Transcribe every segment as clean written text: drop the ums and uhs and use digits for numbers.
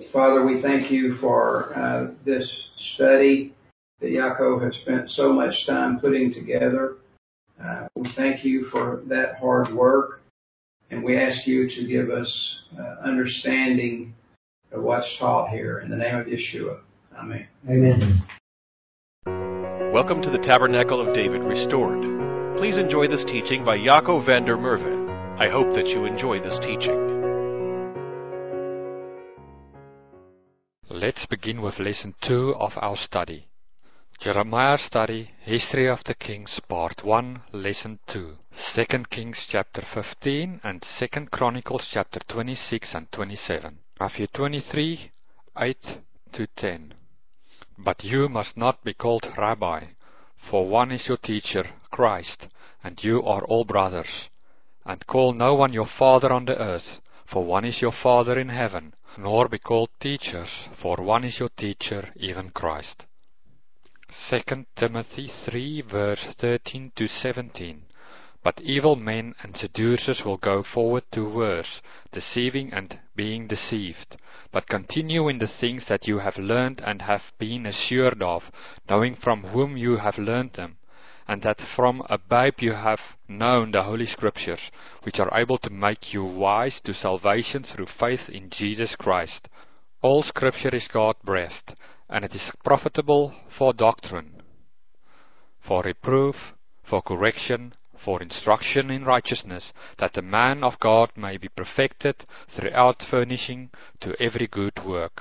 Father, we thank you for this study that Yaakov has spent so much time putting together. We thank you for that hard work, and we ask you to give us understanding of what's taught here. In the name of Yeshua. Amen. Amen. Welcome to the Tabernacle of David Restored. Please enjoy this teaching by Jaco van der Merwe. I hope that you enjoy this teaching. Let's begin with lesson 2 of our study. Jeremiah study, History of the Kings, part 1, lesson 2. 2 Kings chapter 15 and 2 Chronicles chapter 26 and 27. Matthew 23, 8 to 10. But you must not be called Rabbi, for one is your teacher, Christ, and you are all brothers. And call no one your father on the earth, for one is your Father in heaven. Nor be called teachers, for one is your teacher, even Christ. 2 Timothy 3 verse 13 to 17. But evil men and seducers will go forward to worse, deceiving and being deceived. But continue in the things that you have learned and have been assured of, knowing from whom you have learned them, and that from a babe you have known the Holy Scriptures, which are able to make you wise to salvation through faith in Jesus Christ. All Scripture is God-breathed, and it is profitable for doctrine, for reproof, for correction, for instruction in righteousness, that the man of God may be perfected, throughout furnishing to every good work.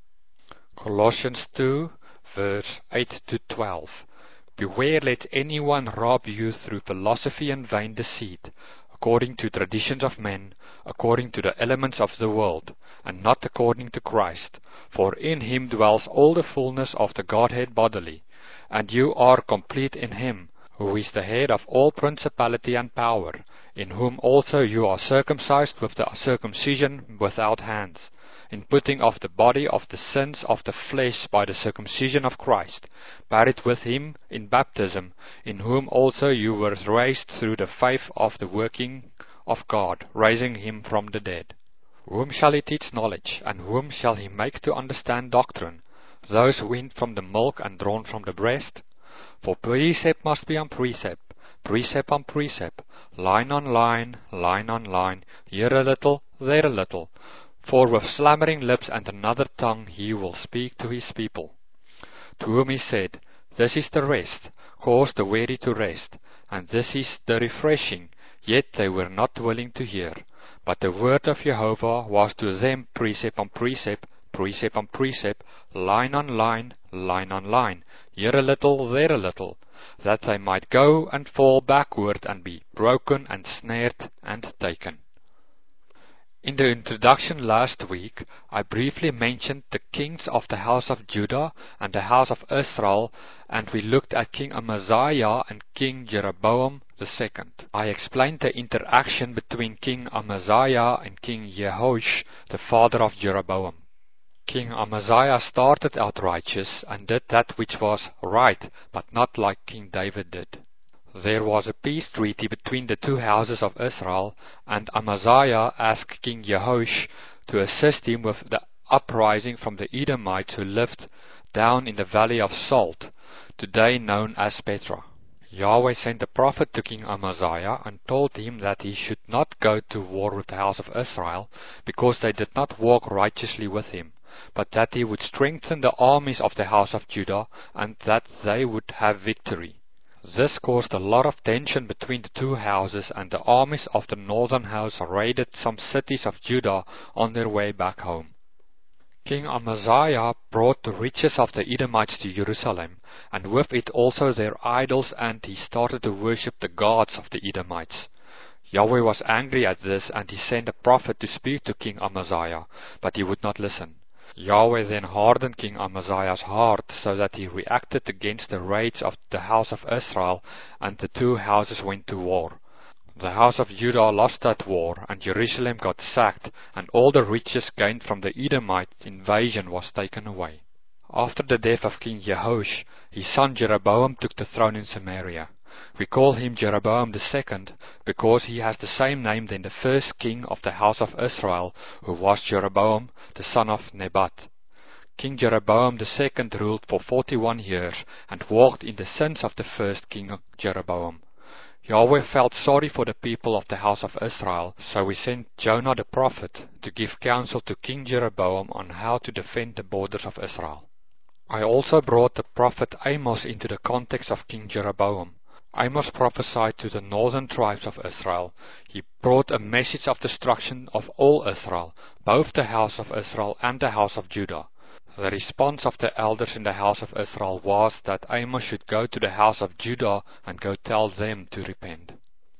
Colossians 2, verse 8 to 12. Beware lest anyone rob you through philosophy and vain deceit, according to traditions of men, according to the elements of the world, and not according to Christ. For in him dwells all the fullness of the Godhead bodily, and you are complete in him, who is the head of all principality and power, in whom also you are circumcised with the circumcision without hands, in putting off the body of the sins of the flesh by the circumcision of Christ, buried with him in baptism, in whom also you were raised through the faith of the working of God, raising him from the dead. Whom shall he teach knowledge, and whom shall he make to understand doctrine? Those weaned from the milk and drawn from the breast? For precept must be on precept, precept on precept, line on line, line on line, here a little, there a little. For with slammering lips and another tongue he will speak to his people. To whom he said, This is the rest, cause the weary to rest, and this is the refreshing, yet they were not willing to hear. But the word of Jehovah was to them precept on precept, precept on precept, line on line, line on line, here a little, there a little, that they might go and fall backward and be broken and snared and taken. In the introduction last week, I briefly mentioned the kings of the house of Judah and the house of Israel, and we looked at King Amaziah and King Jeroboam II. I explained the interaction between King Amaziah and King Jehoash, the father of Jeroboam. King Amaziah started out righteous and did that which was right, but not like King David did. There was a peace treaty between the two houses of Israel, and Amaziah asked King Jehoash to assist him with the uprising from the Edomites who lived down in the valley of Salt, today known as Petra. Yahweh sent a prophet to King Amaziah and told him that he should not go to war with the house of Israel, because they did not walk righteously with him, but that he would strengthen the armies of the house of Judah, and that they would have victory. This caused a lot of tension between the two houses, and the armies of the northern house raided some cities of Judah on their way back home. King Amaziah brought the riches of the Edomites to Jerusalem, and with it also their idols, and he started to worship the gods of the Edomites. Yahweh was angry at this, and he sent a prophet to speak to King Amaziah, but he would not listen. Yahweh then hardened King Amaziah's heart, so that he reacted against the raids of the house of Israel, and the two houses went to war. The house of Judah lost that war, and Jerusalem got sacked, and all the riches gained from the Edomite invasion was taken away. After the death of King Jehoash, his son Jeroboam took the throne in Samaria. We call him Jeroboam II because he has the same name than the first king of the house of Israel, who was Jeroboam, the son of Nebat. King Jeroboam II ruled for 41 years and walked in the sins of the first king Jeroboam. Yahweh felt sorry for the people of the house of Israel, so he sent Jonah the prophet to give counsel to King Jeroboam on how to defend the borders of Israel. I also brought the prophet Amos into the context of King Jeroboam. Amos prophesied to the northern tribes of Israel. He brought a message of destruction of all Israel, both the house of Israel and the house of Judah. The response of the elders in the house of Israel was that Amos should go to the house of Judah and go tell them to repent.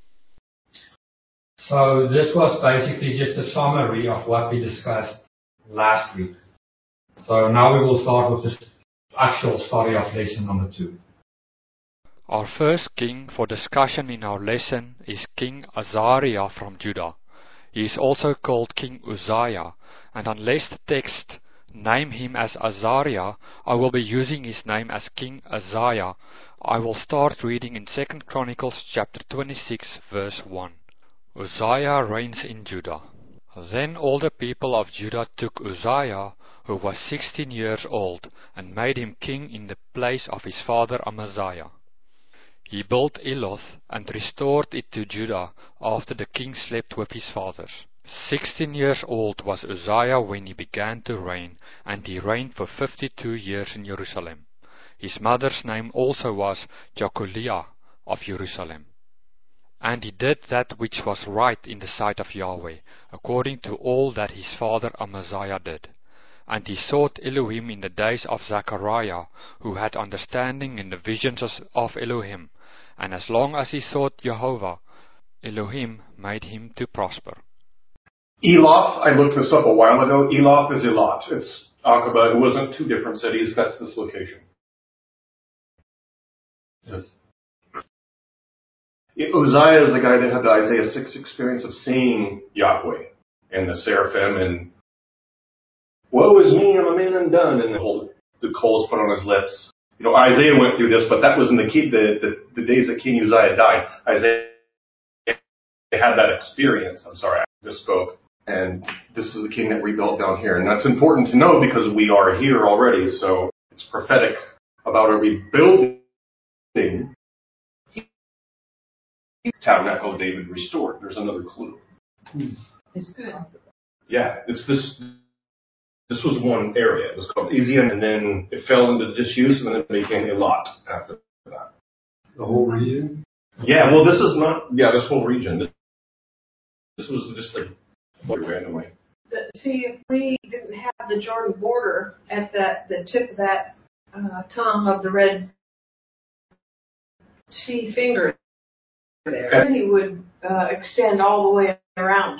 So this was basically just a summary of what we discussed last week. So now we will start with the actual study of lesson number 2. Our first king for discussion in our lesson is King Azariah from Judah. He is also called King Uzziah, and unless the text name him as Azariah, I will be using his name as King Uzziah. I will start reading in 2 Chronicles chapter 26 verse 1. Uzziah reigns in Judah. Then all the people of Judah took Uzziah, who was 16 years old, and made him king in the place of his father Amaziah. He built Eloth and restored it to Judah after the king slept with his fathers. 16 years old was Uzziah when he began to reign, and he reigned for 52 years in Jerusalem. His mother's name also was Jecholiah of Jerusalem. And he did that which was right in the sight of Yahweh, according to all that his father Amaziah did. And he sought Elohim in the days of Zechariah, who had understanding in the visions of Elohim. And as long as he sought Jehovah, Elohim made him to prosper. Eloth, I looked this up a while ago. Eloth is Elot. It's Aqaba. It wasn't two different cities. That's this location. Uzziah is the guy that had the Isaiah 6 experience of seeing Yahweh and the seraphim and woe is me, I'm a man undone, and the coals put on his lips. You know, Isaiah went through this, but that was in the days that King Uzziah died. Isaiah had that experience. I'm sorry, I misspoke. And this is the king that rebuilt down here. And that's important to know because we are here already, so it's prophetic about a rebuilding tabernacle of David restored. There's another clue. It's good. Yeah, it's this. This was one area. It was called Ezion, and then it fell into disuse, and then it became Elot after that. The whole region? Yeah, well, this is not. Yeah, this whole region. This was just like randomly. See, if we didn't have the Jordan border at the tip of that tongue of the Red Sea finger there, then he would extend all the way around.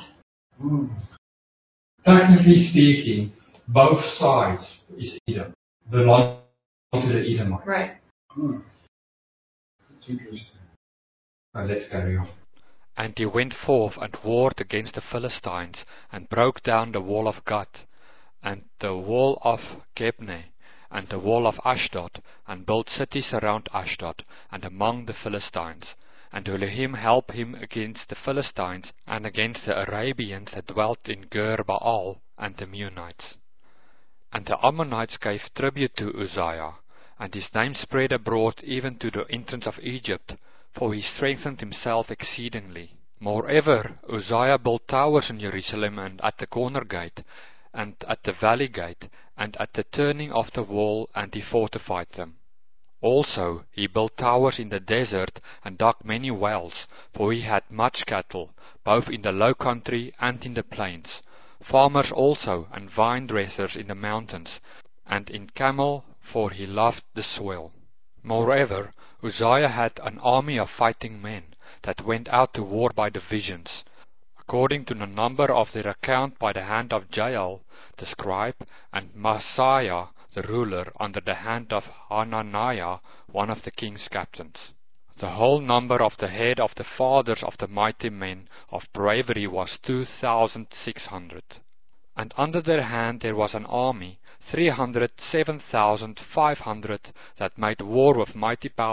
Technically speaking, both sides is Edom, belong to the Edomites. Right. That's interesting. Let's carry on. And he went forth and warred against the Philistines, and broke down the wall of Gath, and the wall of Gebne, and the wall of Ashdod, and built cities around Ashdod, and among the Philistines. And Elohim helped him against the Philistines, and against the Arabians that dwelt in Gur Baal, and the Meunites. And the Ammonites gave tribute to Uzziah, and his name spread abroad even to the entrance of Egypt, for he strengthened himself exceedingly. Moreover, Uzziah built towers in Jerusalem, and at the corner gate, and at the valley gate, and at the turning of the wall, and he fortified them. Also he built towers in the desert, and dug many wells, for he had much cattle, both in the low country and in the plains, farmers also, and vine dressers in the mountains, and in camel, for he loved the soil. Moreover, Uzziah had an army of fighting men, that went out to war by divisions, according to the number of their account by the hand of Jael the scribe, and Maaseiah the ruler, under the hand of Hananiah, one of the king's captains. The whole number of the head of the fathers of the mighty men of bravery was 2,600. And under their hand there was an army, 307,500, that made war with mighty power,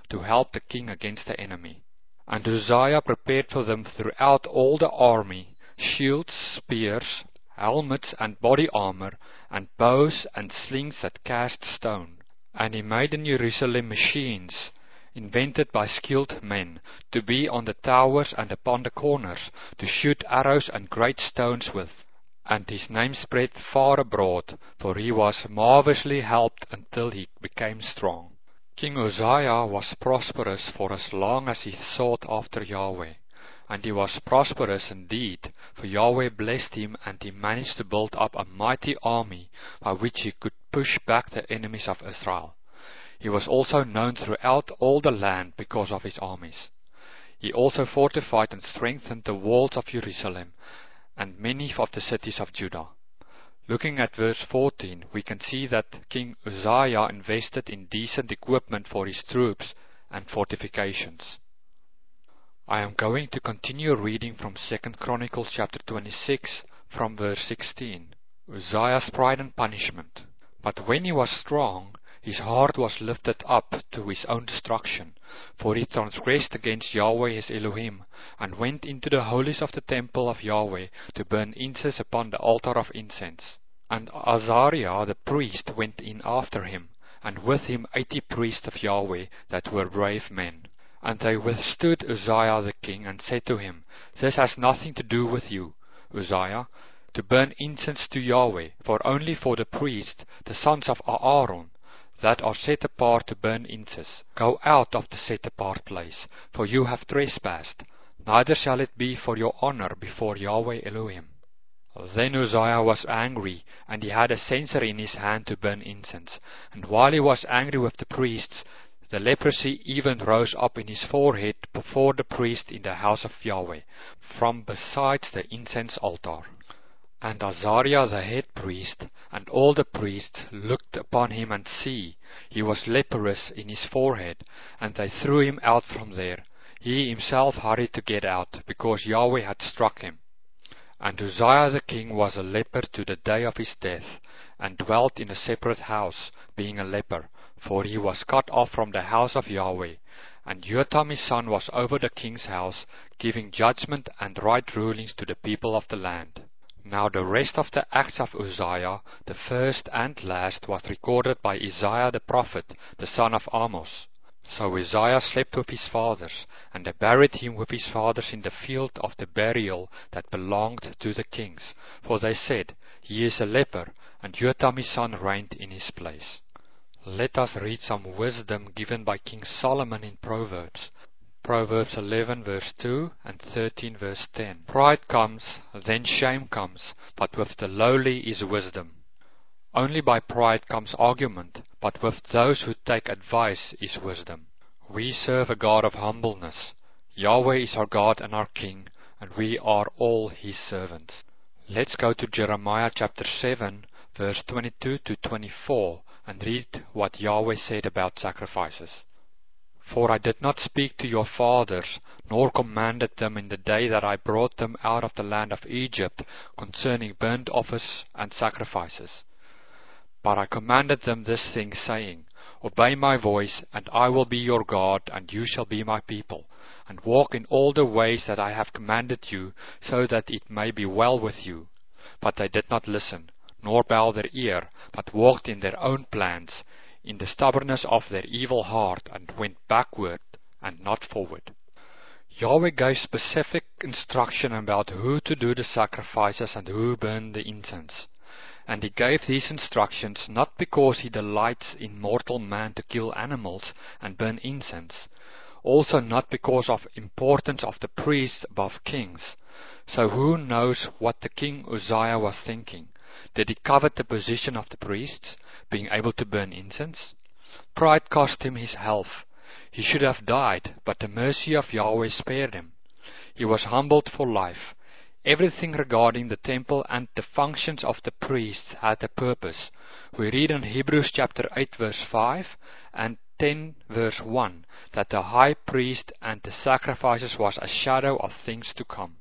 to help the king against the enemy. And Uzziah prepared for them throughout all the army shields, spears, helmets and body armor, and bows and slings that cast stone. And he made in Jerusalem machines, invented by skilled men, to be on the towers and upon the corners, to shoot arrows and great stones with. And his name spread far abroad, for he was marvelously helped until he became strong. King Uzziah was prosperous for as long as he sought after Yahweh. And he was prosperous indeed, for Yahweh blessed him, and he managed to build up a mighty army by which he could push back the enemies of Israel. He was also known throughout all the land because of his armies. He also fortified and strengthened the walls of Jerusalem and many of the cities of Judah. Looking at verse 14, we can see that King Uzziah invested in decent equipment for his troops and fortifications. I am going to continue reading from 2 Chronicles chapter 26 from verse 16. Uzziah's pride and punishment. But when he was strong, his heart was lifted up to his own destruction, for he transgressed against Yahweh his Elohim, and went into the holies of the temple of Yahweh to burn incense upon the altar of incense. And Azariah the priest went in after him, and with him 80 priests of Yahweh that were brave men. And they withstood Uzziah the king, and said to him, This has nothing to do with you, Uzziah, to burn incense to Yahweh, for only for the priests, the sons of Aaron, that are set apart to burn incense, go out of the set apart place, for you have trespassed, neither shall it be for your honor before Yahweh Elohim. Then Uzziah was angry, and he had a censer in his hand to burn incense. And while he was angry with the priests, the leprosy even rose up in his forehead before the priest in the house of Yahweh, from besides the incense altar. And Azariah the head priest, and all the priests looked upon him, and see, he was leprous in his forehead, and they threw him out from there. He himself hurried to get out, because Yahweh had struck him. And Uzziah the king was a leper to the day of his death, and dwelt in a separate house, being a leper, for he was cut off from the house of Yahweh. And Jotham his son was over the king's house, giving judgment and right rulings to the people of the land. Now the rest of the acts of Uzziah, the first and last, was recorded by Isaiah the prophet, the son of Amos. So Uzziah slept with his fathers, and they buried him with his fathers in the field of the burial that belonged to the kings. For they said, He is a leper, and Jotham his son reigned in his place. Let us read some wisdom given by King Solomon in Proverbs. Proverbs 11 verse 2 and 13 verse 10. Pride comes, then shame comes, but with the lowly is wisdom. Only by pride comes argument, but with those who take advice is wisdom. We serve a God of humbleness. Yahweh is our God and our King, and we are all His servants. Let's go to Jeremiah chapter 7 verse 22 to 24 and read what Yahweh said about sacrifices. For I did not speak to your fathers, nor commanded them in the day that I brought them out of the land of Egypt concerning burnt offerings and sacrifices. But I commanded them this thing, saying, Obey my voice, and I will be your God, and you shall be my people, and walk in all the ways that I have commanded you, so that it may be well with you. But they did not listen, nor bow their ear, but walked in their own plans, in the stubbornness of their evil heart, and went backward and not forward. Yahweh gave specific instruction about who to do the sacrifices and who burn the incense. And He gave these instructions not because He delights in mortal man to kill animals and burn incense, also not because of importance of the priests above kings. So who knows what the king Uzziah was thinking? Did he covet the position of the priests, being able to burn incense? Pride cost him his health. He should have died, but the mercy of Yahweh spared him. He was humbled for life. Everything regarding the temple and the functions of the priests had a purpose. We read in Hebrews chapter 8 verse 5 and 10 verse 1 that the high priest and the sacrifices was a shadow of things to come.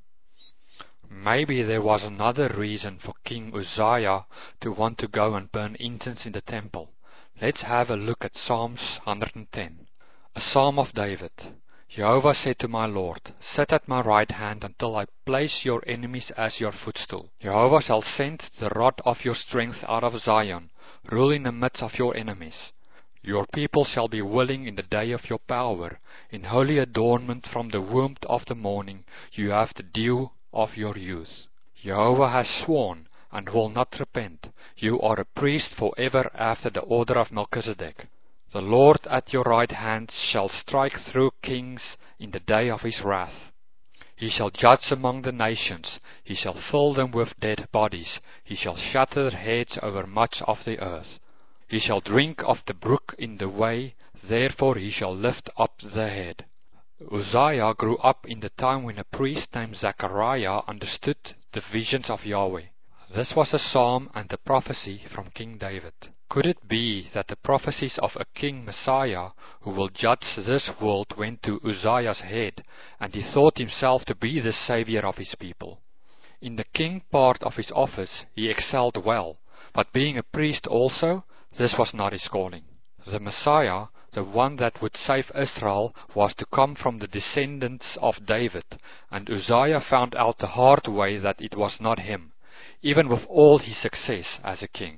Maybe there was another reason for King Uzziah to want to go and burn incense in the temple. Let's have a look at Psalms 110. A Psalm of David. Jehovah said to my Lord, sit at my right hand until I place your enemies as your footstool. Jehovah shall send the rod of your strength out of Zion, rule in the midst of your enemies. Your people shall be willing in the day of your power. In holy adornment from the womb of the morning, you have the dew of your youth. Jehovah has sworn and will not repent. You are a priest forever after the order of Melchizedek. The Lord at your right hand shall strike through kings in the day of his wrath. He shall judge among the nations. He shall fill them with dead bodies. He shall shatter their heads over much of the earth. He shall drink of the brook in the way, therefore he shall lift up the head. Uzziah grew up in the time when a priest named Zechariah understood the visions of Yahweh. This was a psalm and a prophecy from King David. Could it be that the prophecies of a king Messiah who will judge this world went to Uzziah's head, and he thought himself to be the savior of his people? In the king part of his office he excelled well, but being a priest also, this was not his calling. The Messiah, the one that would save Israel, was to come from the descendants of David, and Uzziah found out the hard way that it was not him, even with all his success as a king.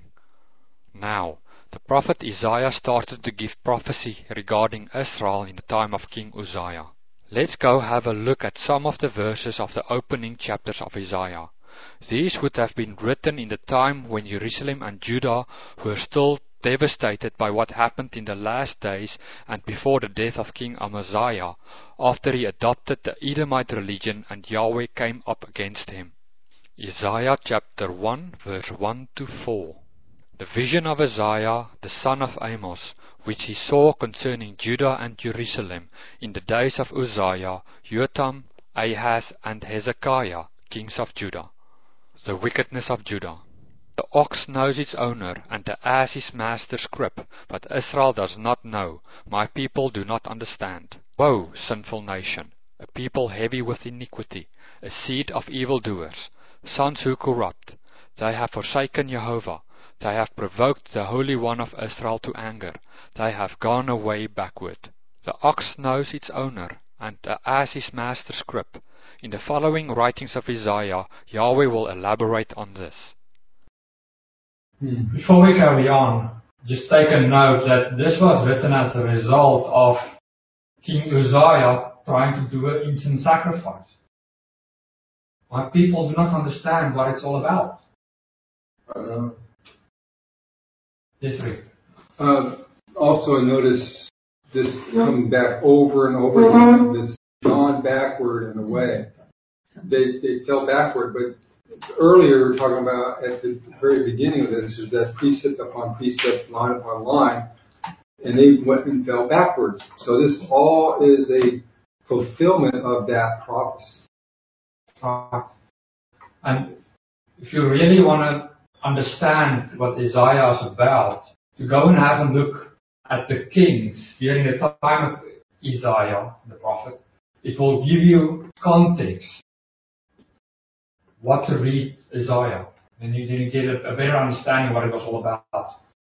Now, the prophet Isaiah started to give prophecy regarding Israel in the time of King Uzziah. Let's go have a look at some of the verses of the opening chapters of Isaiah. These would have been written in the time when Jerusalem and Judah were still devastated by what happened in the last days and before the death of King Amaziah, after he adopted the Edomite religion and Yahweh came up against him. Isaiah chapter 1 verse 1 to 4. The vision of Isaiah, the son of Amos, which he saw concerning Judah and Jerusalem in the days of Uzziah, Jotham, Ahaz, and Hezekiah, kings of Judah. The wickedness of Judah. The ox knows its owner, and the ass his master's crib, but Israel does not know. My people do not understand. Woe, sinful nation, a people heavy with iniquity, a seed of evildoers, sons who corrupt. They have forsaken Jehovah. They have provoked the Holy One of Israel to anger. They have gone away backward. The ox knows its owner, and the ass his master's crib. In the following writings of Isaiah, Yahweh will elaborate on this. Before we carry on, just take a note that this was written as a result of King Uzziah trying to do an incense sacrifice. My people do not understand what it's all about. Yes, Rick. Also, notice this coming back over and over again, this gone backward in a way. They fell backward, but earlier we were talking about at the very beginning of this is that precept upon precept, line upon line, and they went and fell backwards. So this all is a fulfillment of that prophecy. And if you really want to understand what Isaiah is about, to go and have a look at the kings during the time of Isaiah, the prophet, it will give you context what to read Isaiah. And you get a better understanding what it was all about.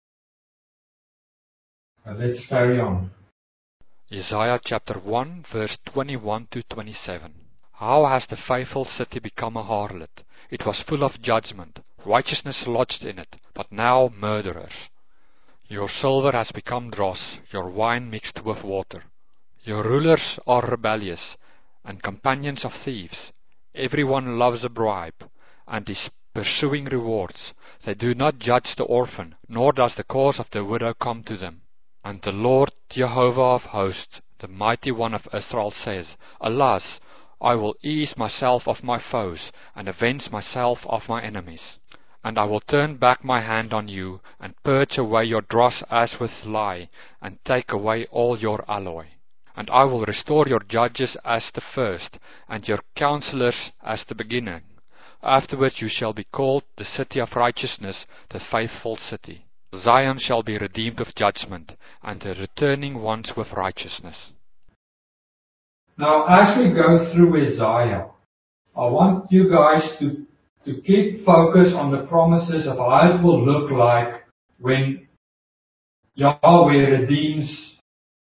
Let's carry on. Isaiah chapter 1 verse 21 to 27. How has the faithful city become a harlot? It was full of judgment, righteousness lodged in it, but now murderers. Your silver has become dross, your wine mixed with water. Your rulers are rebellious, and companions of thieves. Everyone loves a bribe, and is pursuing rewards. They do not judge the orphan, nor does the cause of the widow come to them. And the Lord Jehovah of hosts, the mighty one of Israel, says, Alas, I will ease myself of my foes, and avenge myself of my enemies. And I will turn back my hand on you, and purge away your dross as with lye, and take away all your alloy. And I will restore your judges as the first, and your counselors as the beginning. Afterwards you shall be called the city of righteousness, the faithful city. Zion shall be redeemed with judgment, and the returning ones with righteousness. Now, as we go through Isaiah, I want you guys to keep focus on the promises of how it will look like when Yahweh redeems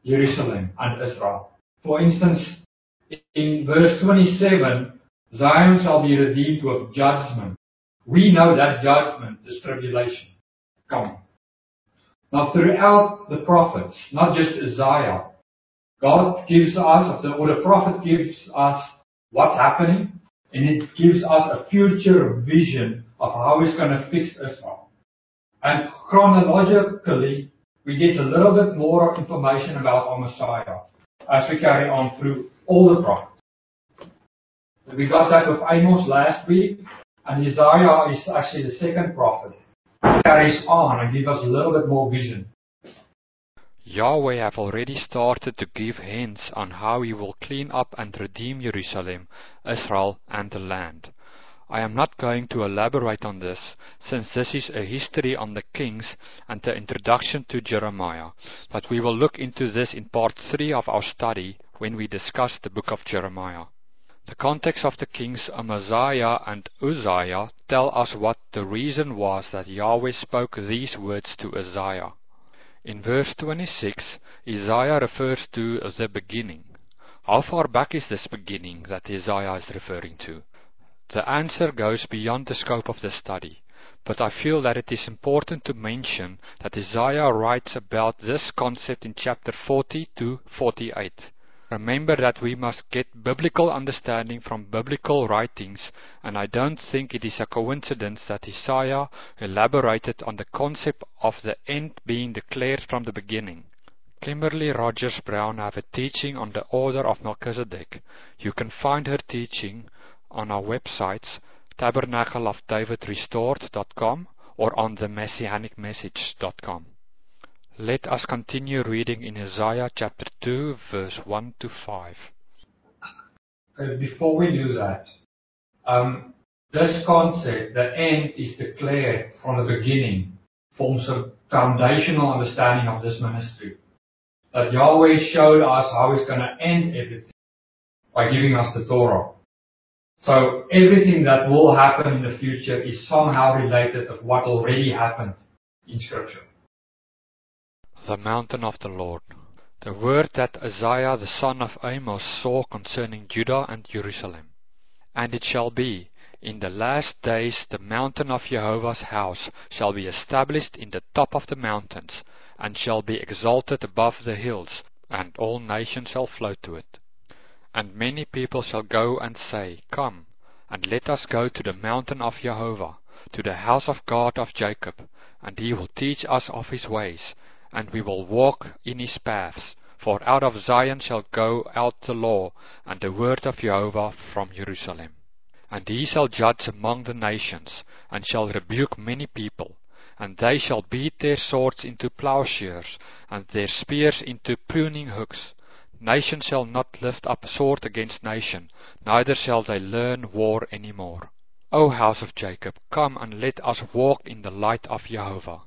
Jerusalem and Israel. For instance, in verse 27, Zion shall be redeemed with judgment. We know that judgment is tribulation. Come. Now throughout the prophets, not just Isaiah, God gives us, or the prophet gives us what's happening, and it gives us a future vision of how He's going to fix Israel. And chronologically, we get a little bit more information about our Messiah as we carry on through all the prophets. And we got that with Amos last week, and Isaiah is actually the second prophet. He carries on and gives us a little bit more vision. Yahweh have already started to give hints on how He will clean up and redeem Jerusalem, Israel, and the land. I am not going to elaborate on this, since this is a history on the kings and the introduction to Jeremiah, but we will look into this in part 3 of our study when we discuss the book of Jeremiah. The context of the kings Amaziah and Uzziah tell us what the reason was that Yahweh spoke these words to Uzziah. In verse 26, Isaiah refers to the beginning. How far back is this beginning that Isaiah is referring to? The answer goes beyond the scope of the study, but I feel that it is important to mention that Isaiah writes about this concept in chapter 40 to 48. Remember that we must get biblical understanding from biblical writings, and I don't think it is a coincidence that Isaiah elaborated on the concept of the end being declared from the beginning. Kimberly Rogers Brown have a teaching on the order of Melchizedek. You can find her teaching on our websites, tabernacleofdavidrestored.com or on themessianicmessage.com. Let us continue reading in Isaiah chapter 2, verse 1 to 5. Before we do that, this concept, the end is declared from the beginning, forms a foundational understanding of this ministry. That Yahweh showed us how He's going to end everything by giving us the Torah. So everything that will happen in the future is somehow related to what already happened in Scripture. The mountain of the Lord. The word that Isaiah the son of Amos saw concerning Judah and Jerusalem. And it shall be, in the last days the mountain of Jehovah's house shall be established in the top of the mountains, and shall be exalted above the hills, and all nations shall flow to it. And many people shall go and say, Come, and let us go to the mountain of Jehovah, to the house of God of Jacob, and He will teach us of His ways, and we will walk in His paths. For out of Zion shall go out the law, and the word of Jehovah from Jerusalem. And He shall judge among the nations, and shall rebuke many people. And they shall beat their swords into plowshares, and their spears into pruning hooks. Nation shall not lift up sword against nation, neither shall they learn war any more. O house of Jacob, come and let us walk in the light of Jehovah.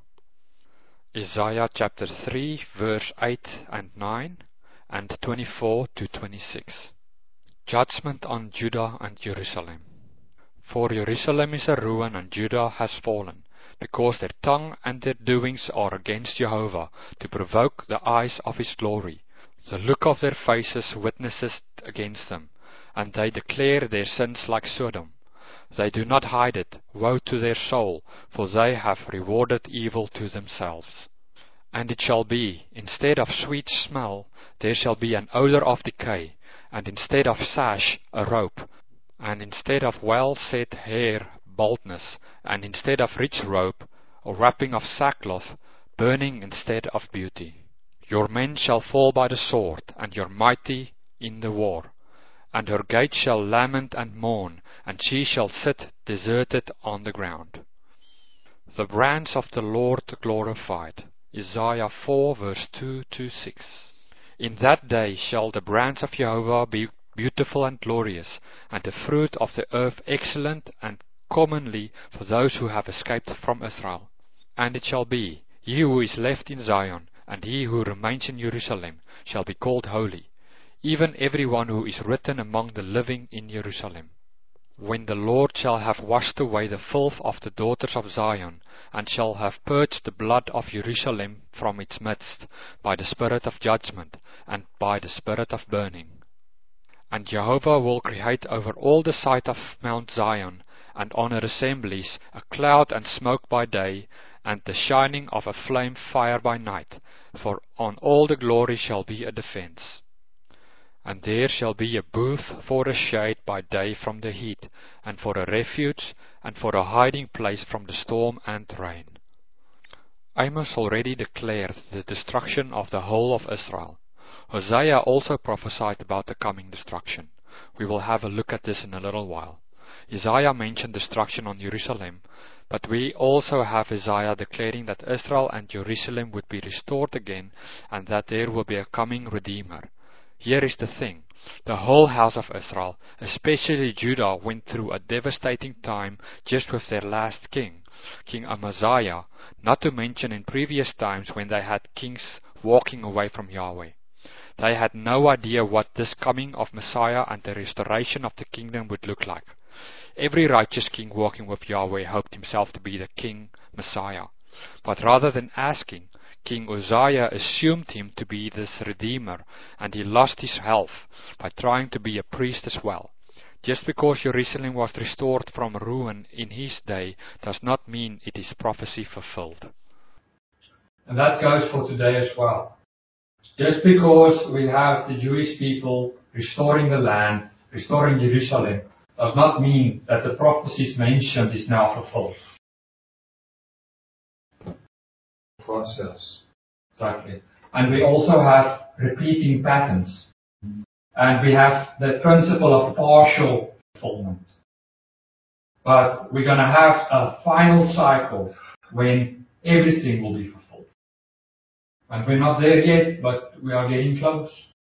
Isaiah chapter 3, verse 8 and 9, and 24 to 26. Judgment on Judah and Jerusalem. For Jerusalem is a ruin, and Judah has fallen, because their tongue and their doings are against Jehovah, to provoke the eyes of His glory. The look of their faces witnesses against them, and they declare their sins like Sodom. They do not hide it. Woe to their soul, for they have rewarded evil to themselves. And it shall be, instead of sweet smell, there shall be an odor of decay, and instead of sash, a rope, and instead of well-set hair, baldness, and instead of rich robe, or wrapping of sackcloth, burning instead of beauty. Your men shall fall by the sword, and your mighty in the war. And her gates shall lament and mourn, and she shall sit deserted on the ground. The branch of the Lord glorified. Isaiah 4 verse 2 to 6. In that day shall the branch of Jehovah be beautiful and glorious, and the fruit of the earth excellent and commonly for those who have escaped from Israel. And it shall be, he who is left in Zion, and he who remains in Jerusalem, shall be called holy, even everyone who is written among the living in Jerusalem. when the Lord shall have washed away the filth of the daughters of Zion, and shall have purged the blood of Jerusalem from its midst, by the spirit of judgment, and by the spirit of burning. And Jehovah will create over all the site of Mount Zion, and on her assemblies, a cloud and smoke by day, and the shining of a flame fire by night, for on all the glory shall be a defense. And there shall be a booth for a shade by day from the heat, and for a refuge, and for a hiding place from the storm and rain. Amos already declared the destruction of the whole of Israel. Hosea also prophesied about the coming destruction. We will have a look at this in a little while. Isaiah mentioned destruction on Jerusalem, but we also have Isaiah declaring that Israel and Jerusalem would be restored again, and that there will be a coming Redeemer. Here is the thing. The whole house of Israel, especially Judah, went through a devastating time just with their last king, King Amaziah, not to mention in previous times when they had kings walking away from Yahweh. They had no idea what this coming of Messiah and the restoration of the kingdom would look like. Every righteous king walking with Yahweh hoped himself to be the king Messiah. But rather than asking, King Uzziah assumed him to be this Redeemer, and he lost his health by trying to be a priest as well. Just because Jerusalem was restored from ruin in his day does not mean it is prophecy fulfilled. And that goes for today as well. Just because we have the Jewish people restoring the land, restoring Jerusalem, does not mean that the prophecies mentioned is now fulfilled. Process. Exactly. And we also have repeating patterns. And we have the principle of partial fulfillment. But we're going to have a final cycle when everything will be fulfilled. And we're not there yet, but we are getting close.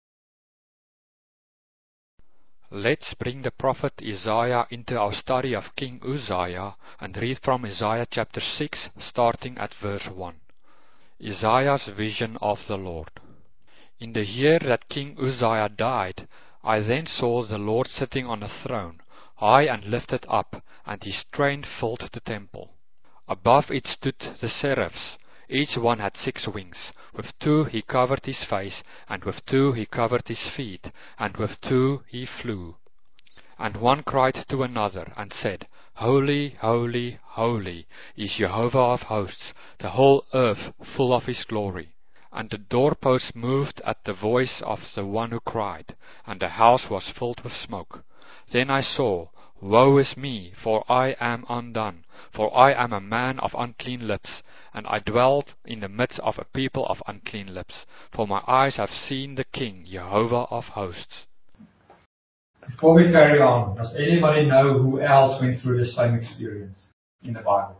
Let's bring the prophet Isaiah into our study of King Uzziah and read from Isaiah chapter 6, starting at verse 1. Isaiah's vision of the Lord. In the year that King Uzziah died, I then saw the Lord sitting on a throne, high and lifted up, and his train filled the temple. Above it stood the seraphs. Each one had 6 wings. With 2 he covered his face, and with 2 he covered his feet, and with 2 he flew. And one cried to another, and said, Holy, holy, holy is Jehovah of hosts, the whole earth full of his glory. And the doorposts moved at the voice of the one who cried, and the house was filled with smoke. Then I saw, Woe is me, for I am undone, for I am a man of unclean lips, and I dwelt in the midst of a people of unclean lips, for my eyes have seen the King, Jehovah of hosts. Before we carry on, does anybody know who else went through the same experience in the Bible?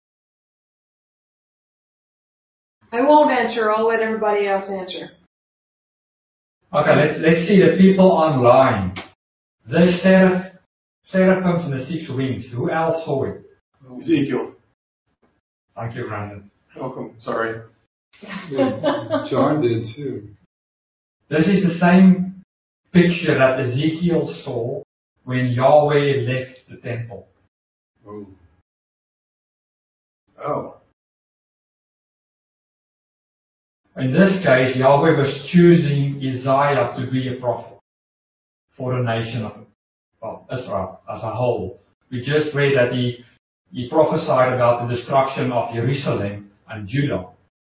I won't answer. I'll let everybody else answer. Okay, let's see the people online. The seraphims and the 6 wings. Who else saw it? Ezekiel. Thank you, Brandon. Welcome. Sorry. Yeah, John did too. This is the same picture that Ezekiel saw when Yahweh left the temple. Oh. In this case, Yahweh was choosing Isaiah to be a prophet for the nation of Israel as a whole. We just read that he prophesied about the destruction of Jerusalem and Judah,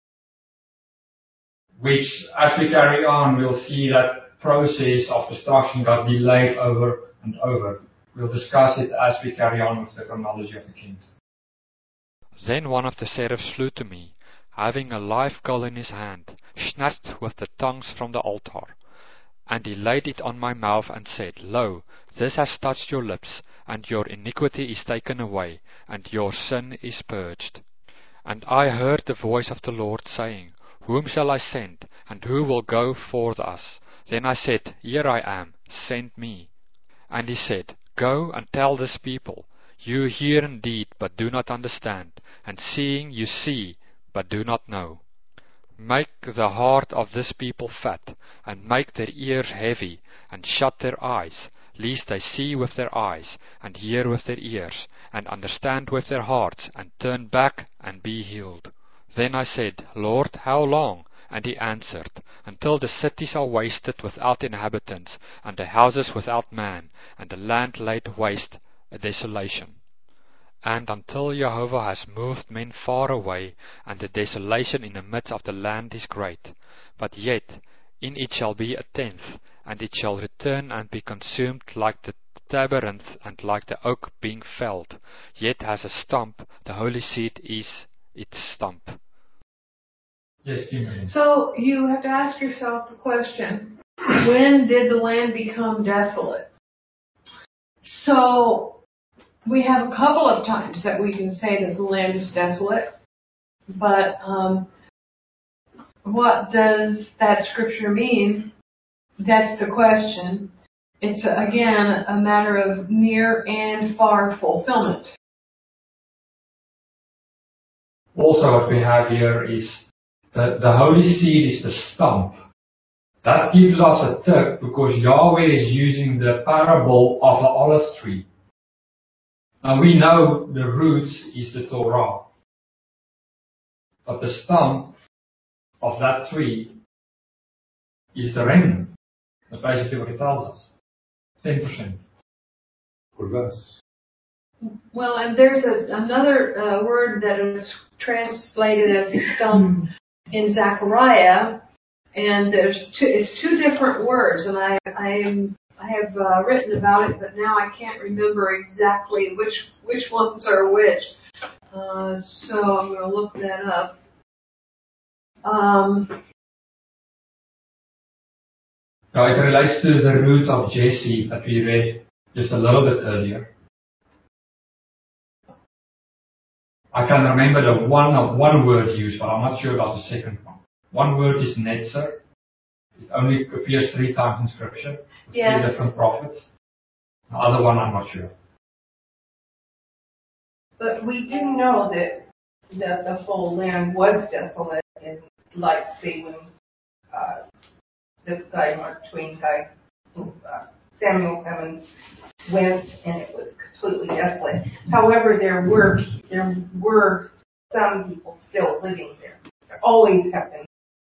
which, as we carry on, we'll see that process of destruction got delayed over and over. We'll discuss it as we carry on with the chronology of the kings. Then one of the seraphs flew to me, having a live coal in his hand, snatched with the tongues from the altar. And he laid it on my mouth and said, Lo, this has touched your lips, and your iniquity is taken away, and your sin is purged. And I heard the voice of the Lord saying, Whom shall I send, and who will go for us? Then I said, Here I am, send me. And he said, Go and tell this people, You hear indeed, but do not understand, and seeing you see, but do not know. Make the heart of this people fat, and make their ears heavy, and shut their eyes, lest they see with their eyes, and hear with their ears, and understand with their hearts, and turn back and be healed. Then I said, Lord, how long? And he answered, until the cities are wasted without inhabitants, and the houses without man, and the land laid waste, a desolation. And until Jehovah has moved men far away, and the desolation in the midst of the land is great. But yet in it shall be a tenth, and it shall return and be consumed like the terebinth, and like the oak being felled. Yet has a stump, the holy seed is its stump. Yes, Kim. So you have to ask yourself the question, when did the land become desolate? So we have a couple of times that we can say that the land is desolate, but what does that scripture mean? That's the question. It's, again, a matter of near and far fulfillment. Also, what we have here is that the holy seed is the stump. That gives us a tip because Yahweh is using the parable of the olive tree. Now we know the roots is the Torah. But the stump of that tree is the remnant. That's basically what it tells us. 10%. For us. Well, and there's another word that is translated as stump in Zechariah, and it's two different words, and I have written about it, but now I can't remember exactly which ones are which. So I'm going to look that up. Now it relates to the root of Jesse that we read just a little bit earlier. I can remember the one word used, but I'm not sure about the second one. One word is netzer. It only appears 3 times in Scripture. Yes. 3 different prophets. The other one I'm not sure. But we do know that the whole land was desolate, and like say when this guy Mark Twain guy, Samuel Clemens, went, and it was completely desolate. However, there were some people still living there. There always have been.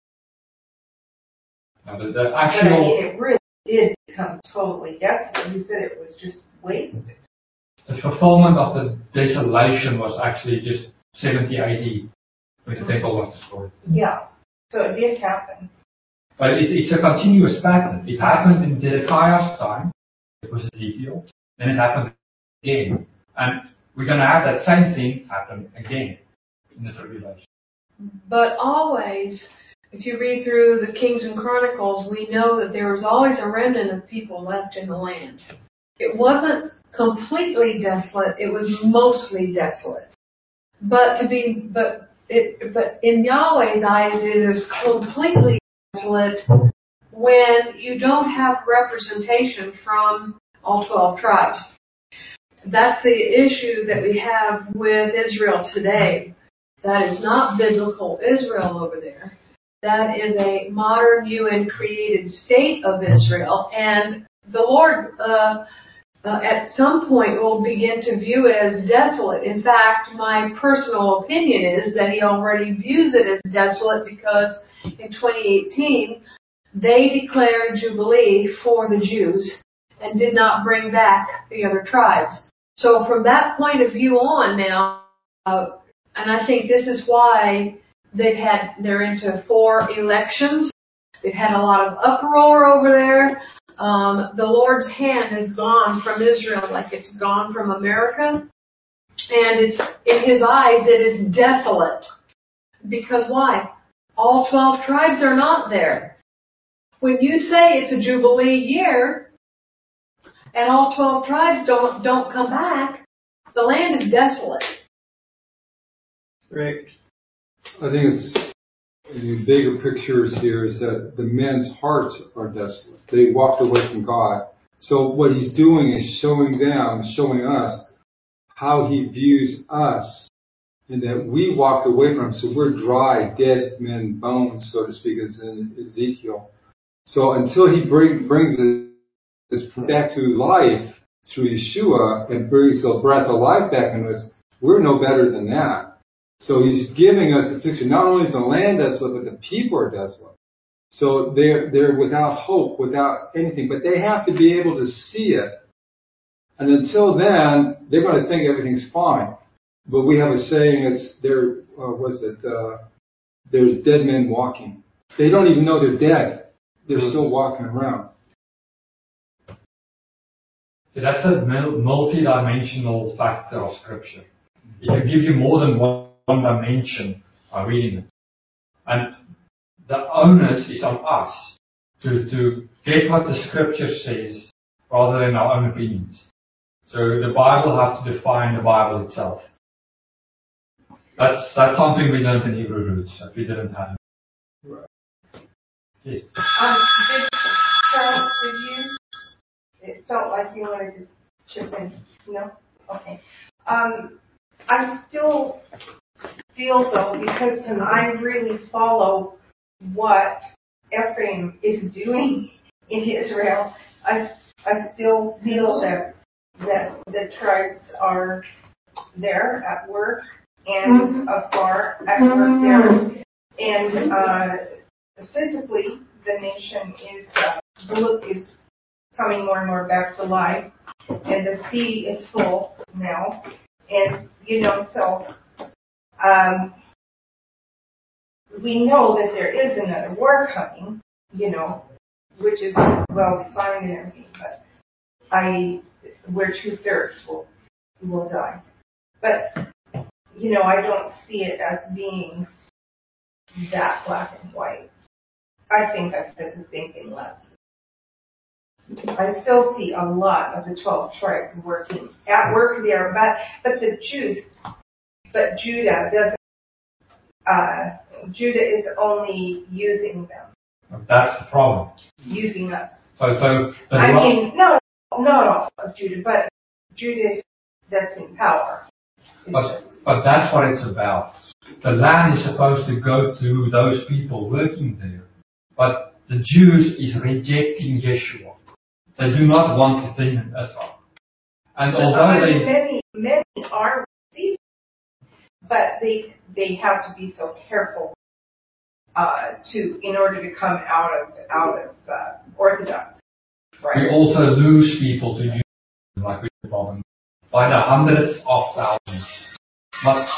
Now, the But actual... I mean, it really did become totally desolate. You said it was just wasted. The fulfillment of the desolation was actually just 70 AD when the temple was destroyed. Yeah, so it did happen. But it's a continuous pattern. It happened in Zedekiah's time. It was Ezekiel. Then it happened again. And we're going to have that same thing happen again in the tribulation. But always, if you read through the Kings and Chronicles, we know that there was always a remnant of people left in the land. It wasn't completely desolate, it was mostly desolate. But in Yahweh's eyes, it is completely desolate when you don't have representation from all 12 tribes. That's the issue that we have with Israel today. That is not biblical Israel over there. That is a modern UN-created state of Israel, and the Lord at some point will begin to view it as desolate. In fact, my personal opinion is that He already views it as desolate because in 2018 they declared Jubilee for the Jews and did not bring back the other tribes. So from that point of view on now, and I think this is why they're into 4 elections. They've had a lot of uproar over there. The Lord's hand has gone from Israel like it's gone from America. And it's, in His eyes, it is desolate. Because why? All 12 tribes are not there. When you say it's a Jubilee year, and all 12 tribes don't come back, the land is desolate. Rick? I think it's the bigger pictures here is that the men's hearts are desolate. They walked away from God. So what He's doing is showing us how He views us, and that we walked away from Him. So we're dry, dead men bones, so to speak, as in Ezekiel. So until He brings us back to life through Yeshua and brings the breath of life back into us, we're no better than that. So he's giving us a picture. Not only is the land desolate, but the people are desolate. So they're without hope, without anything, but they have to be able to see it. And until then, they're going to think everything's fine. But we have a saying, there's dead men walking. They don't even know they're dead. They're still walking around. That's a multi-dimensional factor of Scripture. It can give you more than one dimension by reading it. And the onus is on us to get what the Scripture says rather than our own opinions. So the Bible has to define the Bible itself. That's something we learned in Hebrew roots that we didn't have. Right. Yes. Charles, did you? It felt like you wanted to chip in. No? Okay. I still feel, though, because I really follow what Ephraim is doing in Israel, I still feel that the tribes are there at work and afar at work there. And physically, the nation is coming more and more back to life, and the sea is full now. And, so we know that there is another war coming, which is well defined and everything, but where 2/3 will die. But, I don't see it as being that black and white. I think I said the same thing last week. I still see a lot of the 12 tribes working there, but the Jews, but Judah doesn't. Judah is only using them. That's the problem. Using us. So not all of Judah, but Judah that's in power. But that's what it's about. The land is supposed to go to those people working there. But the Jews is rejecting Yeshua. They do not want the thing in Israel. And although many are receiving, but they have to be so careful in order to come out of Orthodox. Right? We also lose people to Judaism, like we did by the hundreds of thousands. But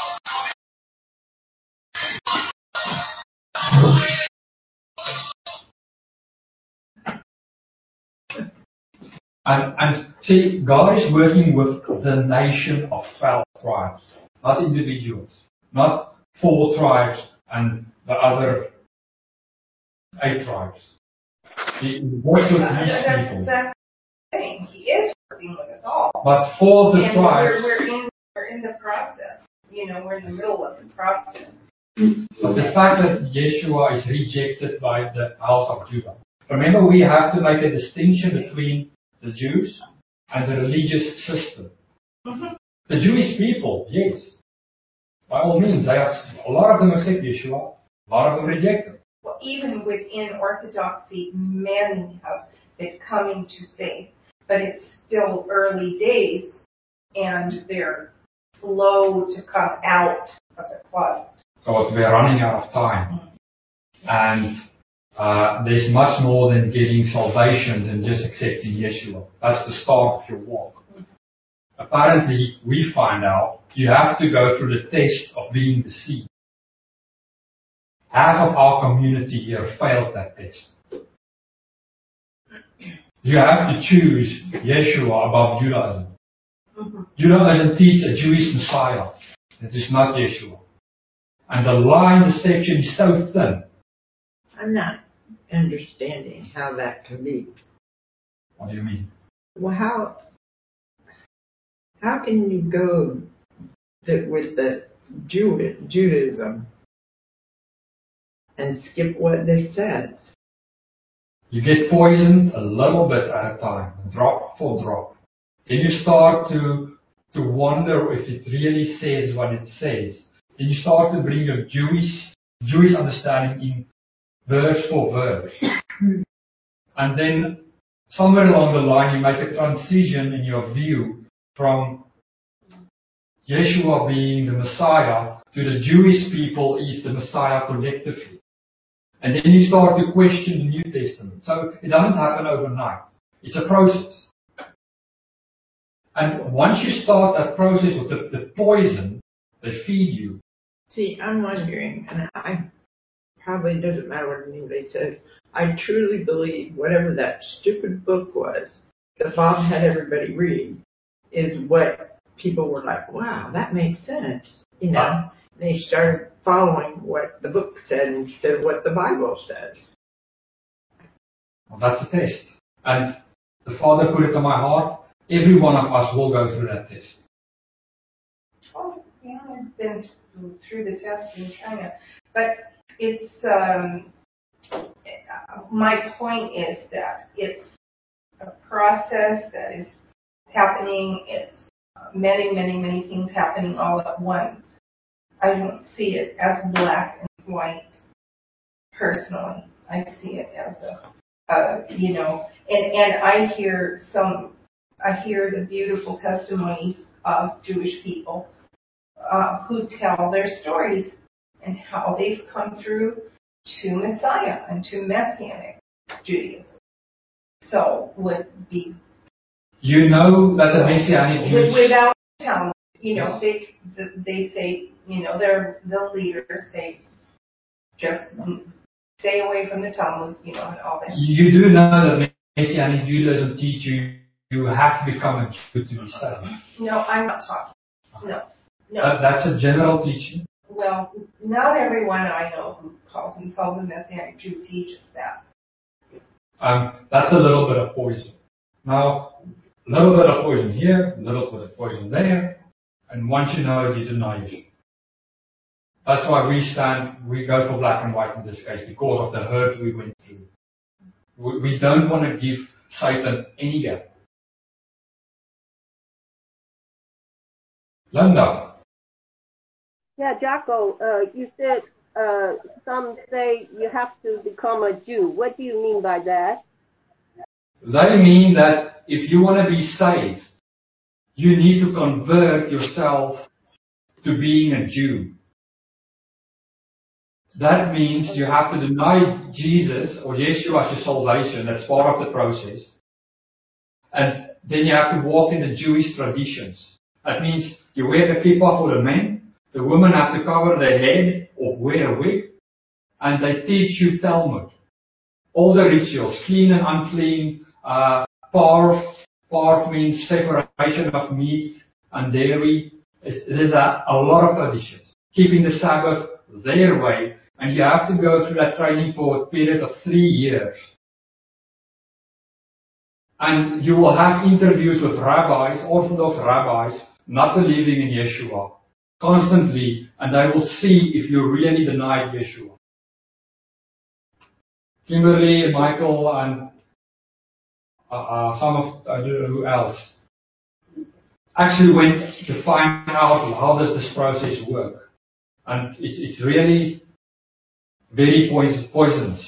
and see, God is working with the nation of 12 tribes, not individuals, not 4 tribes and the other 8 tribes. He works with these people. That's the thing. He is working with us all. But for the tribes, we're in the process. We're in the middle of the process. But the fact that Yeshua is rejected by the house of Judah. Remember, we have to make a distinction between the Jews and the religious system. Mm-hmm. The Jewish people, yes, by all means, a lot of them accept Yeshua, a lot of them reject him. Well, even within Orthodoxy, many have been coming to faith, but it's still early days, and they're slow to come out of the closet. So we're running out of time. And there's much more than getting salvation than just accepting Yeshua. That's the start of your walk. Apparently, we find out you have to go through the test of being the seed. Half of our community here failed that test. You have to choose Yeshua above Judaism. Mm-hmm. Judaism teaches a Jewish Messiah. It is not Yeshua. And the line, the section is so thin. I'm not understanding how that can be. What do you mean? Well, how can you go with the Judaism and skip what this says? You get poisoned a little bit at a time, drop for drop. Then you start to wonder if it really says what it says. Then you start to bring your Jewish understanding in verse for verse. And then somewhere along the line you make a transition in your view from Yeshua being the Messiah to the Jewish people is the Messiah collectively. And then you start to question the New Testament. So it doesn't happen overnight. It's a process. And once you start that process with the poison, they feed you. See, I'm wondering, and I probably doesn't matter what anybody says, I truly believe whatever that stupid book was that Bob had everybody read is what people were like, wow, that makes sense. You know, they started following what the book said instead of what the Bible says. Well, that's a test. And the Father put it in my heart. Every one of us will go through that test. Oh, yeah, I've been through the test in China. But it's, my point is that it's a process that is happening. It's many, many, many things happening all at once. I don't see it as black and white, personally. I see it as and I hear the beautiful testimonies of Jewish people who tell their stories and how they've come through to Messiah and to Messianic Judaism. So would be... You know that the Messianic Jews... Without Talmud, yes. they say, the leaders say, just stay away from the Talmud, and all that. You do know that Messianic Judaism teach you have to become a Jew to be saved. No, I'm not talking. No. That's a general teaching. Well, not everyone I know who calls themselves a Messianic Jew teaches that. That's a little bit of poison. Now, a little bit of poison here, a little bit of poison there, and once you know it, you deny it. That's why we go for black and white in this case, because of the hurt we went through. We don't want to give Satan any gap. Linda. Yeah, Jocko, you said some say you have to become a Jew. What do you mean by that? They mean that if you want to be saved, you need to convert yourself to being a Jew. That means you have to deny Jesus or Yeshua as your salvation. That's part of the process. And then you have to walk in the Jewish traditions. That means you wear the kippah for the men. The women have to cover their head or wear a wig. And they teach you Talmud. All the rituals, clean and unclean. Parv means separation of meat and dairy. There's a lot of traditions. Keeping the Sabbath their way. And you have to go through that training for a period of 3 years. And you will have interviews with rabbis, Orthodox rabbis, not believing in Yeshua, constantly, and they will see if you really denied Yeshua. Kimberly, Michael, and some of, I don't know who else, actually went to find out how does this process work. And it's really very poisonous.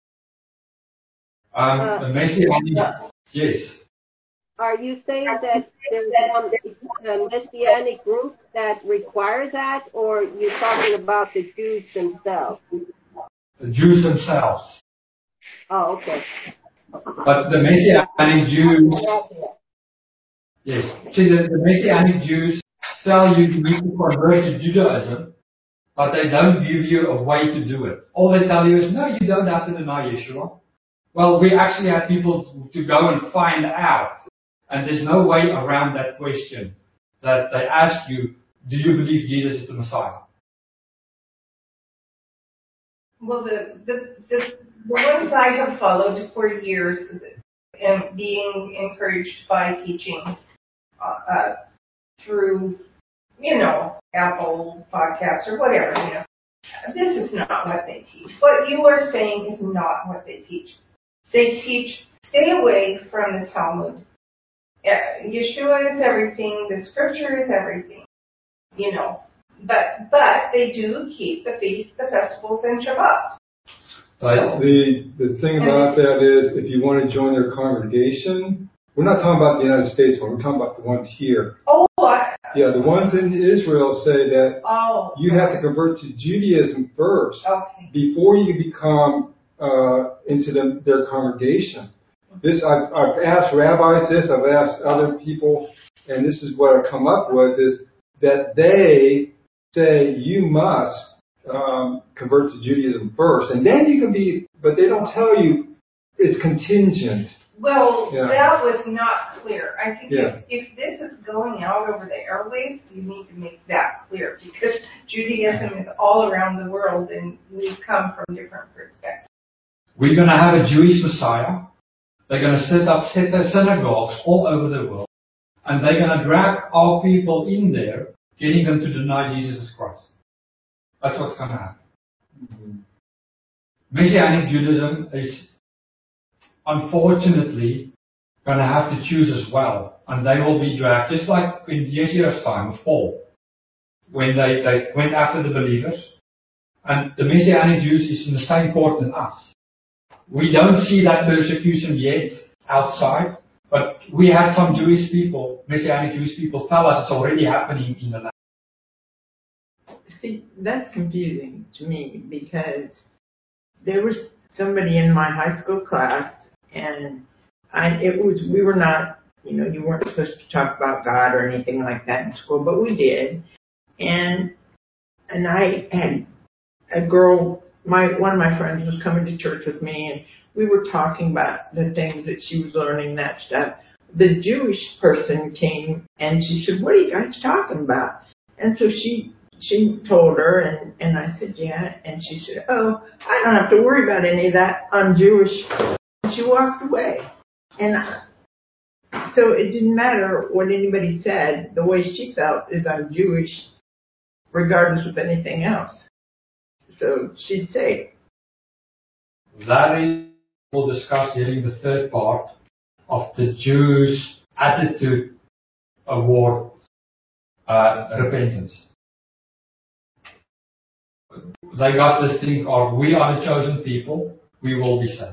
The Messianic, yes. Are you saying that there's some Messianic group that require that, or you're talking about the Jews themselves? The Jews themselves. Oh, okay. But the Messianic Jews, yes. See, the Messianic Jews tell you you need to convert to Judaism, but they don't give you a way to do it. All they tell you is, no, you don't have to deny Yeshua. Well, we actually had people to go and find out. And there's no way around that question that they ask you, do you believe Jesus is the Messiah? Well, the ones I have followed for years and being encouraged by teachings through, Apple Podcasts or whatever, this is not what they teach. What you are saying is not what they teach. They teach, stay away from the Talmud. Yeshua is everything. The scripture is everything. But they do keep the feasts, the festivals, and Shabbat. The thing about that is, if you want to join their congregation, we're not talking about the United States one. We're talking about the ones here. Yeah, the ones in Israel say that you have to convert to Judaism first before you become into their congregation. This I've asked rabbis this. I've asked other people, and this is what I come up with is that they say you must convert to Judaism first, and then you can be. But they don't tell you it's contingent. Well, that was not clear. I think if this is going out over the airwaves, you need to make that clear because Judaism is all around the world, and we come from different perspectives. We're going to have a Jewish Messiah. They're going to set their synagogues all over the world, and they're going to drag our people in there, getting them to deny Jesus as Christ. That's what's going to happen. Mm-hmm. Messianic Judaism is unfortunately going to have to choose as well, and they will be dragged, just like in Yeshua's time with Paul, when they went after the believers, and the Messianic Jews is in the same court than us. We don't see that persecution yet outside, but we had some Jewish people, Messianic Jewish people, tell us it's already happening in the land. See, that's confusing to me because there was somebody in my high school class, and we were not, you weren't supposed to talk about God or anything like that in school, but we did. And I had a girl, one of my friends was coming to church with me, and we were talking about the things that she was learning, that stuff. The Jewish person came and she said, "What are you guys talking about?" And so she told her, and I said, "Yeah." And she said, "Oh, I don't have to worry about any of that. I'm Jewish." And she walked away. And so it didn't matter what anybody said. The way she felt is I'm Jewish, regardless of anything else. So she's safe. Larry will discuss during the third part of the Jews' attitude toward repentance. They got this thing of, we are the chosen people, we will be saved.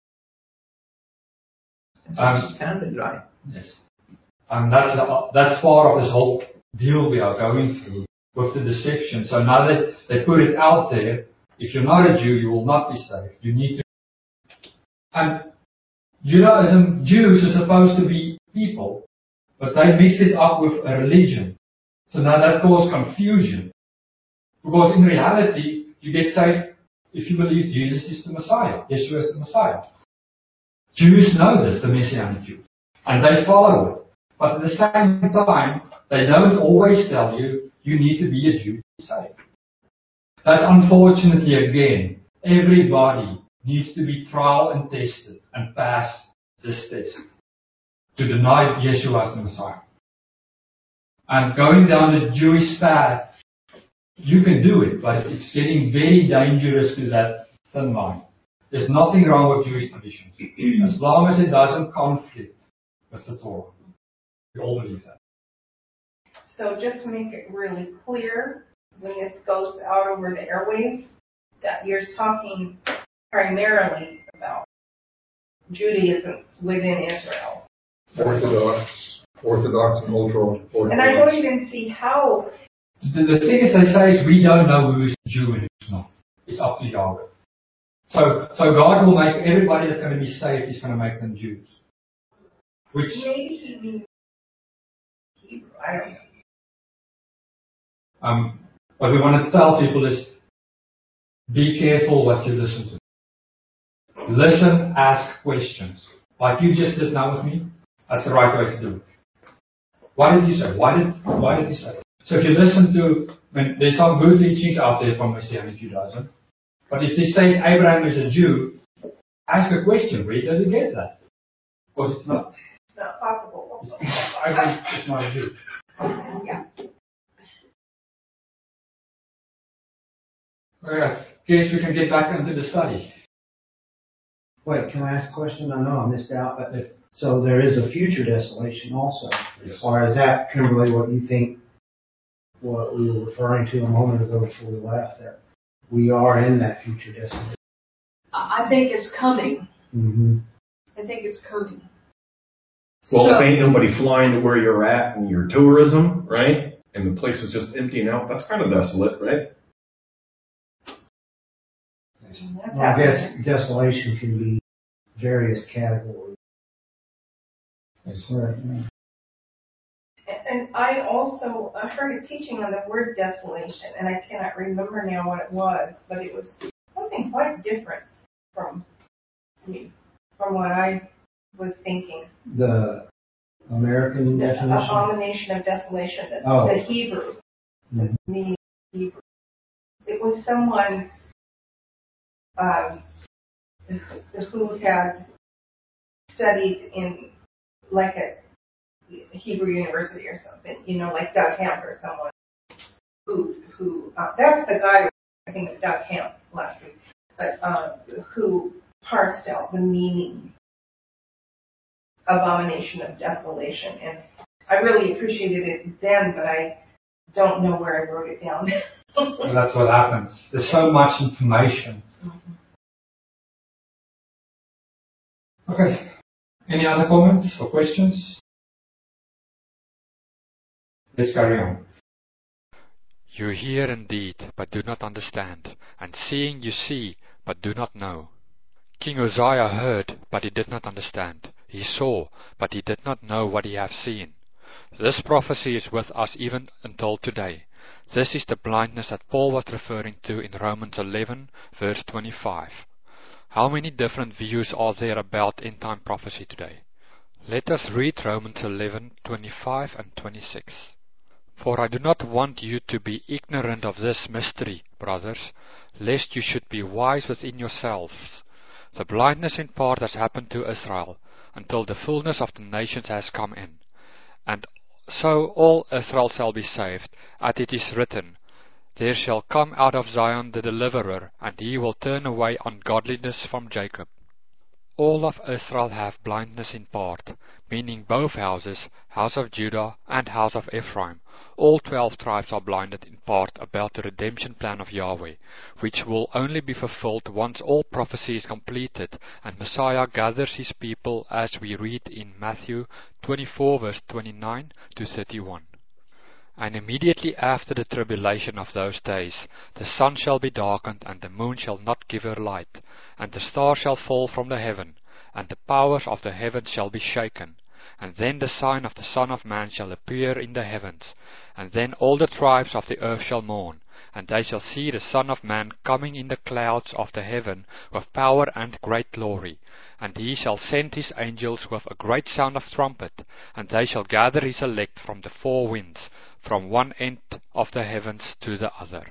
She sounded like. Yes. And that's part of this whole deal we are going through with the deception. So now that they put it out there, if you're not a Jew, you will not be saved. You need to. And Judaism, Jews are supposed to be people, but they mixed it up with a religion. So now that caused confusion. Because in reality, you get saved if you believe Jesus is the Messiah. Yeshua is the Messiah. Jews know this, the Messianic Jews, and they follow it. But at the same time, they don't always tell you, you need to be a Jew to be saved. That's unfortunately, again, everybody needs to be trial and tested and pass this test to deny Yeshua as the Messiah. And going down the Jewish path, you can do it, but it's getting very dangerous to that thin line. There's nothing wrong with Jewish traditions, as long as it doesn't conflict with the Torah. We all believe that. So just to make it really clear, when this goes out over the airwaves, that you're talking primarily about Judaism within Israel. Orthodox and ultra-Orthodox. And I don't even see how. The thing is, they say is we don't know who is Jew and who's not. It's up to Yahweh. So God will make everybody that's going to be saved, He's going to make them Jews. Which maybe He means Hebrew. I don't know. What we want to tell people is, be careful what you listen to. Listen, ask questions. Like you just did now with me, that's the right way to do it. Why did you say? Why did you say? So if you listen to, there's some good teachings out there from Messianic Judaism, but if he says Abraham is a Jew, ask a question, where does he get that? Because it's not. It's not possible. Abraham is not a Jew. Yeah. I guess we can get back into the study. Wait, can I ask a question? I know I missed out. So there is a future desolation also. As far as that, Kimberly, what you think, what we were referring to a moment ago before we left, that we are in that future desolation. I think it's coming. Mm-hmm. I think it's coming. Well, So, if ain't nobody flying to where you're at and your tourism, right? And the place is just emptying out, that's kind of desolate, right? Well, I guess desolation can be various categories. Yes. Right. And I also heard a teaching on the word desolation, and I cannot remember now what it was, but it was something quite different from what I was thinking. The American The definition? abomination of desolation, the Hebrew, the meaning of Hebrew. It was someone who had studied in like a Hebrew university or something, like Doug Hamp or someone who that's the guy I think of Doug Hamp last week, but who parsed out the meaning abomination of desolation, and I really appreciated it then, but I don't know where I wrote it down. Well, that's what happens. There's so much information. Okay. Any other comments or questions? Let's carry on. You hear indeed, but do not understand, and seeing you see, but do not know. King Uzziah heard, but he did not understand. He saw, but he did not know what he hath seen. This prophecy is with us even until today. This is the blindness that Paul was referring to in Romans 11, verse 25. How many different views are there about end-time prophecy today? Let us read Romans 11, 25 and 26. For I do not want you to be ignorant of this mystery, brothers, lest you should be wise within yourselves. The blindness in part has happened to Israel, until the fullness of the nations has come in. And so all Israel shall be saved, as it is written, There shall come out of Zion the deliverer, and he will turn away ungodliness from Jacob. All of Israel have blindness in part, meaning both houses, house of Judah and house of Ephraim. All 12 tribes are blinded in part about the redemption plan of Yahweh, which will only be fulfilled once all prophecy is completed and Messiah gathers his people, as we read in Matthew 24 verse 29 to 31. And immediately after the tribulation of those days, the sun shall be darkened, and the moon shall not give her light, and the stars shall fall from the heaven, and the powers of the heavens shall be shaken. And then the sign of the Son of Man shall appear in the heavens, and then all the tribes of the earth shall mourn, and they shall see the Son of Man coming in the clouds of the heaven with power and great glory. And he shall send his angels with a great sound of trumpet, and they shall gather his elect from the 4 winds, from one end of the heavens to the other.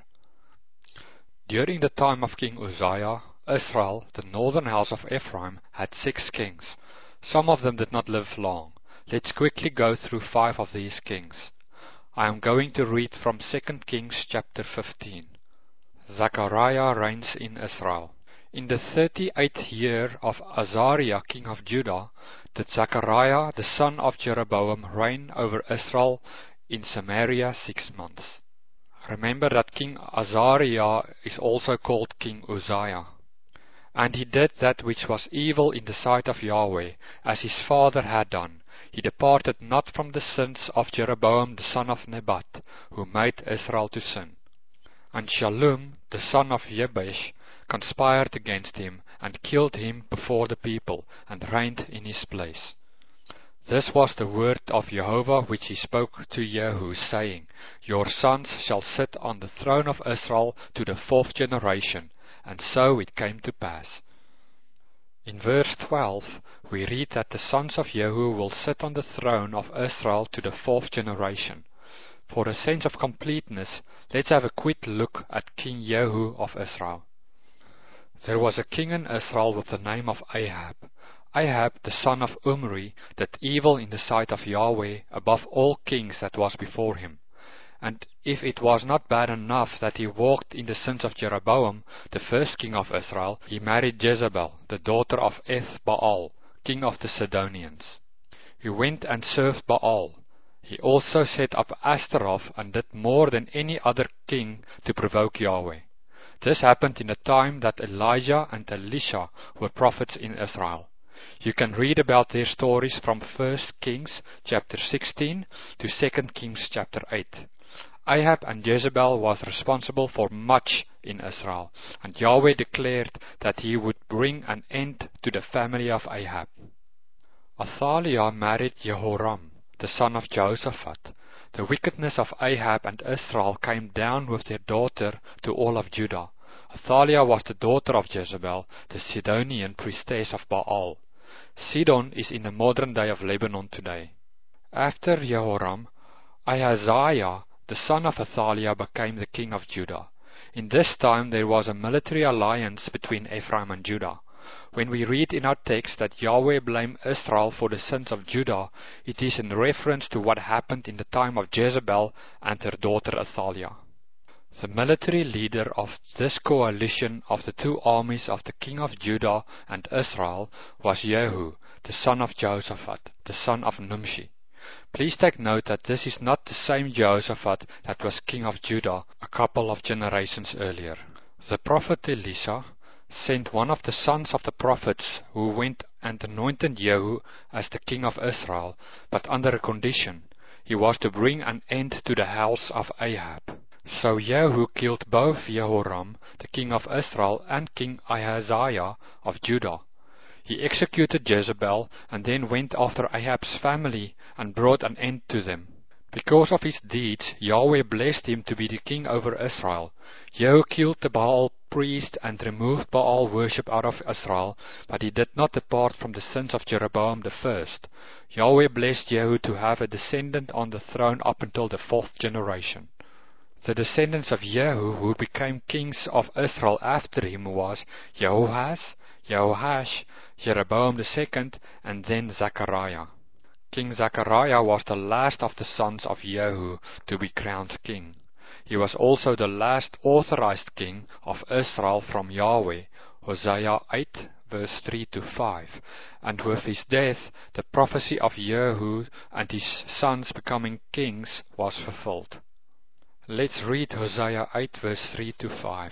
During the time of King Uzziah, Israel, the northern house of Ephraim, had 6 kings. Some of them did not live long. Let's quickly go through 5 of these kings. I am going to read from 2 Kings chapter 15. Zechariah reigns in Israel. In the 38th year of Azariah king of Judah, did Zechariah the son of Jeroboam reign over Israel in Samaria 6 months. Remember that King Azariah is also called King Uzziah. And he did that which was evil in the sight of Yahweh, as his father had done. He departed not from the sins of Jeroboam the son of Nebat, who made Israel to sin. And Shallum the son of Jebesh conspired against him, and killed him before the people, and reigned in his place. This was the word of Jehovah which he spoke to Jehu, saying, Your sons shall sit on the throne of Israel to the 4th generation. And so it came to pass. In verse 12, we read that the sons of Jehu will sit on the throne of Israel to the 4th generation. For a sense of completeness, let's have a quick look at King Jehu of Israel. There was a king in Israel with the name of Ahab. Ahab, the son of Omri, did evil in the sight of Yahweh above all kings that was before him. And if it was not bad enough that he walked in the sins of Jeroboam, the first king of Israel, he married Jezebel, the daughter of Ethbaal, king of the Sidonians. He went and served Baal. He also set up Ashtaroth and did more than any other king to provoke Yahweh. This happened in the time that Elijah and Elisha were prophets in Israel. You can read about their stories from 1 Kings chapter 16 to 2 Kings chapter 8. Ahab and Jezebel was responsible for much in Israel, and Yahweh declared that he would bring an end to the family of Ahab. Athaliah married Jehoram, the son of Jehoshaphat. The wickedness of Ahab and Israel came down with their daughter to all of Judah. Athaliah was the daughter of Jezebel, the Sidonian priestess of Baal. Sidon is in the modern day of Lebanon today. After Jehoram, Ahaziah, the son of Athaliah, became the king of Judah. In this time there was a military alliance between Ephraim and Judah. When we read in our text that Yahweh blamed Israel for the sins of Judah, it is in reference to what happened in the time of Jezebel and her daughter Athaliah. The military leader of this coalition of the two armies of the king of Judah and Israel was Jehu, the son of Jehoshaphat, the son of Nimshi. Please take note that this is not the same Jehoshaphat that was king of Judah a couple of generations earlier. The prophet Elisha sent one of the sons of the prophets who went and anointed Jehu as the king of Israel, but under a condition. He was to bring an end to the house of Ahab. So Jehu killed both Jehoram, the king of Israel, and King Ahaziah of Judah. He executed Jezebel and then went after Ahab's family and brought an end to them. Because of his deeds, Yahweh blessed him to be the king over Israel. Jehu killed the Baal priest and removed Baal worship out of Israel, but he did not depart from the sins of Jeroboam the first. Yahweh blessed Jehu to have a descendant on the throne up until the 4th generation. The descendants of Jehu who became kings of Israel after him was Jehoahaz, Jehoash, Jeroboam II, and then Zechariah. King Zechariah was the last of the sons of Jehu to be crowned king. He was also the last authorized king of Israel from Yahweh, Hosea 8, verse 3 to 5. And with his death, the prophecy of Jehu and his sons becoming kings was fulfilled. Let's read Hosea 8, verse 3 to 5.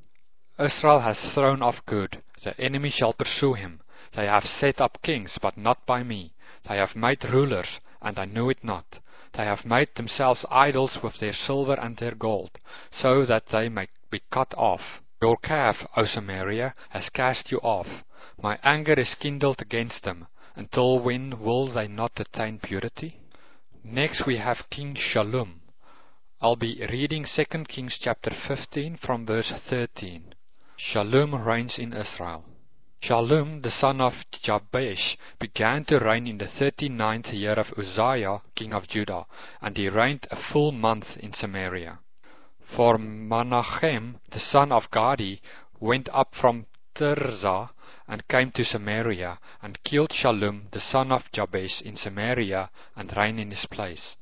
Israel has thrown off good, the enemy shall pursue him. They have set up kings, but not by me. They have made rulers, and I knew it not. They have made themselves idols with their silver and their gold, so that they may be cut off. Your calf, O Samaria, has cast you off. My anger is kindled against them. Until when will they not attain purity? Next we have King Shallum. I'll be reading 2 Kings chapter 15 from verse 13. Shallum reigns in Israel. Shallum, the son of Jabesh, began to reign in the 39th year of Uzziah, king of Judah, and he reigned a full month in Samaria. For Menachem, the son of Gadi, went up from Tirzah and came to Samaria, and killed Shallum, the son of Jabesh, in Samaria, and reigned in his place.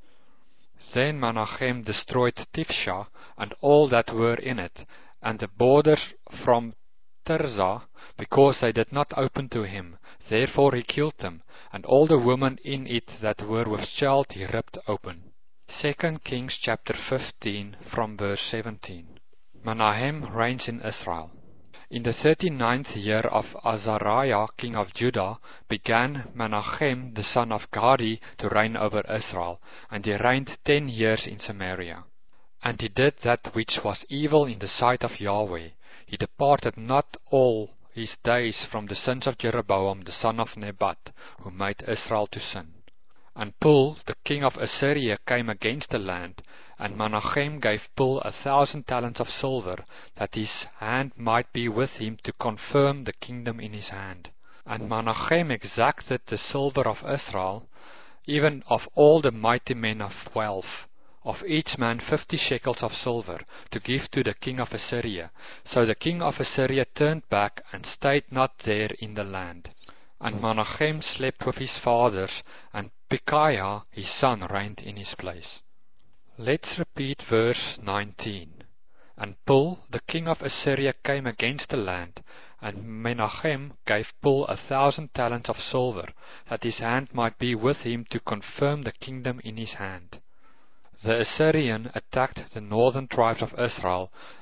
Then Menachem destroyed Tifsha and all that were in it, and the borders from Tirzah, because they did not open to him. Therefore he killed them, and all the women in it that were with child he ripped open. 2 Kings chapter 15 from verse 17. Menachem reigns in Israel. In the 39th year of Azariah, king of Judah, began Menachem, the son of Gadi, to reign over Israel, and he reigned 10 years in Samaria. And he did that which was evil in the sight of Yahweh. He departed not all his days from the sins of Jeroboam, the son of Nebat, who made Israel to sin. And Pul, the king of Assyria, came against the land, and Menachem gave Pul 1,000 talents of silver, that his hand might be with him to confirm the kingdom in his hand. And Menachem exacted the silver of Israel, even of all the mighty men of wealth, of each man 50 shekels of silver, to give to the king of Assyria. So the king of Assyria turned back, and stayed not there in the land. And Menachem slept with his fathers, and Pekahiah his son reigned in his place. Let's repeat verse 19. And Pul, the king of Assyria, came against the land, and Menachem gave Pul 1,000 talents of silver, that his hand might be with him to confirm the kingdom in his hand. The Assyrian attacked the northern tribes of Israel,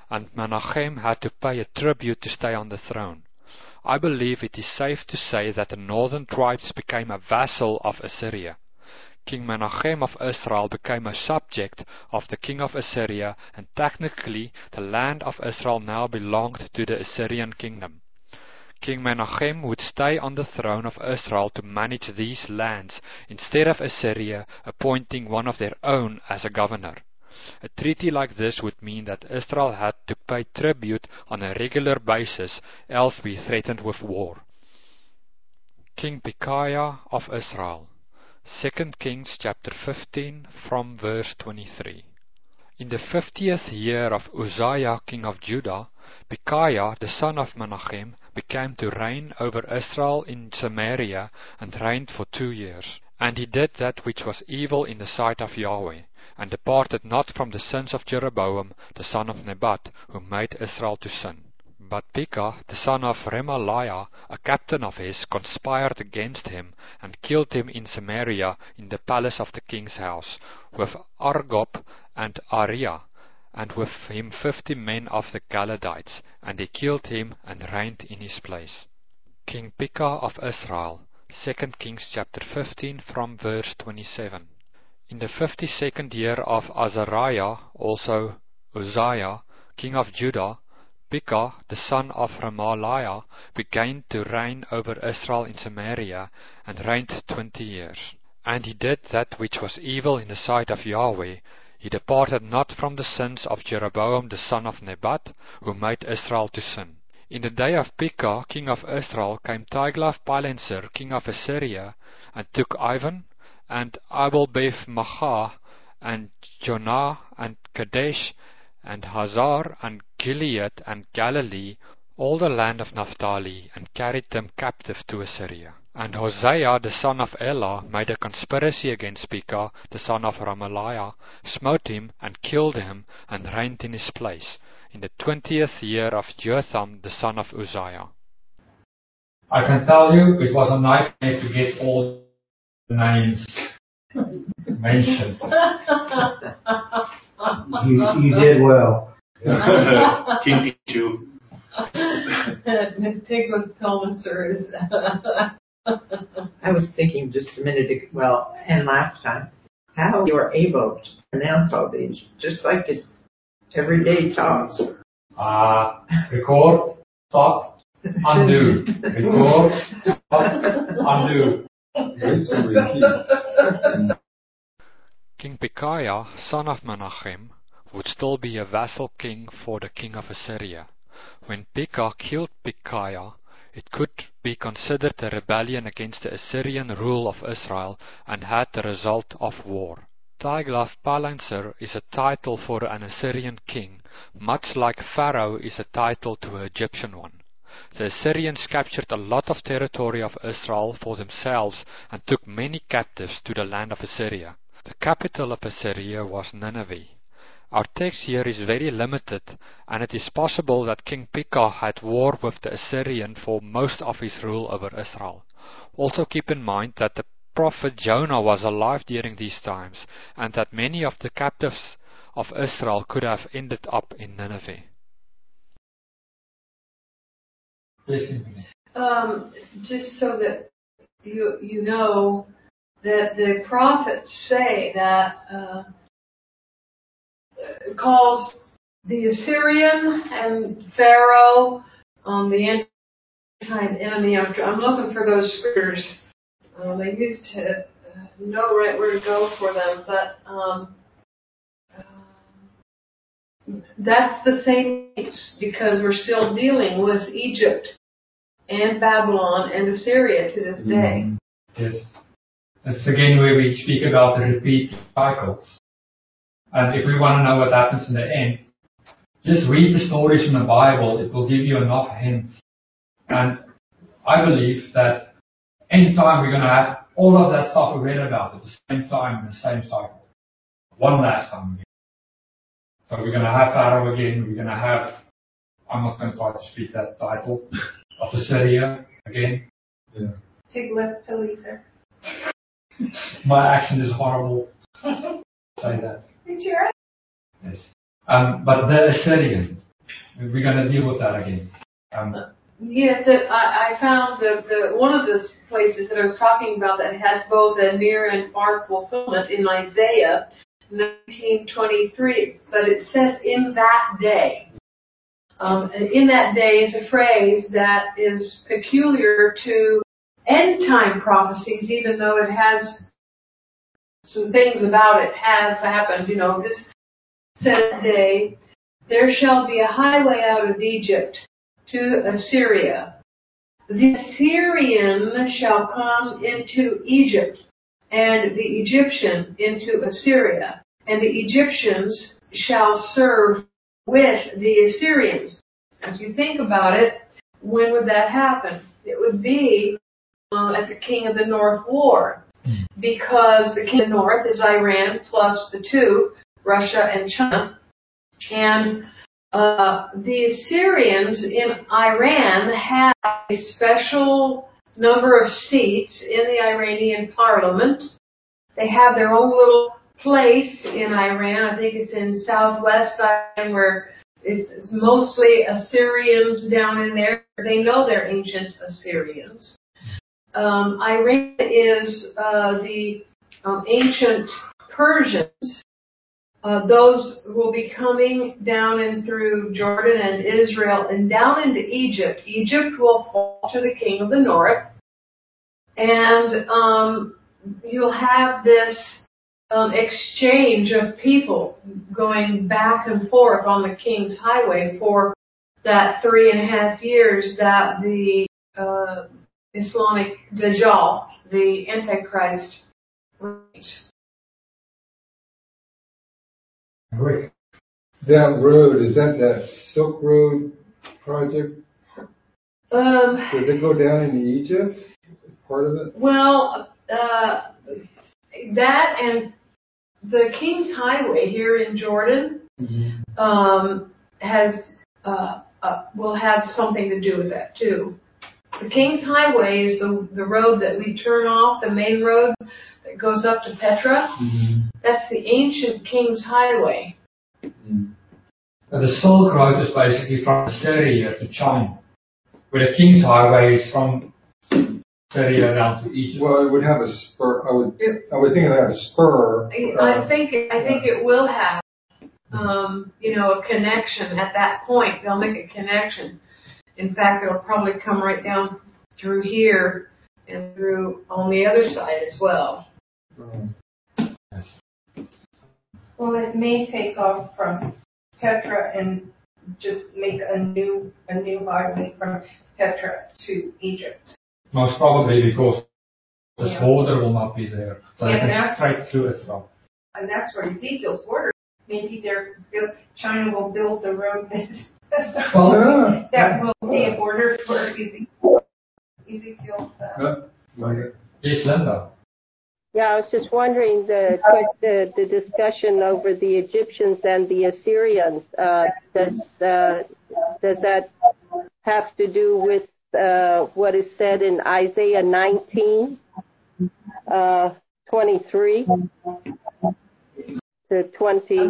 and Menachem had to pay a tribute to stay on the throne. I believe it is safe to say that the northern tribes became a vassal of Assyria. King Menachem of Israel became a subject of the king of Assyria, and technically the land of Israel now belonged to the Assyrian kingdom. King Menachem would stay on the throne of Israel to manage these lands, instead of Assyria appointing one of their own as a governor. A treaty like this would mean that Israel had to pay tribute on a regular basis, else be threatened with war. King Pekahiah of Israel. 2 Kings chapter 15 from verse 23. In the 50th year of Uzziah king of Judah, Pekahiah the son of Menachem began to reign over Israel in Samaria, and reigned for 2 years. And he did that which was evil in the sight of Yahweh, and departed not from the sins of Jeroboam the son of Nebat, who made Israel to sin. But Pekah the son of Remaliah, a captain of his, conspired against him, and killed him in Samaria in the palace of the king's house, with Argob and Ariah, and with him 50 men of the Galadites, and he killed him and reigned in his place. King Pekah of Israel. 2 Kings chapter 15 from verse 27. In the 52nd year of Azariah, also Uzziah, king of Judah, Pekah the son of Remaliah began to reign over Israel in Samaria, and reigned 20 years. And he did that which was evil in the sight of Yahweh. He departed not from the sins of Jeroboam the son of Nebat, who made Israel to sin. In the day of Pekah, king of Israel, came Tiglath-Pileser, king of Assyria, and took Ivan, and Abel-Beth-Maachah, and Jonah, and Kadesh, and Hazar, and Gilead, and Galilee, all the land of Naphtali, and carried them captive to Assyria. And Hosea the son of Elah made a conspiracy against Pekah the son of Remaliah, smote him, and killed him, and reigned in his place, in the 20th year of Jotham the son of Uzziah. I can tell you it was a nightmare to get all the names mentioned. You did well. King Pichu. Tiglath-Pileser is. I was thinking just a minute ago, well, and last time, how you are able to pronounce all these, just like it's everyday talk. Record, stop, undo. Record, stop, undo. Rinse and repeat. King Pekahiah, son of Menachem, would still be a vassal king for the king of Assyria. When Pekah killed Pekahiah, it could be considered a rebellion against the Assyrian rule of Israel, and had the result of war. Tiglath-Pileser is a title for an Assyrian king, much like Pharaoh is a title to an Egyptian one. The Assyrians captured a lot of territory of Israel for themselves, and took many captives to the land of Assyria. The capital of Assyria was Nineveh. Our text here is very limited, and it is possible that King Pekah had war with the Assyrian for most of his rule over Israel. Also keep in mind that the prophet Jonah was alive during these times, and that many of the captives of Israel could have ended up in Nineveh. Just so that you know that the prophets say that calls the Assyrian and Pharaoh the end-time enemy. I'm looking for those scriptures. I used to know right where to go for them, but that's the same because we're still dealing with Egypt and Babylon and Assyria to this day. Yes. That's again where we speak about the repeat cycles. And if we want to know what happens in the end, just read the stories in the Bible. It will give you enough hints. And I believe that any time we're going to have all of that stuff we read about at the same time in the same cycle. One last time again. So we're going to have Pharaoh again. We're going to have, I'm not going to try to speak that title, of Assyria again. Yeah. Tiglath-Pileser. My accent is horrible. Say that. It's your Yes. But the Assyrian, We're going to deal with that again. Yes, I found the one of the places that I was talking about that has both a near and far fulfillment in Isaiah 19:23, but it says in that day. In that day is a phrase that is peculiar to end time prophecies, even though it has some things about it have happened. This says day, there shall be a highway out of Egypt to Assyria. The Assyrian shall come into Egypt, and the Egyptian into Assyria, and the Egyptians shall serve with the Assyrians. If you think about it, when would that happen? It would be at the King of the North War, because the King of the North is Iran plus the two, Russia and China, and the Assyrians in Iran have a special number of seats in the Iranian parliament. They have their own little place in Iran. I think it's in southwest Iran, where it's mostly Assyrians down in there. They know they're ancient Assyrians. Iran is the ancient Persians. Those will be coming down in through Jordan and Israel and down into Egypt. Egypt will fall to the King of the North. And you'll have this exchange of people going back and forth on the King's Highway for that 3.5 years that the Islamic Dajjal, the Antichrist, reigns. Great. That road, is that Silk Road project? Does it go down into Egypt? Part of it? Well, that and the King's Highway here in Jordan has will have something to do with that too. The King's Highway is the road that we turn off, the main road that goes up to Petra. That's the ancient King's Highway. The Silk Road is basically from Syria to China, where the King's Highway is from Syria down to Egypt. Well, it would have a spur. I would think it would have a spur. I think it will have, a connection at that point. They'll make a connection. In fact, it'll probably come right down through here and through on the other side as well. Well, it may take off from Petra and just make a new highway from Petra to Egypt. Most probably because the border will not be there. So they can straight through Israel. And that's where Ezekiel's border. Maybe China will build the road that will be a border for Ezekiel's. Yes, Linda. Yeah, I was just wondering the discussion over the Egyptians and the Assyrians. Does that have to do with what is said in Isaiah 19, 23 to 25?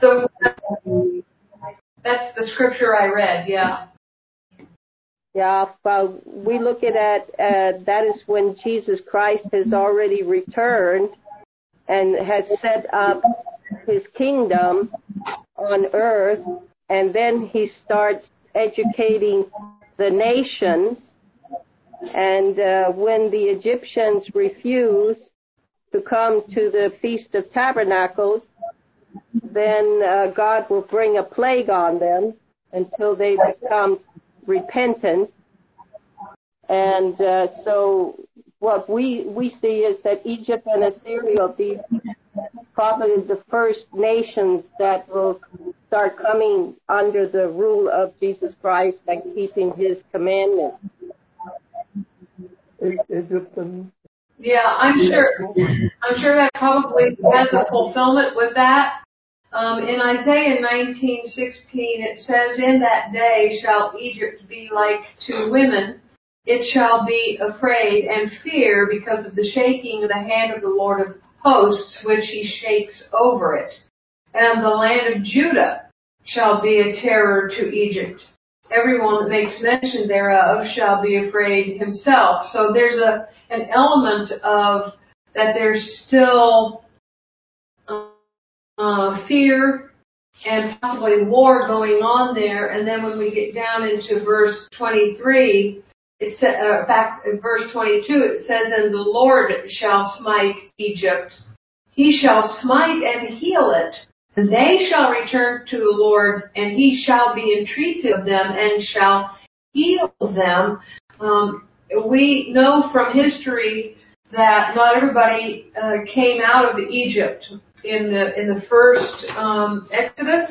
That's the scripture I read. Yeah. Yeah, we look at that is when Jesus Christ has already returned and has set up his kingdom on earth, and then he starts educating the nations. And when the Egyptians refuse to come to the Feast of Tabernacles, then God will bring a plague on them until they become repentant. And so what we see is that Egypt and Assyria will be probably the first nations that will start coming under the rule of Jesus Christ and keeping his commandments. Yeah, I'm sure that probably has a fulfillment with that. In Isaiah 19:16, it says, "In that day shall Egypt be like to women. It shall be afraid and fear because of the shaking of the hand of the Lord of hosts, which he shakes over it. And the land of Judah shall be a terror to Egypt. Everyone that makes mention thereof shall be afraid himself. So there's an element of that there's still fear and possibly war going on there. And then when we get down into verse 23, back in verse 22, it says, "And the Lord shall smite Egypt. He shall smite and heal it. And they shall return to the Lord, and he shall be entreated of them and shall heal them." We know from history that not everybody came out of Egypt in the first Exodus,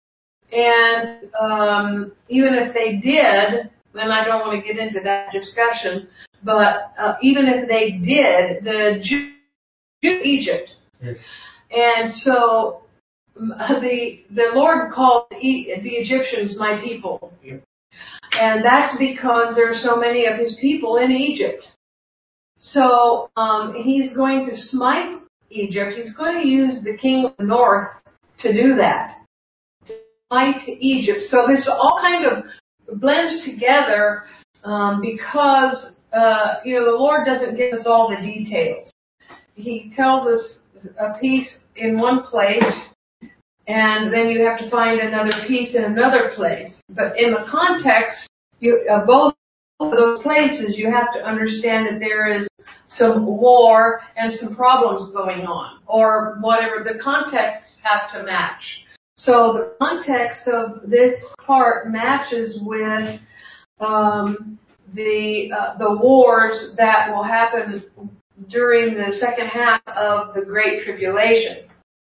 and even if they did, and I don't want to get into that discussion, but even if they did, the Jews Egypt, yes. And so the Lord called the Egyptians my people. Yep. And that's because there are so many of his people in Egypt. So he's going to smite Egypt. He's going to use the king of the north to do that. To smite Egypt. So this all kind of blends together because, the Lord doesn't give us all the details. He tells us a piece in one place, and then you have to find another piece in another place. But in the context of both of those places, you have to understand that there is some war and some problems going on, or whatever. The contexts have to match. So the context of this part matches with the wars that will happen during the second half of the Great Tribulation.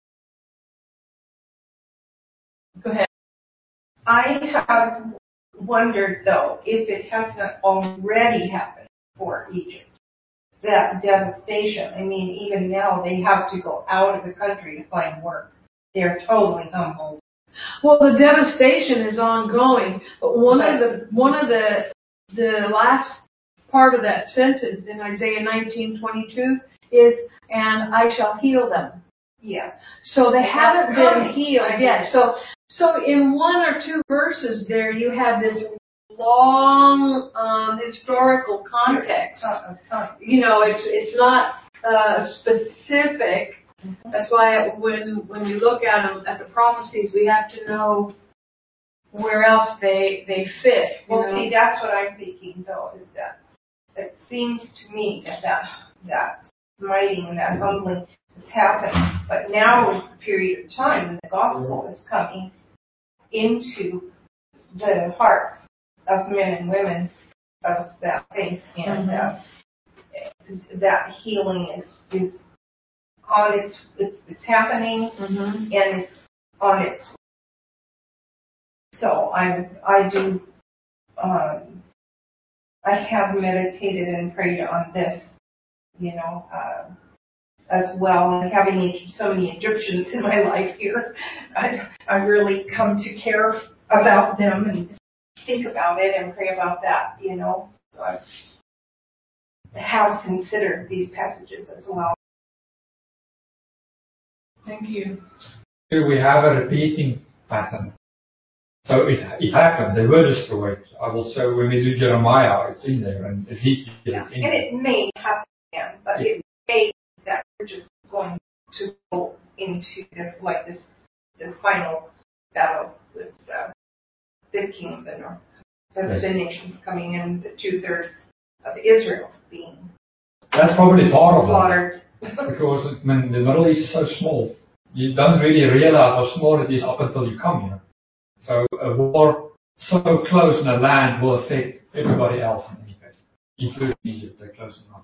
Go ahead. I have wondered, though, if it hasn't already happened for Egypt, that devastation. I mean, even now they have to go out of the country to find work. They're totally humbled. Well, the devastation is ongoing, but one of the last part of that sentence in Isaiah 19:22 is, "And I shall heal them." Yeah. So they haven't been healed yet. So in one or two verses there, you have this long historical context. It's not specific. That's why when we look at the prophecies, we have to know where else they fit. Well, see, that's what I'm thinking, though, is that it seems to me that smiting and that humbling has happened, but now is the period of time when the gospel is coming into the hearts of men and women of that faith, and that healing is on it's happening, and it's on its. So I do. I have meditated and prayed on this, as well. And having so many Egyptians in my life here, I really come to care about them and think about it and pray about that, So I have considered these passages as well. Thank you. Here we have a repeating pattern. So it happened. They were destroyed. I will show when we do Jeremiah, it's in there, and Ezekiel, it's in there. And it may happen again, but it may that we're just going to go into this final battle with the king of the north, the nations coming in, the 2/3 of Israel being that's probably part of slaughtered. Because the Middle East is so small, you don't really realize how small it is up until you come here. So a war so close in a land will affect everybody else in any case, including Egypt. They're close enough.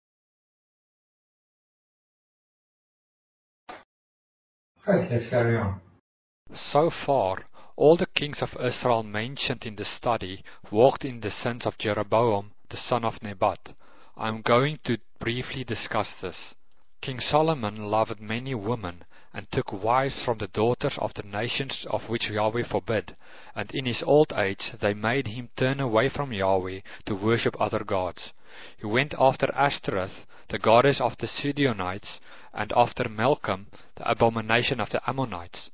Okay, let's carry on. So far, all the kings of Israel mentioned in the study walked in the sins of Jeroboam, the son of Nebat. I am going to briefly discuss this. King Solomon loved many women, and took wives from the daughters of the nations of which Yahweh forbid, and in his old age they made him turn away from Yahweh to worship other gods. He went after Ashtoreth, the goddess of the Sidonites, and after Milcom, the abomination of the Ammonites.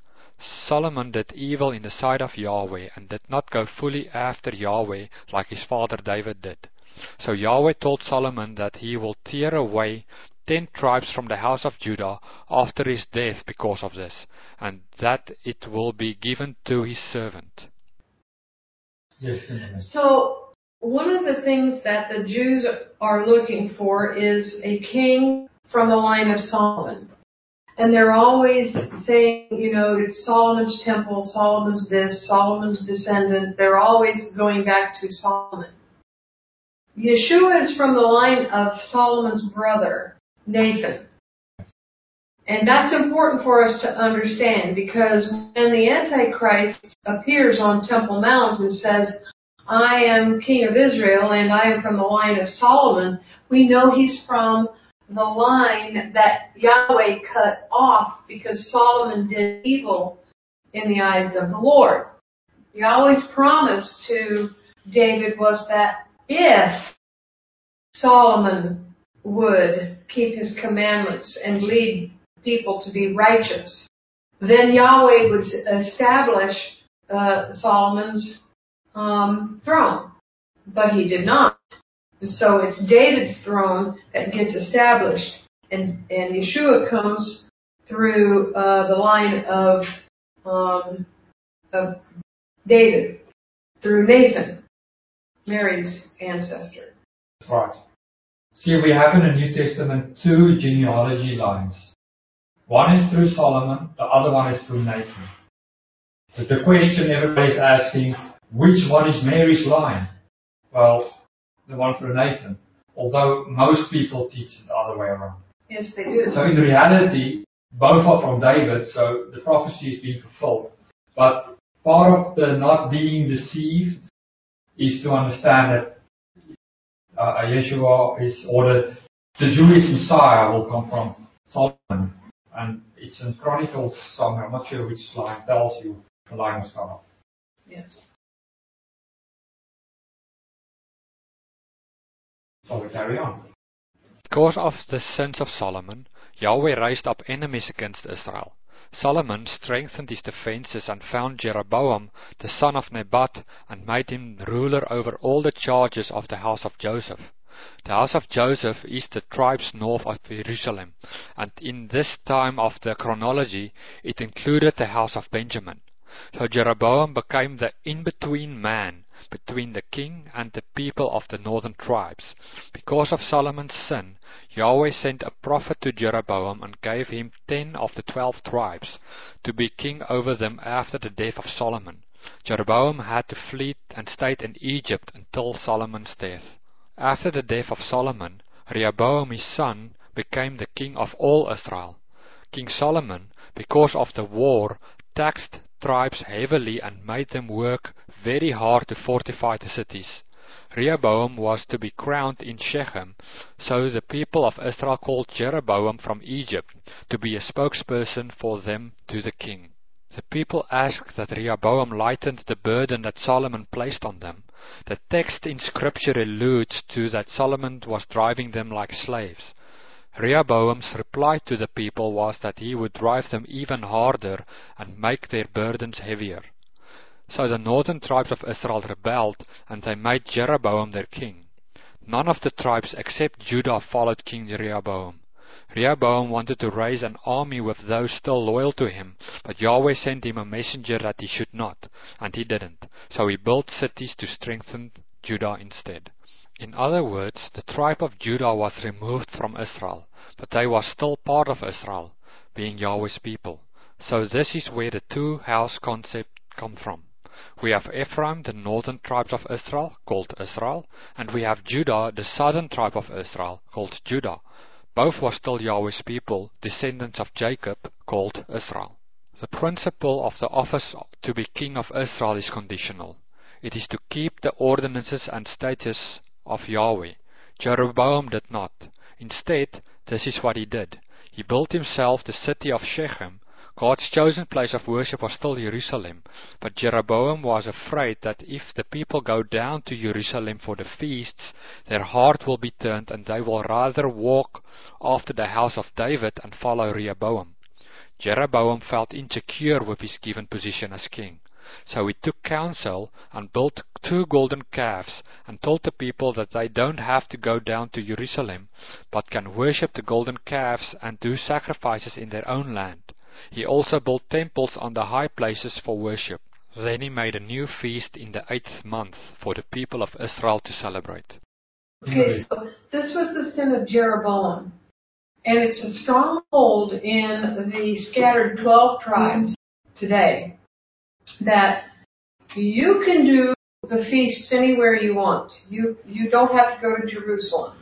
Solomon did evil in the sight of Yahweh, and did not go fully after Yahweh like his father David did. So Yahweh told Solomon that he will tear away 10 tribes from the house of Judah after his death because of this, and that it will be given to his servant. Yes. So, one of the things that the Jews are looking for is a king from the line of Solomon. And they're always saying, it's Solomon's temple, Solomon's this, Solomon's descendant. They're always going back to Solomon. Yeshua is from the line of Solomon's brother, Nathan. And that's important for us to understand, because when the Antichrist appears on Temple Mount and says, I am king of Israel and I am from the line of Solomon, we know he's from the line that Yahweh cut off because Solomon did evil in the eyes of the Lord. Yahweh's promise to David was that if Solomon would keep his commandments and lead people to be righteous, then Yahweh would establish Solomon's throne. But he did not. And so it's David's throne that gets established. And Yeshua comes through the line of David, through Nathan, Mary's ancestor. That's right. See, we have in the New Testament 2 genealogy lines. One is through Solomon, the other one is through Nathan. But the question everybody's asking, which one is Mary's line? Well, the one through Nathan. Although most people teach it the other way around. Yes, they do. So in reality, both are from David, so the prophecy is being fulfilled. But part of the not being deceived is to understand that Yeshua is ordered, the Jewish Messiah will come from Solomon. And it's in Chronicles somewhere, I'm not sure which line tells you the line was cut off. Yes. So we carry on. Because of the sins of Solomon, Yahweh raised up enemies against Israel. Solomon strengthened his defenses and found Jeroboam, the son of Nebat, and made him ruler over all the charges of the house of Joseph. The house of Joseph is the tribes north of Jerusalem, and in this time of the chronology, it included the house of Benjamin. So Jeroboam became the in-between man between the king and the people of the northern tribes. Because of Solomon's sin, Yahweh sent a prophet to Jeroboam and gave him 10 of the 12 tribes to be king over them after the death of Solomon. Jeroboam had to flee and stayed in Egypt until Solomon's death. After the death of Solomon, Rehoboam his son became the king of all Israel. King Solomon, because of the war, taxed tribes heavily and made them work very hard to fortify the cities. Rehoboam was to be crowned in Shechem, so the people of Israel called Jeroboam from Egypt to be a spokesperson for them to the king. The people asked that Rehoboam lightened the burden that Solomon placed on them. The text in Scripture alludes to that Solomon was driving them like slaves. Rehoboam's reply to the people was that he would drive them even harder and make their burdens heavier. So the northern tribes of Israel rebelled, and they made Jeroboam their king. None of the tribes except Judah followed King Rehoboam. Rehoboam wanted to raise an army with those still loyal to him, but Yahweh sent him a messenger that he should not, and he didn't. So he built cities to strengthen Judah instead. In other words, the tribe of Judah was removed from Israel, but they were still part of Israel, being Yahweh's people. So this is where the two-house concept comes from. We have Ephraim, the northern tribes of Israel, called Israel, and we have Judah, the southern tribe of Israel, called Judah. Both were still Yahweh's people, descendants of Jacob, called Israel. The principle of the office to be king of Israel is conditional. It is to keep the ordinances and statutes of Yahweh. Jeroboam did not. Instead, this is what he did. He built himself the city of Shechem. God's chosen place of worship was still Jerusalem, but Jeroboam was afraid that if the people go down to Jerusalem for the feasts, their heart will be turned and they will rather walk after the house of David and follow Rehoboam. Jeroboam felt insecure with his given position as king. So he took counsel and built 2 golden calves and told the people that they don't have to go down to Jerusalem, but can worship the golden calves and do sacrifices in their own land. He also built temples on the high places for worship. Then he made a new feast in the 8th month for the people of Israel to celebrate. Okay, so this was the sin of Jeroboam. And it's a stronghold in the scattered 12 tribes today, that you can do the feasts anywhere you want. You don't have to go to Jerusalem.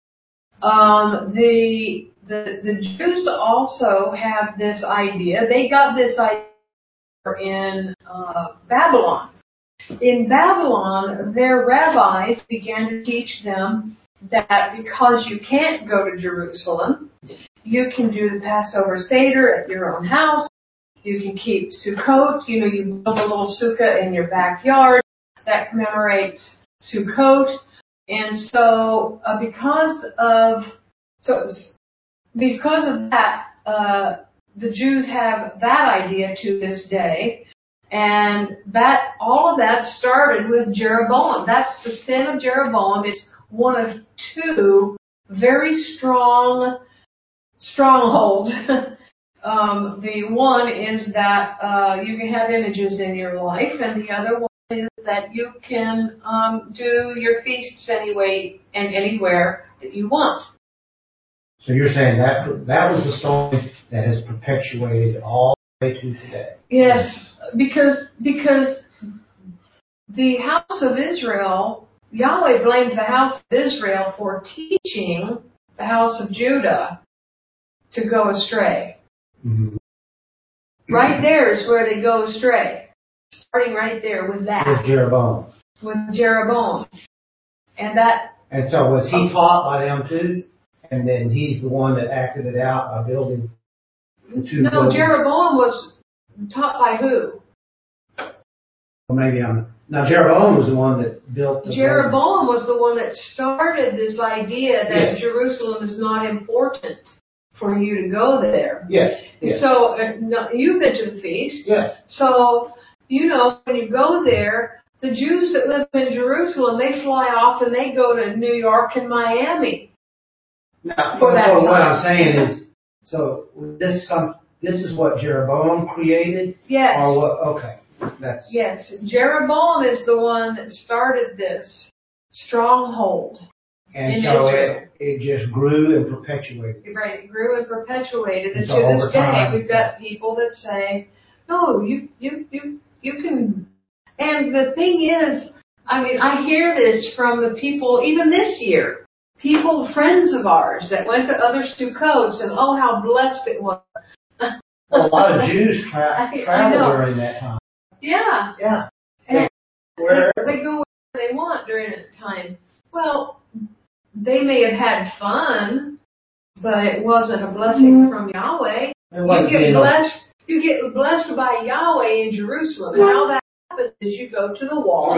The Jews also have this idea. They got this idea in Babylon. In Babylon, their rabbis began to teach them that because you can't go to Jerusalem, you can do the Passover Seder at your own house. You can keep Sukkot. You build a little sukkah in your backyard that commemorates Sukkot. And so, because of that, the Jews have that idea to this day, and that all of that started with Jeroboam. That's the sin of Jeroboam. It's one of 2 very strong strongholds. The one is that you can have images in your life, and the other one is that you can do your feasts anyway and anywhere that you want. So you're saying that was the story that has perpetuated all the way to today? Yes, because the house of Israel, Yahweh blamed the house of Israel for teaching the house of Judah to go astray. Mm-hmm. Right there is where they go astray. Starting right there with that. With Jeroboam. With Jeroboam. And so was he taught by them too? And then he's the one that acted it out by building the 2 No, buildings? Jeroboam was taught by who? Well, now Jeroboam was the one that built the Jeroboam was the one that started this idea that yes. Jerusalem is not important for you to go there. Yes. Yes. So, you've been to the feast. Yes. So, when you go there, the Jews that live in Jerusalem, they fly off and they go to New York and Miami. Now, for that time. What I'm saying is, so this is what Jeroboam created? Yes. Or what? Okay. Yes. Jeroboam is the one that started this stronghold. And in so Israel. it just grew and perpetuated. Right, it grew and perpetuated. And so to this day, time, we've got people that say, no, you can. And the thing is, I hear this from the people, even this year, friends of ours that went to other Sukkots, and oh, how blessed it was. Well, a lot of Jews travel during that time. Yeah. Yeah. And they go where they want during that time. Well, they may have had fun, but it wasn't a blessing from Yahweh. You get blessed by Yahweh in Jerusalem. And how that happens is you go to the wall.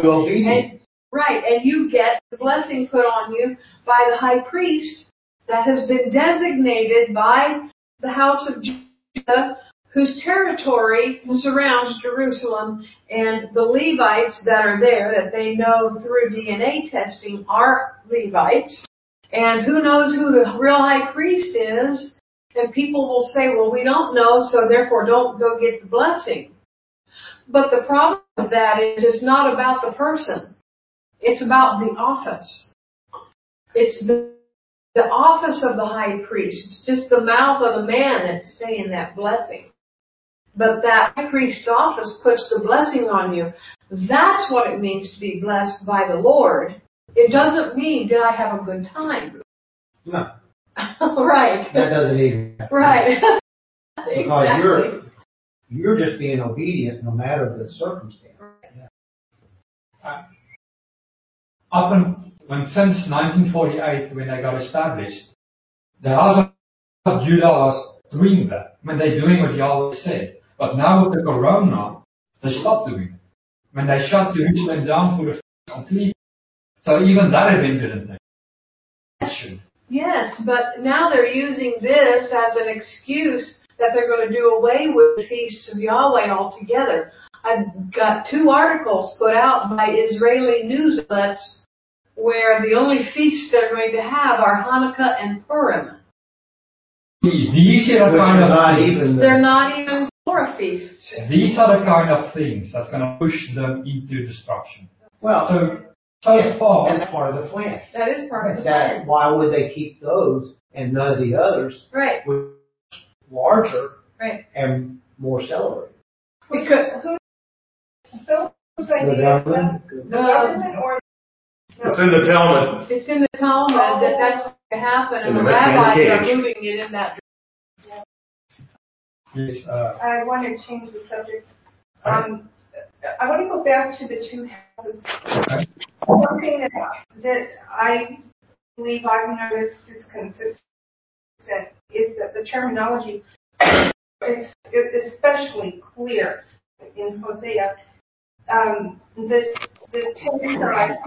And you get the blessing put on you by the high priest that has been designated by the house of Judah, whose territory surrounds Jerusalem, and the Levites that are there, that they know through DNA testing are Levites. And who knows who the real high priest is? And people will say, well, we don't know, so therefore don't go get the blessing. But the problem with that is it's not about the person. It's about the office. It's the office of the high priest. It's just the mouth of a man that's saying that blessing. But that high priest's office puts the blessing on you. That's what it means to be blessed by the Lord. It doesn't mean, did I have a good time? No. Right. That doesn't even happen. Right. Because exactly. you're just being obedient no matter the circumstance. Since 1948, when they got established, the house of Judah was doing that. They're doing what Yahweh said. But now with the corona, they stopped doing it. They shut Jerusalem down for the complete. So even that event didn't take action. Yes, but now they're using this as an excuse that they're going to do away with the feasts of Yahweh altogether. I've got 2 articles put out by Israeli news outlets where the only feasts they're going to have are Hanukkah and Purim. These are the kind of things. They're not even Torah feasts. These are the kind of things that's going to push them into destruction. Well, so far, and that's part of the plan. That is part of the plan. Why would they keep those and none of the others? Right. Larger. Right. And more celebrated. Because So whose idea is that? The government or? It's in the Talmud. It's in the Talmud that that's going to happen, and In the the rabbis are cage. moving it in that direction. yes, I want to change the subject. I want to go back to the 2 houses. okay. One thing that I believe I've noticed is consistent is that the terminology is especially clear in Hosea. The 10 tribes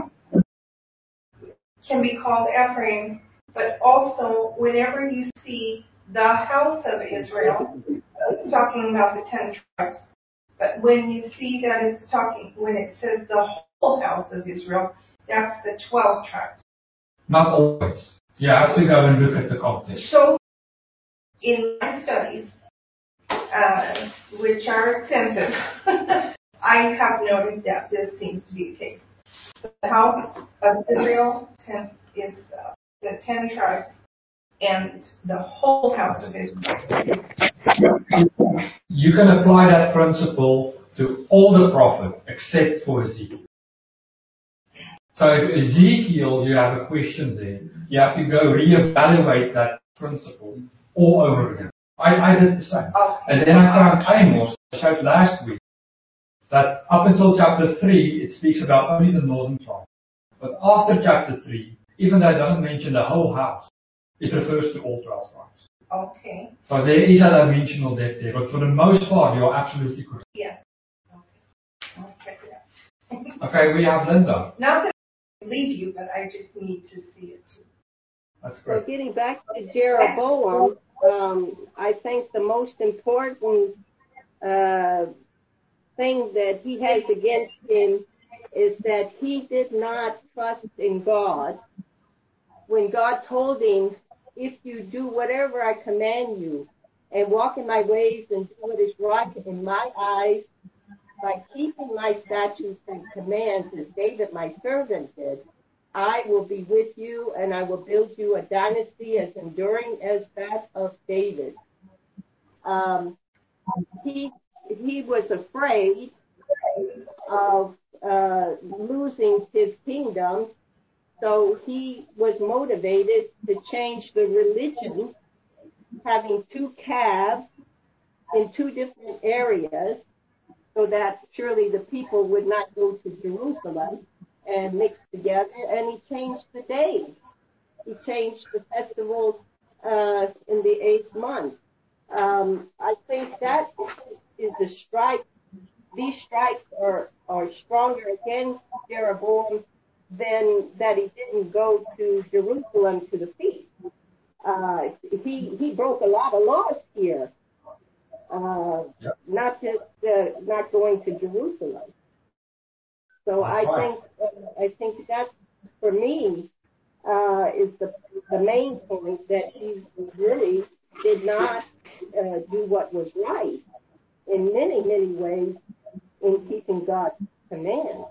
can be called Ephraim, but also whenever you see the house of Israel, it's talking about the 10 tribes. But when you see that when it says the whole house of Israel, that's the 12 tribes. Not always. You have to go and look at the context. So, in my studies, which are extensive, I have noted that this seems to be the case. So the house of Israel is the 10 tribes, and the whole house of Israel. You can apply that principle to all the prophets except for Ezekiel. So if Ezekiel, you have a question there, you have to go reevaluate that principle all over again. I did the same. And then I found Amos, I showed last week, that up until chapter 3, it speaks about only the northern tribe. But after chapter 3, even though it doesn't mention the whole house, it refers to all 12 tribes. Okay. So there is a dimensional depth there, but for the most part, you're absolutely correct. Yes. Okay. I'll check it out. Okay, we have Linda. Not that I believe you, but I just need to see it too. That's So great. getting back to Jeroboam, I think the most important thing that he has against him is that he did not trust in God. When God told him, if you do whatever I command you and walk in my ways and do what is right in my eyes, by keeping my statutes and commands as David my servant did, I will be with you and I will build you a dynasty as enduring as that of David. He was afraid of losing his kingdom, so he was motivated to change the religion, having 2 calves in 2 different areas, so that surely the people would not go to Jerusalem and mix together, and he changed the days. He changed the festivals in the 8th month. I think that is the strike. These strikes are stronger against Jeroboam than that he didn't go to Jerusalem to the feast. He broke a lot of laws here. Not just not going to Jerusalem. So I think that for me is the main point, that he really did not do what was right in many, many ways in keeping God's commands.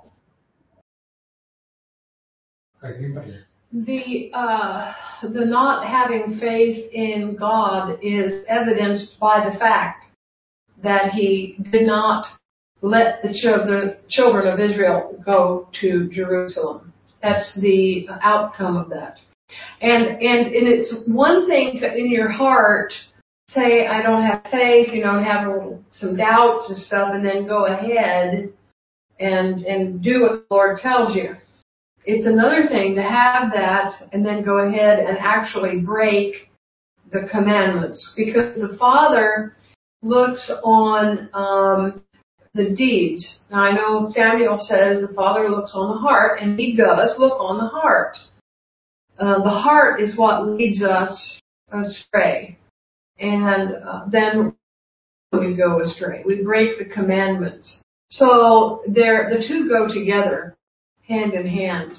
The not having faith in God is evidenced by the fact that he did not let the children of Israel go to Jerusalem. That's the outcome of that. And it's one thing to, in your heart, say, I don't have faith, have some doubts and stuff, and then go ahead and do what the Lord tells you. It's another thing to have that and then go ahead and actually break the commandments, because the Father looks on the deeds. Now I know Samuel says the Father looks on the heart, and he does look on the heart. The heart is what leads us astray. and then we go astray. We break the commandments. So the two go together, hand in hand.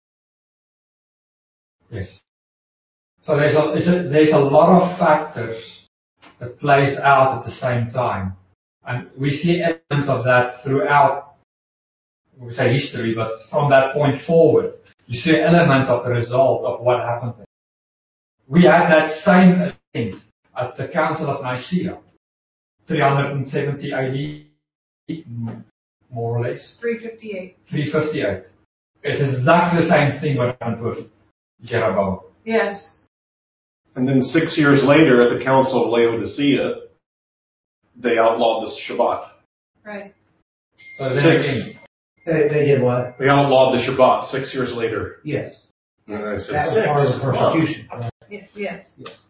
Yes. So there's a lot of factors that plays out at the same time. And we see evidence of that throughout, we say history, but from that point forward, you see elements of the result of what happened there. We had that same event at the Council of Nicaea, 370 AD, more or less. 358. 358. It's exactly the same thing what happened with Jeroboam. Yes. And then 6 years later, at the Council of Laodicea, they outlawed the Shabbat. Right. So they did what? They outlawed the Shabbat 6 years later. Yes. And I said, that was part of the persecution. Yes.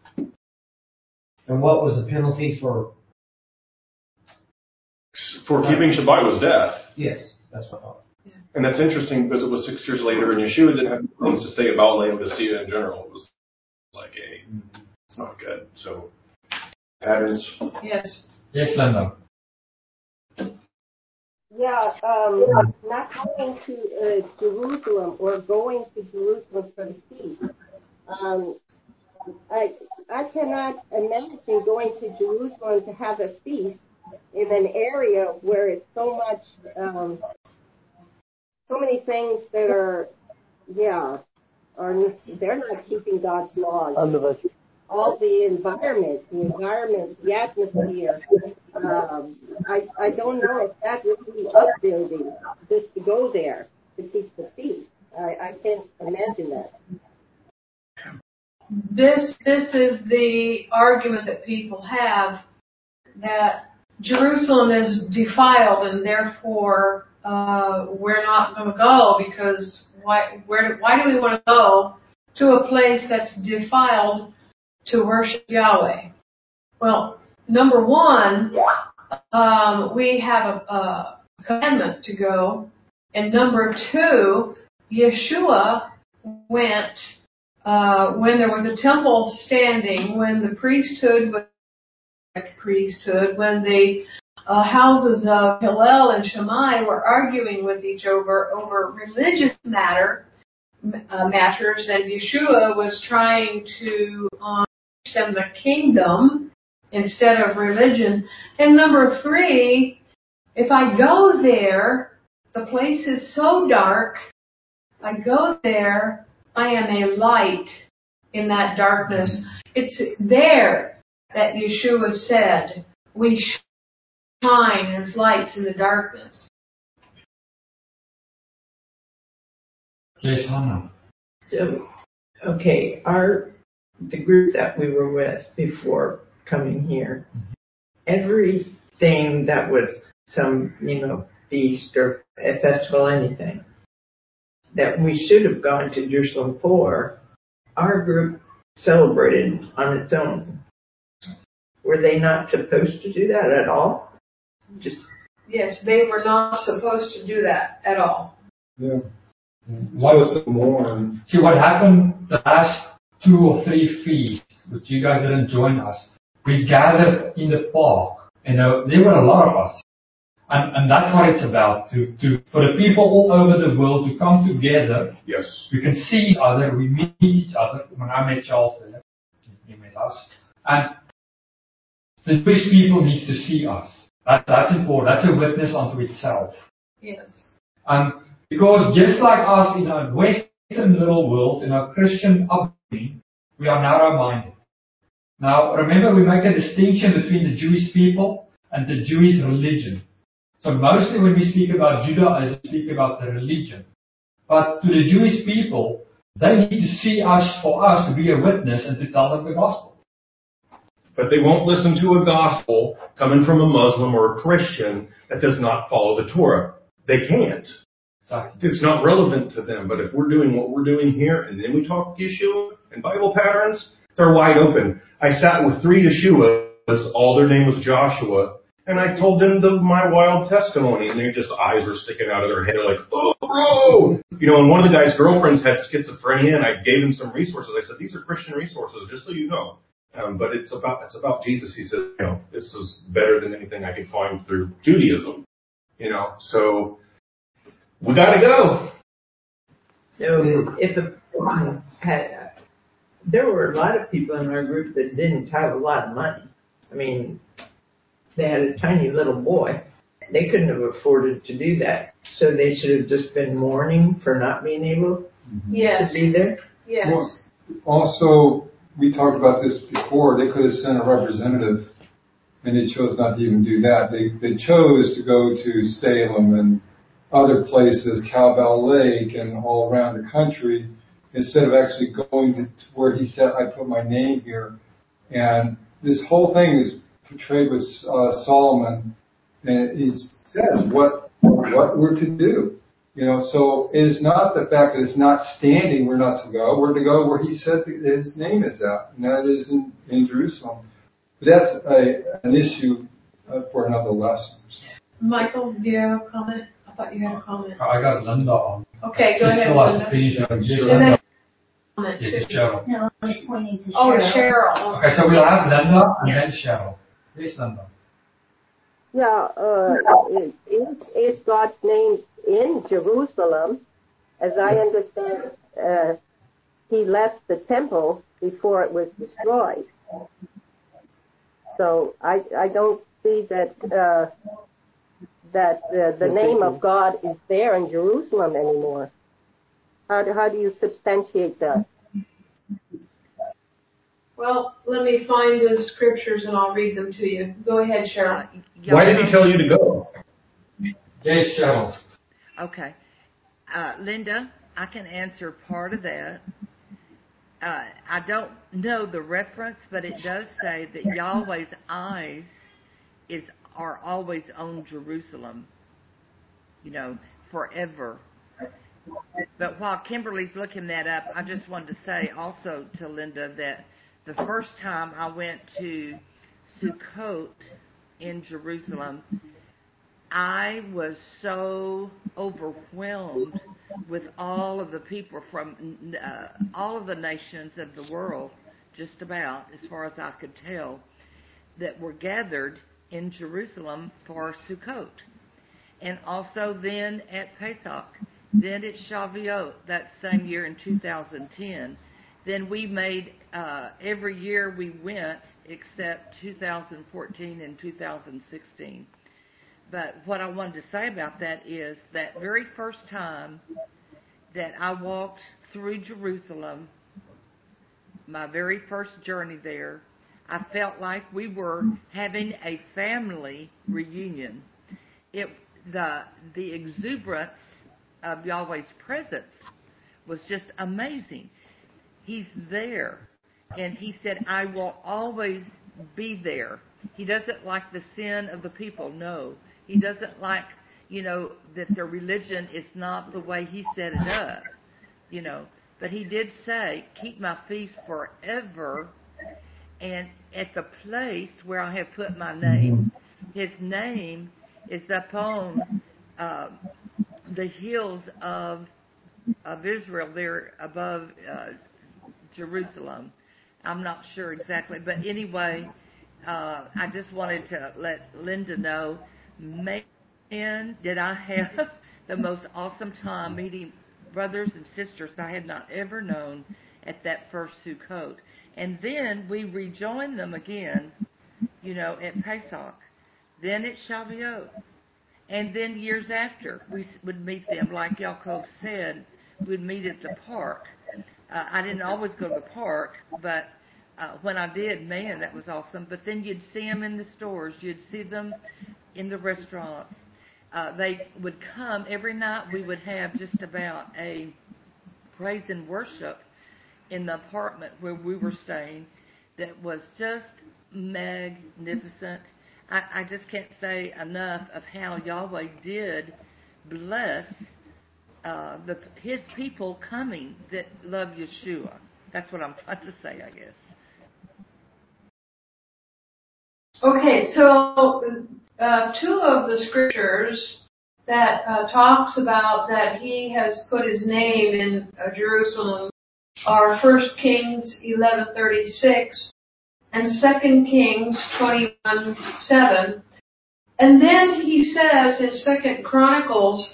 And what was the penalty for? For keeping Shabbat was death. Yes, that's what I thought. Yeah. And that's interesting because it was 6 years later, and Yeshua didn't have things to say about Laodicea in general. It was like, it's not good. So, patterns. Yes. Yes, Linda. Yeah, not going to Jerusalem or going to Jerusalem for the feast. I cannot imagine going to Jerusalem to have a feast in an area where it's so much, so many things that are, they're not keeping God's laws. All the environment, the atmosphere. I don't know if that would be upbuilding just to go there to keep the feast. I can't imagine that. This is the argument that people have, that Jerusalem is defiled and therefore we're not going to go, because why do we want to go to a place that's defiled to worship Yahweh? Well, number one, we have a commandment to go, and number two, Yeshua went when there was a temple standing, when the priesthood was when the houses of Hillel and Shammai were arguing with each other over religious matters, and Yeshua was trying to teach them the kingdom instead of religion. And number three, if I go there, the place is so dark, I go there, I am a light in that darkness. It's there that Yeshua said, we shine as lights in the darkness. Yes, Hannah. So, okay, the group that we were with before coming here, everything that was some, feast or a festival, anything that we should have gone to Jerusalem for, our group celebrated on its own. Were they not supposed to do that at all? Yes, they were not supposed to do that at all. Yeah. What was more? See, what happened the last 2 or 3 feasts, which you guys didn't join us, we gathered in the park, and there were a lot of us. And that's what it's about, for the people all over the world to come together. Yes. We can see each other, we meet each other. When I met Charles there, he met us. And the Jewish people need to see us. That's important. That's a witness unto itself. Yes. Because just like us in our Western little world, in our Christian upbringing, we are narrow-minded. Now, remember, we make a distinction between the Jewish people and the Jewish religion. So mostly when we speak about Judaism, we speak about the religion. But to the Jewish people, they need to see us for us to be a witness and to tell them the gospel. But they won't listen to a gospel coming from a Muslim or a Christian that does not follow the Torah. They can't. Exactly. It's not relevant to them. But if we're doing what we're doing here, and then we talk Yeshua and Bible patterns, they're wide open. I sat with 3 Yeshuas, all their name was Joshua, and I told them my wild testimony, and their just eyes were sticking out of their head like, oh, bro! And one of the guy's girlfriends had schizophrenia, and I gave him some resources. I said, these are Christian resources, just so you know. But it's about Jesus. He said, this is better than anything I could find through Judaism. So we got to go. So if a person had, there were a lot of people in our group that didn't have a lot of money. I mean, they had a tiny little boy. They couldn't have afforded to do that. So they should have just been mourning for not being able to be there. Yes. Well, also, we talked about this before. They could have sent a representative, and they chose not to even do that. They chose to go to Salem and other places, Cowbell Lake, and all around the country, instead of actually going to where he said, I put my name here. And this whole thing is portrayed with Solomon, and he says what we're to do. So it is not the fact that it's not standing, we're not to go. We're to go where he said his name is at, and that is in Jerusalem. But that's an issue for another lesson. Michael, do you have a comment? I thought you had a comment. I got Linda on. Okay, go ahead, Linda. Yes, Cheryl. No, I was pointing to Cheryl. Oh, Cheryl. Okay, so we'll have Linda and then Cheryl. Please, Linda. Yeah, is God's name in Jerusalem? As I understand, he left the temple before it was destroyed. So I don't see that the name of God is there in Jerusalem anymore. How do you substantiate that? Well, let me find the scriptures and I'll read them to you. Go ahead, Cheryl. Why did he tell you to go? Yes, Cheryl. Okay. Linda, I can answer part of that. I don't know the reference, but it does say that Yahweh's eyes are always on Jerusalem, forever. But while Kimberly's looking that up, I just wanted to say also to Linda that the first time I went to Sukkot in Jerusalem, I was so overwhelmed with all of the people from all of the nations of the world, just about, as far as I could tell, that were gathered in Jerusalem for Sukkot. And also then at Pesach, then at Shavuot, that same year in 2010. Then we made, every year we went except 2014 and 2016. But what I wanted to say about that is that very first time that I walked through Jerusalem, my very first journey there, I felt like we were having a family reunion. The exuberance of Yahweh's presence was just amazing. He's there. And he said, I will always be there. He doesn't like the sin of the people. No. He doesn't like, that their religion is not the way he set it up. But he did say, keep my feast forever. And at the place where I have put my name, his name is upon the hills of Israel there above Jerusalem. I'm not sure exactly, but anyway, I just wanted to let Linda know, man, did I have the most awesome time meeting brothers and sisters I had not ever known at that first Sukkot. And then we rejoined them again, at Pesach, then at Shavuot. And then years after, we would meet them, like Yaakov said, we'd meet at the park. I didn't always go to the park, but when I did, man, that was awesome. But then you'd see them in the stores. You'd see them in the restaurants. They would come every night. We would have just about a praise and worship in the apartment where we were staying that was just magnificent. I just can't say enough of how Yahweh did bless his people coming that love Yeshua. That's what I'm trying to say, I guess. Okay, so two of the scriptures that talks about that he has put his name in Jerusalem are 1 Kings 11:36 and 2 Kings 21:7. And then he says in 2 Chronicles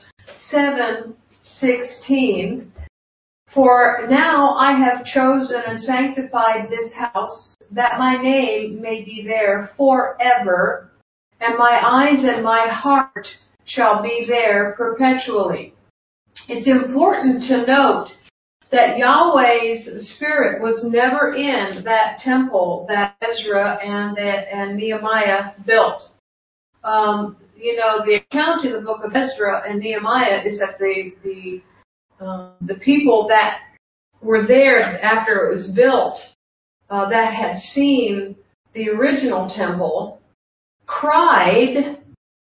7:16, "For now I have chosen and sanctified this house, that my name may be there forever, and my eyes and my heart shall be there perpetually." It's important to note that Yahweh's Spirit was never in that temple that Ezra and Nehemiah built. The account in the book of Ezra and Nehemiah is that the people that were there after it was built, that had seen the original temple, cried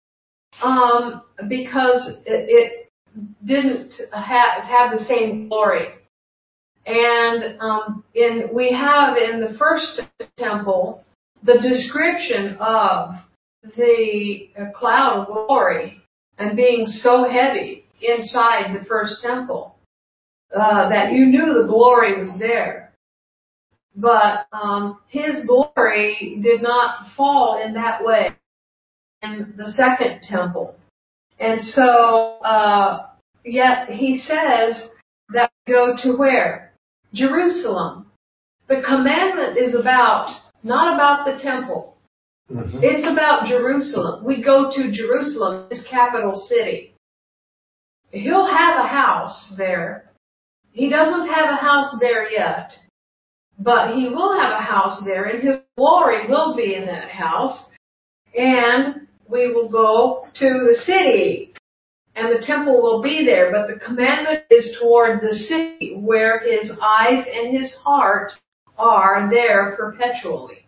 because it didn't have the same glory. And we have in the first temple the description of the cloud of glory and being so heavy inside the first temple that you knew the glory was there. But his glory did not fall in that way in the second temple. And so, yet he says that we go to where? Jerusalem. The commandment is not about the temple. Mm-hmm. It's about Jerusalem. We go to Jerusalem, his capital city. He'll have a house there. He doesn't have a house there yet, but he will have a house there, and his glory will be in that house. And we will go to the city, and the temple will be there, but the commandment is toward the city where his eyes and his heart are there perpetually.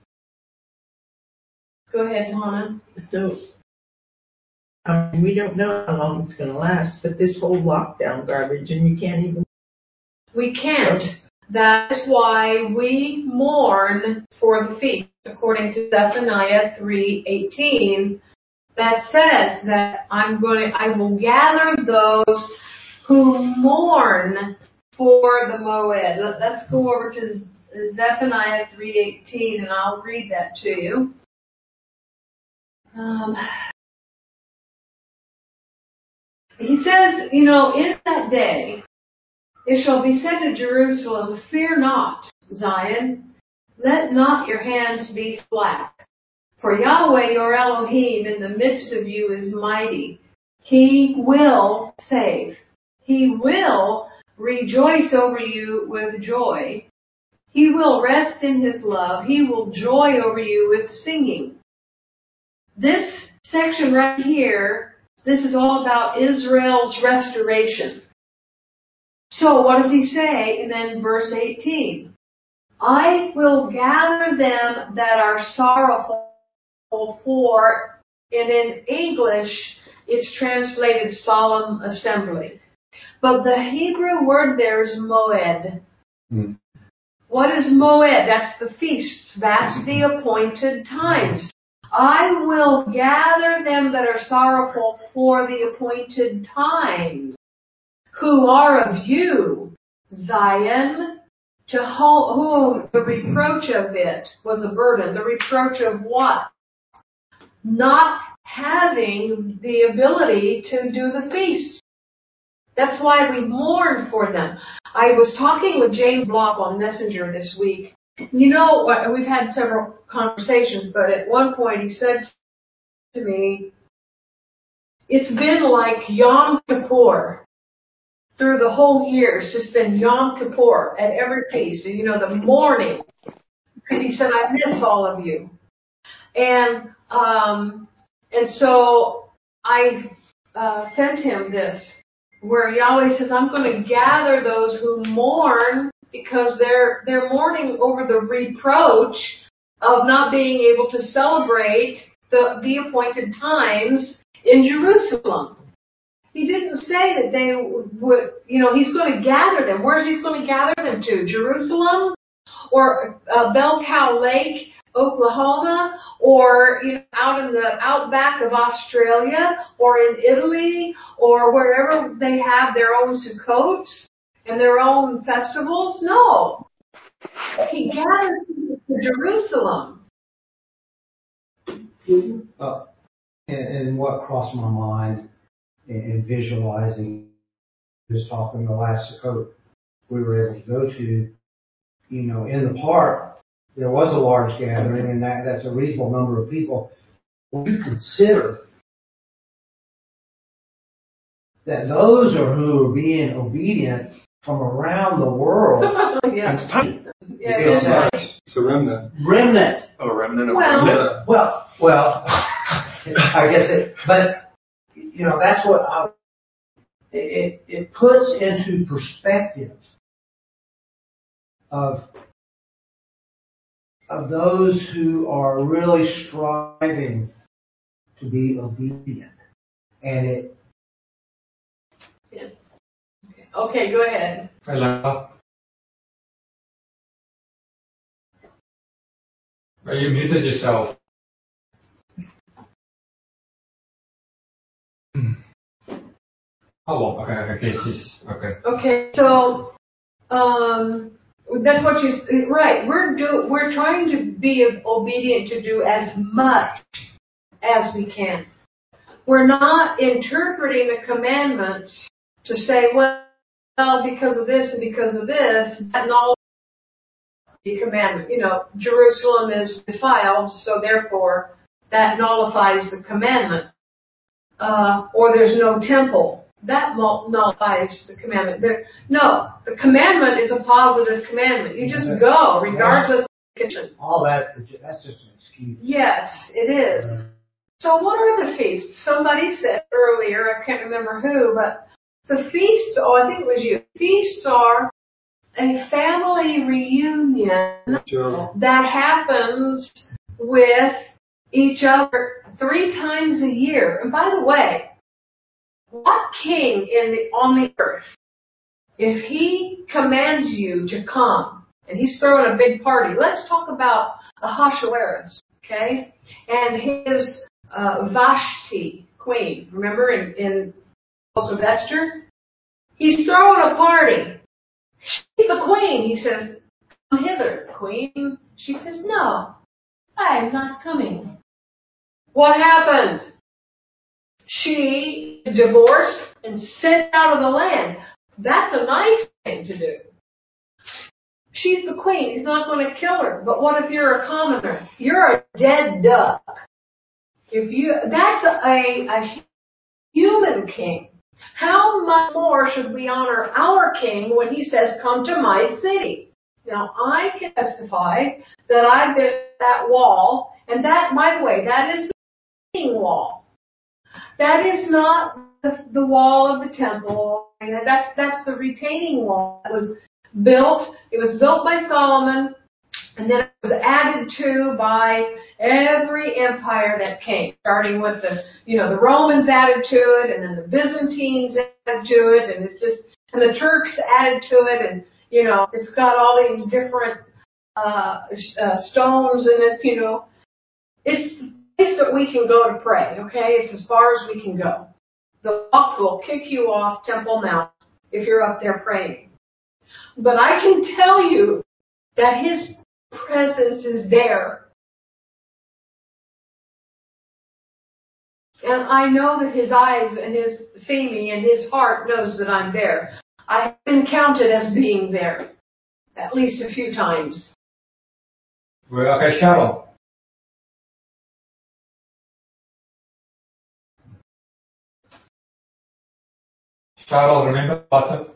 Go ahead, Hannah. So, we don't know how long it's going to last, but this whole lockdown garbage, and you can't even... We can't. That's why we mourn for the feast, according to Zephaniah 3:18. That says that I will gather those who mourn for the Moed. Let's go over to Zephaniah 3:18, and I'll read that to you. He says, in that day, it shall be said to Jerusalem, "Fear not, Zion, let not your hands be slack. For Yahweh your Elohim in the midst of you is mighty. He will save. He will rejoice over you with joy. He will rest in his love. He will joy over you with singing." This section right here, this is all about Israel's restoration. So what does he say? And then verse 18. "I will gather them that are sorrowful for," and in English it's translated solemn assembly. But the Hebrew word there is moed. Mm. What is moed? That's the feasts. That's the appointed times. "I will gather them that are sorrowful for the appointed times, who are of you, Zion, to whom the reproach of it was a burden." The reproach of what? Not having the ability to do the feasts. That's why we mourn for them. I was talking with James Block on Messenger this week. We've had several conversations, but at one point he said to me, "It's been like Yom Kippur. Through the whole year, it's just been Yom Kippur at every feast. The morning." Because he said, "I miss all of you." And so I sent him this, where Yahweh says, "I'm going to gather those who mourn because they're mourning over the reproach of not being able to celebrate the appointed times in Jerusalem." He didn't say that they would, he's going to gather them. Where's he going to gather them to? Jerusalem? Or Bell Cow Lake, Oklahoma? Or, out in the outback of Australia? Or in Italy? Or wherever they have their own Sukkots and their own festivals? No. He gathers people to Jerusalem. And what crossed my mind in visualizing this talk in the last Sukkot we were able to go to, in the park, there was a large gathering, and that's a reasonable number of people. When you consider that those are who are being obedient from around the world, Yeah. it's tiny. It's a remnant. Remnant. A remnant of Well- Well, I guess but that's what it puts into perspective of those who are really striving to be obedient, and it. Yes. Okay, go ahead. Hello. You muted yourself. Oh, okay, okay. Okay, so that's what right. We're trying to be obedient to do as much as we can. We're not interpreting the commandments to say, well, because of this and because of this, that nullifies the commandment. Jerusalem is defiled, so therefore that nullifies the commandment. Or there's no temple. That nullifies the commandment. No, the commandment is a positive commandment. You just go, regardless of the condition. All that's just an excuse. Yes, it is. So what are the feasts? Somebody said earlier, I can't remember who, but the feasts, I think it was you. Feasts are a family reunion that happens with each other 3 times a year. And by the way, what king on the earth, if he commands you to come, and he's throwing a big party, let's talk about Ahasuerus, okay? And his Vashti, queen, remember in Book of Esther? He's throwing a party. She's the queen. He says, come hither, queen. She says, no, I'm not coming. What happened? She is divorced and sent out of the land. That's a nice thing to do. She's the queen. He's not going to kill her. But what if you're a commoner? You're a dead duck. That's a human king. How much more should we honor our king when he says, come to my city? Now, I can testify that I've been at that wall, and that, by the way, that is the king wall. That is not the wall of the temple. That's the retaining wall that was built. It was built by Solomon, and then it was added to by every empire that came, starting with the Romans added to it, and then the Byzantines added to it, and the Turks added to it, and it's got all these different stones in it. It's the place that we can go to pray. Okay, it's as far as we can go. The Waqf will kick you off Temple Mount if you're up there praying. But I can tell you that His presence is there. And I know that His eyes and see me, and His heart knows that I'm there. I've been counted as being there at least a few times. Well, okay, Cheryl. Cheryl, remember the button?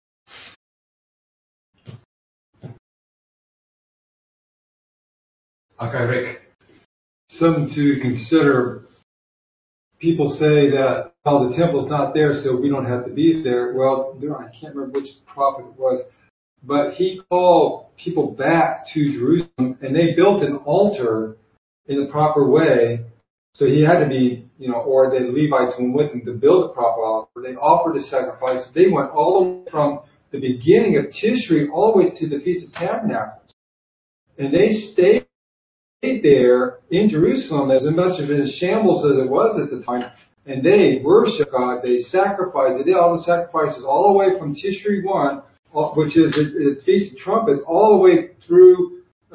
Okay, Rick. Something to consider. People say that, the temple's not there, so we don't have to be there. Well, I can't remember which prophet it was, but he called people back to Jerusalem, and they built an altar in the proper way. So he had to be, or the Levites went with him to build a proper altar. They offered a sacrifice. They went all the way from the beginning of Tishri all the way to the Feast of Tabernacles. And they stayed there in Jerusalem as much of a shambles as it was at the time. And they worshiped God. They sacrificed. They did all the sacrifices all the way from Tishri 1, which is the Feast of Trumpets, all the way through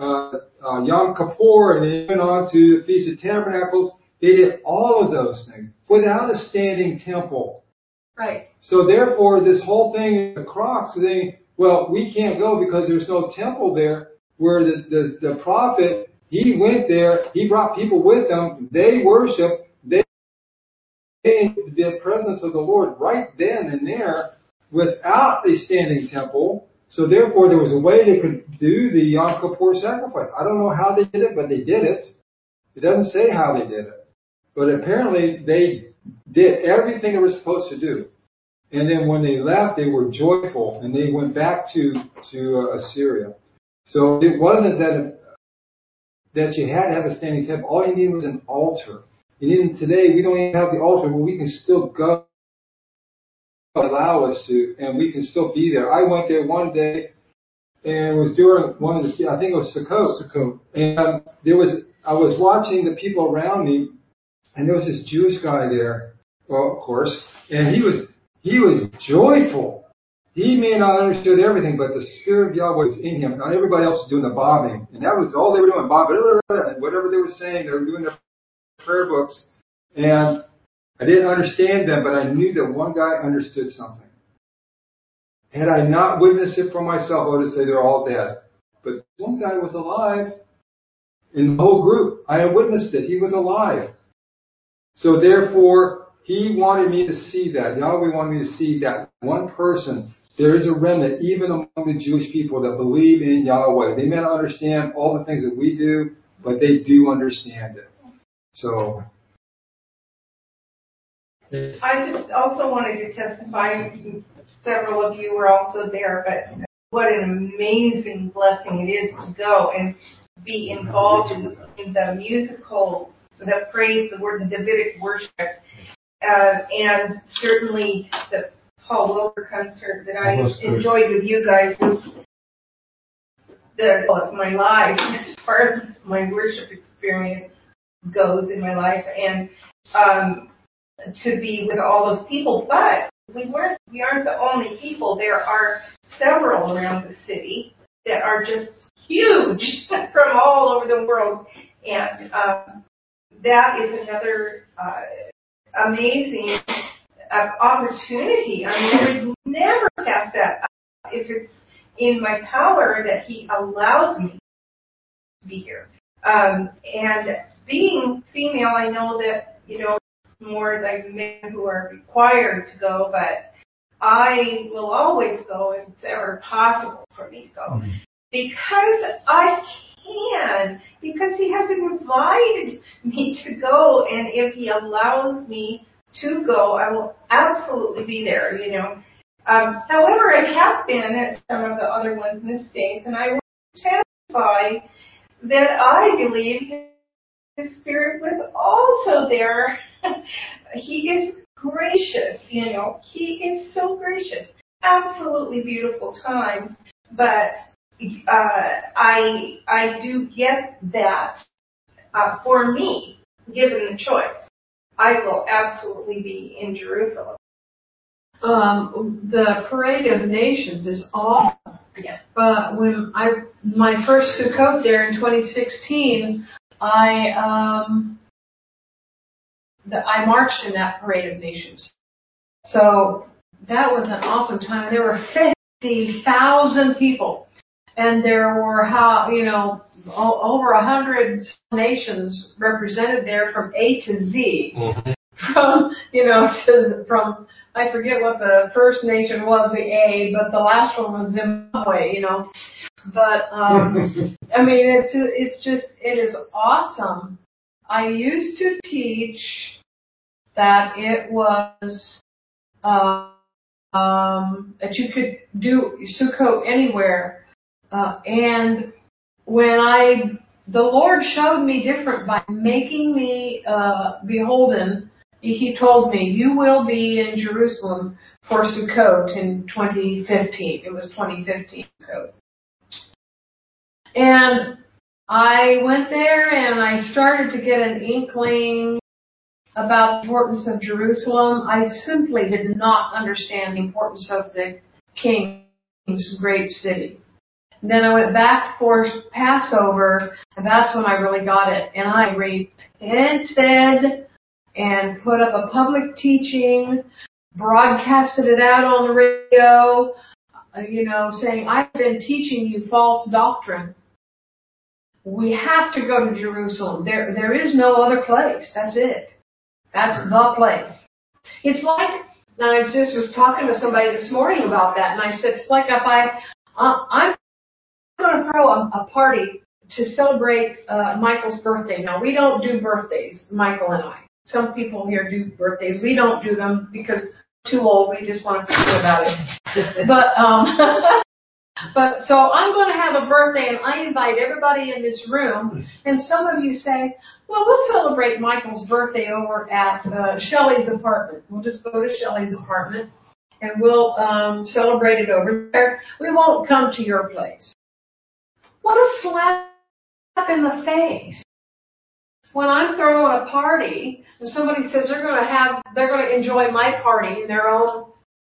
Yom Kippur, and they went on to the Feast of Tabernacles. They did all of those things without a standing temple. Right. So therefore, this whole thing, the Crocs thing, well, we can't go because there's no temple there. Where the prophet, he went there, he brought people with him, they worshiped, they in the presence of the Lord right then and there without a standing temple. So therefore, there was a way they could do the Yom Kippur sacrifice. I don't know how they did it, but they did it. It doesn't say how they did it. But apparently, they did everything they were supposed to do. And then when they left, they were joyful, and they went back to Assyria. So it wasn't that you had to have a standing temple. All you needed was an altar. And even today, we don't even have the altar, but we can still go, allow us to, and we can still be there. I went there one day, and it was during one of the, I think it was Sukkot. And I was watching the people around me, and there was this Jewish guy there, well, of course, and he was joyful. He may not have understood everything, but the Spirit of Yahweh was in him. Now everybody else was doing the bobbing, and that was all they were doing, bobbing, whatever they were saying, they were doing their prayer books. And I didn't understand them, but I knew that one guy understood something. Had I not witnessed it for myself, I would have said they're all dead. But one guy was alive in the whole group. I had witnessed it. He was alive. So therefore, he wanted me to see that. Yahweh wanted me to see that one person. There is a remnant, even among the Jewish people, that believe in Yahweh. They may not understand all the things that we do, but they do understand it. So, I just also wanted to testify. Several of you were also there, but what an amazing blessing it is to go and be involved in the musical, the praise, the Davidic worship, and certainly the Paul Wilbur concert that I enjoyed with you guys was of my life as far as my worship experience goes in my life, and to be with all those people. But we aren't the only people. There are several around the city that are just huge from all over the world, and that is another amazing opportunity. I would never pass that up if it's in my power that He allows me to be here. And being female, I know that, more like men who are required to go, but I will always go if it's ever possible for me to go. Because I can, because He has invited me to go, and if He allows me to go, I will absolutely be there, However, I have been at some of the other ones in the States, and I will testify that I believe His Spirit was also there. He is gracious, He is so gracious. Absolutely beautiful times, but I do get that for me, given the choice, I will absolutely be in Jerusalem. The Parade of Nations is awesome. Yeah. But when my first Sukkot there in 2016, I marched in that Parade of Nations. So that was an awesome time. There were 50,000 people, and there were over 100 nations represented there from A to Z. Mm-hmm. From I forget what the first nation was, the A, but the last one was Zimbabwe, But, it is awesome. I used to teach that it was, that you could do Sukkot anywhere. And when the Lord showed me different by making me, beholden. He told me, you will be in Jerusalem for Sukkot in 2015. It was 2015 Sukkot. And I went there and I started to get an inkling about the importance of Jerusalem. I simply did not understand the importance of the King's great city. And then I went back for Passover, and that's when I really got it. And I repented and put up a public teaching, broadcasted it out on the radio, saying, I've been teaching you false doctrine. We have to go to Jerusalem. There is no other place. That's it. That's the place. It's like, and I just was talking to somebody this morning about that, and I said, it's like if I'm going to throw a party to celebrate Michael's birthday. Now, we don't do birthdays, Michael and I. Some people here do birthdays. We don't do them because we're too old. We just want to forget about it. But so I'm going to have a birthday, and I invite everybody in this room. And some of you say, well, we'll celebrate Michael's birthday over at Shelley's apartment. We'll just go to Shelley's apartment, and we'll celebrate it over there. We won't come to your place. What a slap in the face. When I'm throwing a party, and somebody says they're going to enjoy my party in their own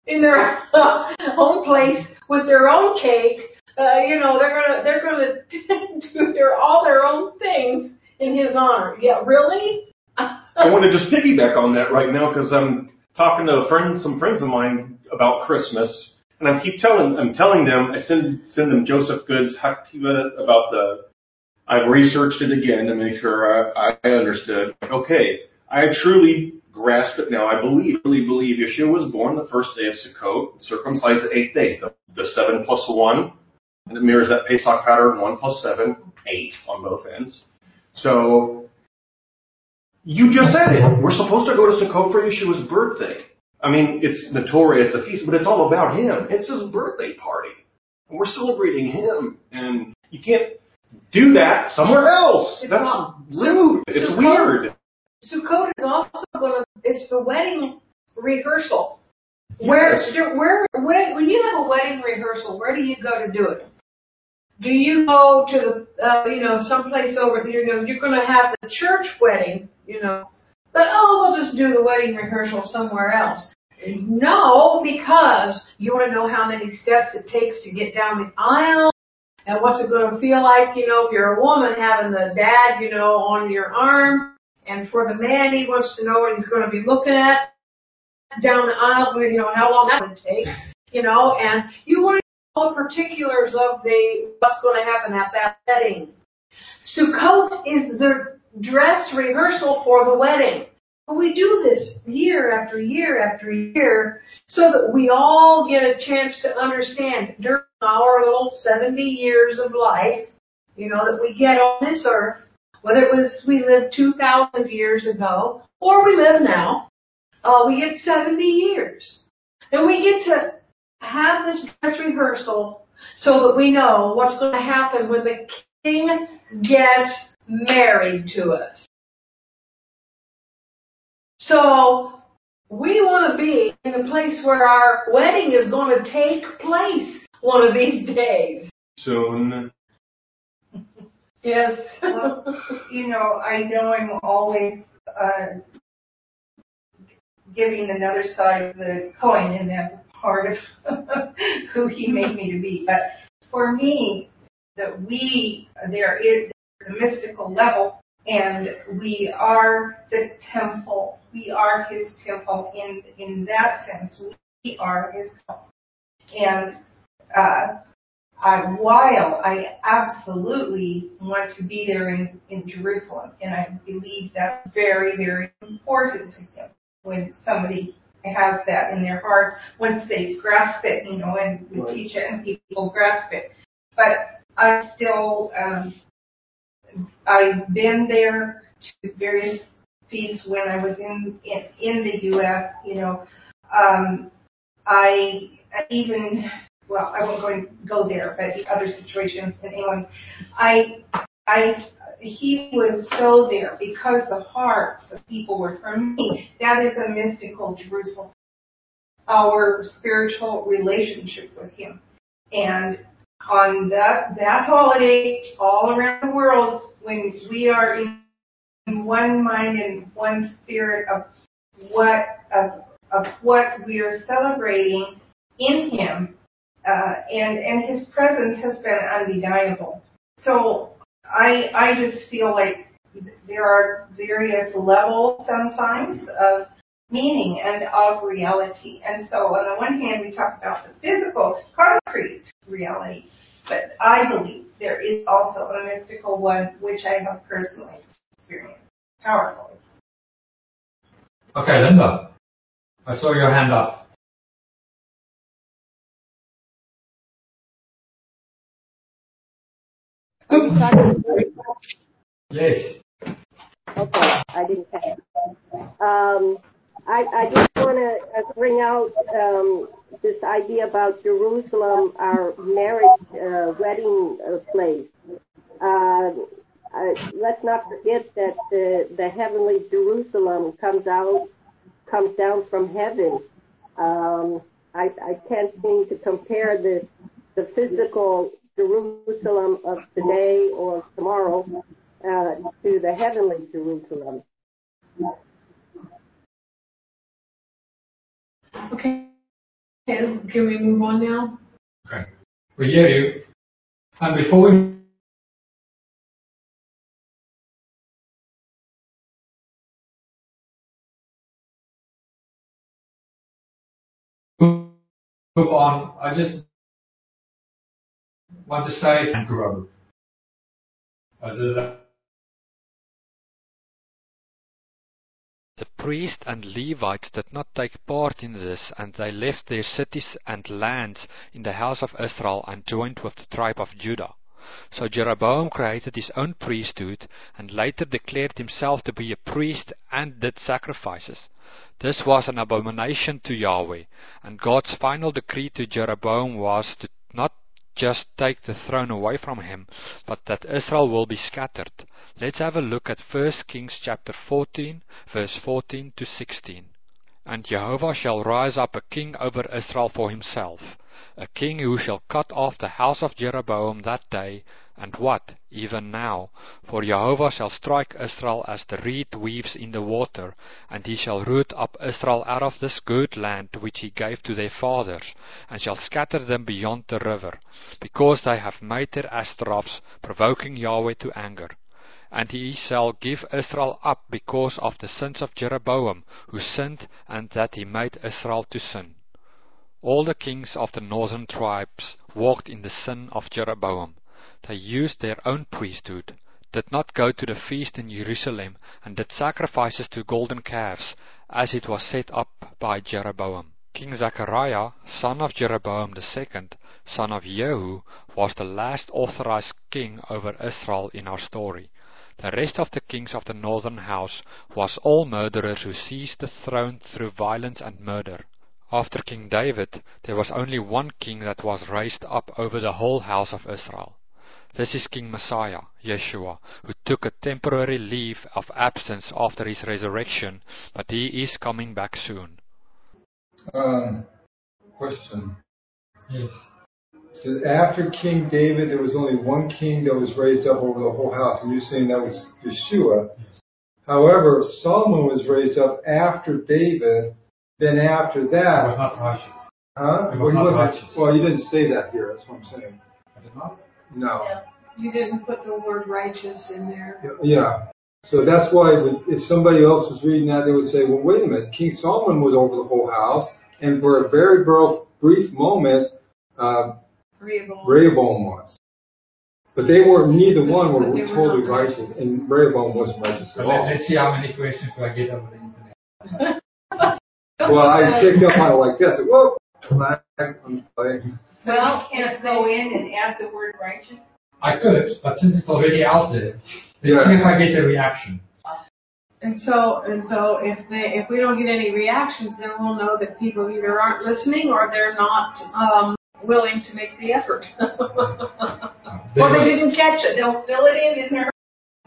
place with their own cake, they're going to do all their own things in his honor. Yeah, really? I want to just piggyback on that right now because I'm talking to some friends of mine about Christmas, and I'm telling them, I send them Joseph Good's Haktiva about I've researched it again to make sure I understood. Okay, I truly grasp it now. I really believe Yeshua was born the first day of Sukkot, circumcised the 8th day, the 7 plus 1, and it mirrors that Pesach pattern, 1 plus 7, 8 on both ends. So, you just said it. We're supposed to go to Sukkot for Yeshua's birthday. I mean, it's the Torah, it's a feast, but it's all about him. It's his birthday party. And we're celebrating him. And you can't do that somewhere else. That's rude. It's weird. Sukkot is also it's the wedding rehearsal. Yes. When you have a wedding rehearsal, where do you go to do it? Do you go to the, someplace over, you're going to have the church wedding, but we'll just do the wedding rehearsal somewhere else. No, because you want to know how many steps it takes to get down the aisle, and what's it going to feel like, if you're a woman having the dad, on your arm. And for the man, he wants to know what he's going to be looking at down the aisle, how long that would take, and you want to know all the particulars of what's going to happen at that wedding. Sukkot is the dress rehearsal for the wedding. And we do this year after year after year so that we all get a chance to understand during our little 70 years of life, that we get on this earth, whether it was we lived 2,000 years ago or we live now, we get 70 years. And we get to have this dress rehearsal so that we know what's going to happen when the king gets married to us. So we want to be in the place where our wedding is going to take place one of these days. Soon. Yes. Well, I know I'm always giving another side of the coin, and that's part of who he made me to be. But for me, there is the mystical level, and we are the temple. We are his temple in that sense. We are his temple. And while I absolutely want to be there in Jerusalem, and I believe that's very, very important to him when somebody has that in their hearts, once they grasp it, and we teach it and people grasp it. But I still, I've been there to various feasts when I was in the U.S., I even, well, I won't go there, but other situations in England, he was so there because the hearts of people were for me. That is a mystical Jerusalem, our spiritual relationship with him. And on that holiday, all around the world, when we are in one mind and one spirit of what we are celebrating in him, and his presence has been undeniable. So I just feel like there are various levels sometimes of meaning and of reality. And so on the one hand, we talk about the physical, concrete reality, but I believe there is also a mystical one which I have personally experienced powerfully. Okay, Linda, I saw your hand up. Are you talking to me? Yes. Okay, I didn't catch it. I just want to bring out this idea about Jerusalem, our marriage wedding place. Let's not forget that the heavenly Jerusalem comes down from heaven. I can't seem to compare the physical Jerusalem of today or tomorrow to the heavenly Jerusalem. Okay. Can we move on now? Okay. We hear you. And before we move on, I just want to say and grow. The priests and Levites did not take part in this, and they left their cities and lands in the house of Israel and joined with the tribe of Judah. So Jeroboam created his own priesthood and later declared himself to be a priest and did sacrifices. This was an abomination to Yahweh, and God's final decree to Jeroboam was to not just take the throne away from him, but that Israel will be scattered. Let's have a look at 1 Kings chapter 14, verse 14 to 16. And Jehovah shall rise up a king over Israel for himself, a king who shall cut off the house of Jeroboam that day, and what, even now, for Jehovah shall strike Israel as the reed weaves in the water, and he shall root up Israel out of this good land which he gave to their fathers, and shall scatter them beyond the river, because they have made their Ashtaroths, provoking Yahweh to anger. And he shall give Israel up because of the sins of Jeroboam, who sinned, and that he made Israel to sin. All the kings of the northern tribes walked in the sin of Jeroboam. They used their own priesthood, did not go to the feast in Jerusalem, and did sacrifices to golden calves, as it was set up by Jeroboam. King Zechariah, son of Jeroboam II, son of Jehu, was the last authorized king over Israel in our story. The rest of the kings of the northern house was all murderers who seized the throne through violence and murder. After King David, there was only one king that was raised up over the whole house of Israel. This is King Messiah, Yeshua, who took a temporary leave of absence after his resurrection, but he is coming back soon. Question. yes. So after King David, there was only one king that was raised up over the whole house, and you're saying that was Yeshua. Yes. However, Solomon was raised up after David. Then after that, It was not righteous. huh? It was not righteous. Well, you didn't say that here. That's what I'm saying. I did not. No. Yeah. You didn't put the word righteous in there. Yeah. So that's why if somebody else is reading that, they would say, well, wait a minute. King Solomon was over the whole house, and for a very brief moment, Rehoboam was. But they were, neither one were totally righteous, and Rehoboam wasn't righteous at all. Let's see how many questions do I get over the internet. Well, I picked up on it like this. Whoa! I'm playing. So you can't go in and add the word righteous? I could, but since it's already out there, let's see if I get a reaction. And so if we don't get any reactions, then we'll know that people either aren't listening or they're not willing to make the effort. Or they didn't catch it. They'll fill it in their.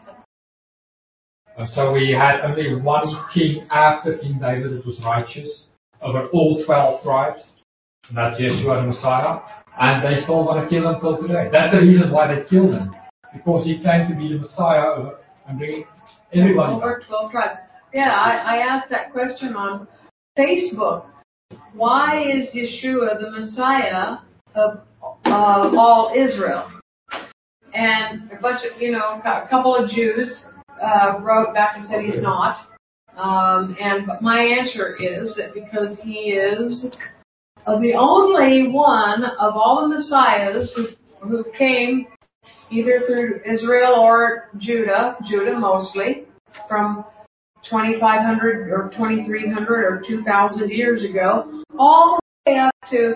So we had only one king after King David that was righteous over all 12 tribes, and that's Yeshua the Messiah, and they still want to kill him till today. That's the reason why they killed him, because he claimed to be the Messiah over and bring everybody over 12 tribes. Yeah, I asked that question on Facebook. Why is Yeshua the Messiah of all Israel. And a bunch of, a couple of Jews wrote back and said he's not. But my answer is that because he is the only one of all the messiahs who came either through Israel or Judah mostly, from 2,500 or 2,300 or 2,000 years ago, all the way up to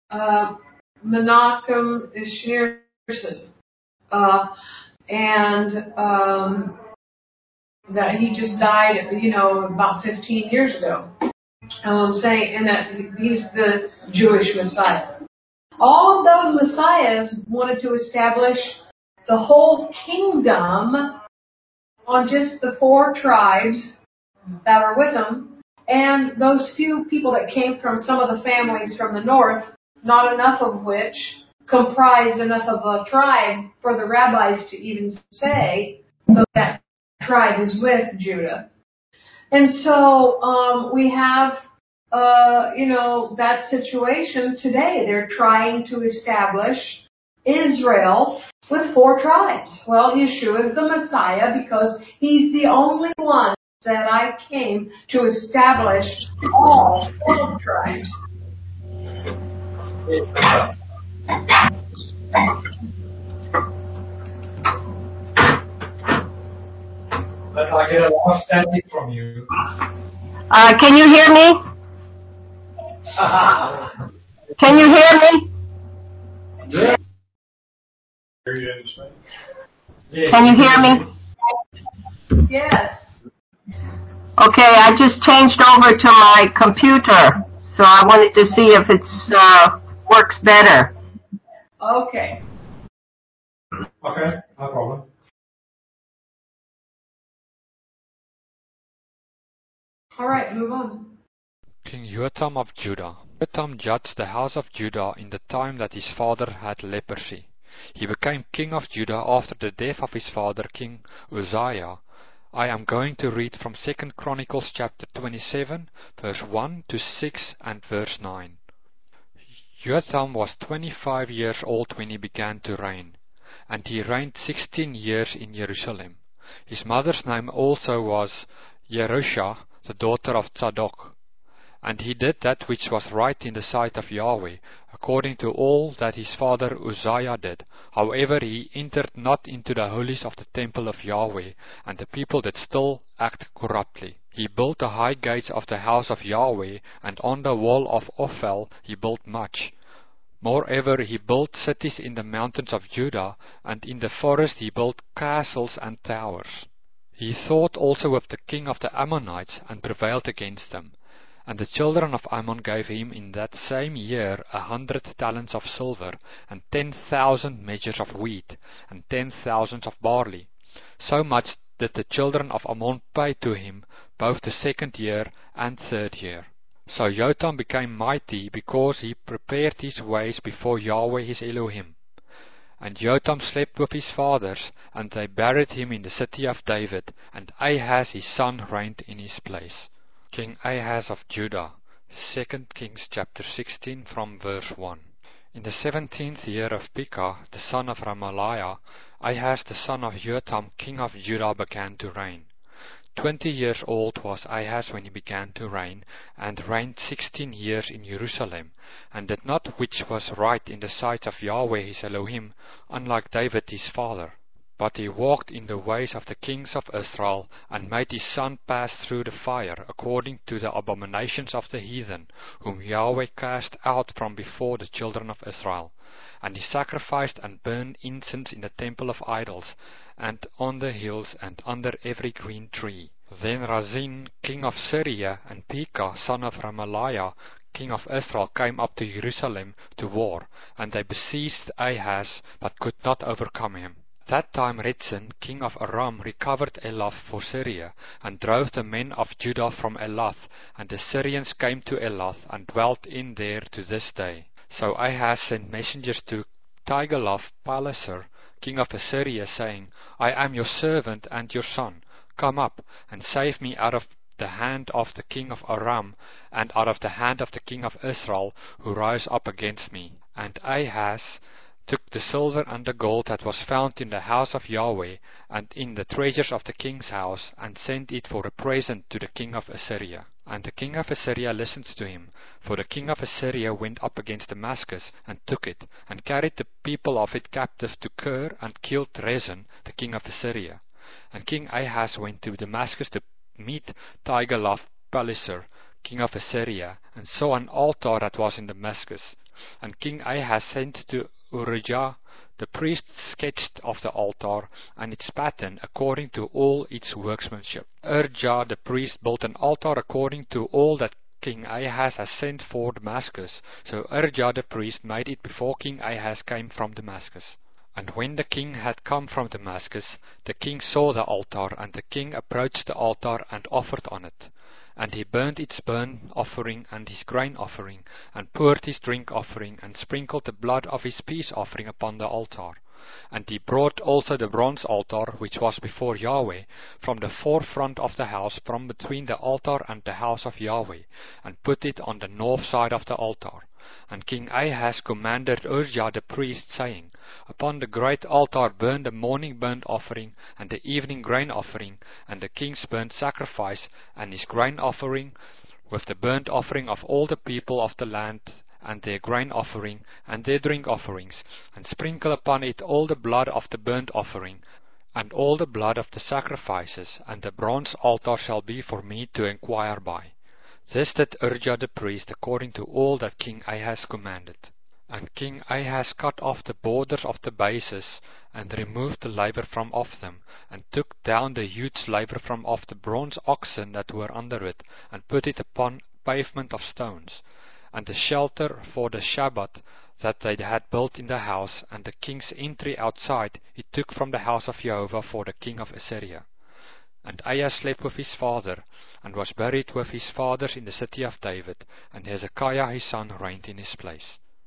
Menachem Schneerson. That he just died, about 15 years ago. And that he's the Jewish Messiah. All of those messiahs wanted to establish the whole kingdom on just the 4 tribes that are with them, and those few people that came from some of the families from the north, not enough of which comprise enough of a tribe for the rabbis to even say that tribe is with Judah. And so we have, that situation today. They're trying to establish Israel with 4 tribes. Well, Yeshua is the Messiah because he's the only one that I came to establish all 4 tribes. But I get a lot of static from you. Can you hear me? Can you hear me? Yeah. Can you hear me? Yes. Okay, I just changed over to my computer, so I wanted to see if it works better. Okay. Okay, no problem. All right, move on. King Jotham of Judah. Jotham judged the house of Judah in the time that his father had leprosy. He became king of Judah after the death of his father, King Uzziah. I am going to read from 2 Chronicles chapter 27, verse 1 to 6 and verse 9. Jotham was 25 years old when he began to reign, and he reigned 16 years in Jerusalem. His mother's name also was Jerusha, the daughter of Zadok. And he did that which was right in the sight of Yahweh, according to all that his father Uzziah did. However, he entered not into the holies of the temple of Yahweh, and the people did still act corruptly. He built the high gates of the house of Yahweh, and on the wall of Ophel he built much. Moreover, he built cities in the mountains of Judah, and in the forest he built castles and towers. He thought also of the king of the Ammonites, and prevailed against them. And the children of Ammon gave him in that same year 100 talents of silver, and 10,000 measures of wheat, and 10,000 of barley. So much did the children of Ammon pay to him, both the 2nd year and 3rd year. So Jotham became mighty, because he prepared his ways before Yahweh his Elohim. And Jotham slept with his fathers, and they buried him in the city of David, and Ahaz his son reigned in his place. King Ahaz of Judah. 2 Kings chapter 16 from verse 1. In the 17th year of Pekah, the son of Remaliah, Ahaz the son of Jotham, king of Judah, began to reign. 20 years old was Ahaz when he began to reign, and reigned 16 years in Jerusalem, and did not which was right in the sight of Yahweh his Elohim, unlike David his father. But he walked in the ways of the kings of Israel, and made his son pass through the fire, according to the abominations of the heathen, whom Yahweh cast out from before the children of Israel. And he sacrificed and burned incense in the temple of idols, and on the hills, and under every green tree. Then Rezin, king of Syria, and Pekah, son of Remaliah, king of Israel, came up to Jerusalem to war, and they besieged Ahaz, but could not overcome him. At that time Rezin, king of Aram, recovered Elath for Syria, and drove the men of Judah from Elath, and the Syrians came to Elath, and dwelt in there to this day. So Ahaz sent messengers to Tiglath-Pileser, king of Assyria, saying, I am your servant and your son. Come up, and save me out of the hand of the king of Aram, and out of the hand of the king of Israel, who rise up against me. And Ahaz took the silver and the gold that was found in the house of Yahweh, and in the treasures of the king's house, and sent it for a present to the king of Assyria. And the king of Assyria listened to him, for the king of Assyria went up against Damascus, and took it, and carried the people of it captive to Kir, and killed Rezin, the king of Assyria. And King Ahaz went to Damascus to meet Tiglath-Pileser, king of Assyria, and saw an altar that was in Damascus. And King Ahaz sent to Urijah the priest sketched of the altar and its pattern according to all its workmanship. Urijah the priest built an altar according to all that King Ahaz has sent for Damascus. So Urijah the priest made it before King Ahaz came from Damascus. And when the king had come from Damascus, the king saw the altar, and the king approached the altar and offered on it. And he burnt its burnt offering and his grain offering, and poured his drink offering, and sprinkled the blood of his peace offering upon the altar. And he brought also the bronze altar, which was before Yahweh, from the forefront of the house, from between the altar and the house of Yahweh, and put it on the north side of the altar. And King Ahaz commanded Urijah the priest, saying, Upon the great altar burn the morning burnt offering, and the evening grain offering, and the king's burnt sacrifice, and his grain offering, with the burnt offering of all the people of the land, and their grain offering, and their drink offerings, and sprinkle upon it all the blood of the burnt offering, and all the blood of the sacrifices, and the bronze altar shall be for me to inquire by. This did Urijah the priest according to all that King Ahaz commanded. And King Ahaz cut off the borders of the bases, and removed the laver from off them, and took down the huge laver from off the bronze oxen that were under it, and put it upon pavement of stones. And the shelter for the Shabbat that they had built in the house, and the king's entry outside, he took from the house of Jehovah for the king of Assyria. And Ahaz slept with his father, and was buried with his fathers in the city of David, and Hezekiah his son reigned in his place.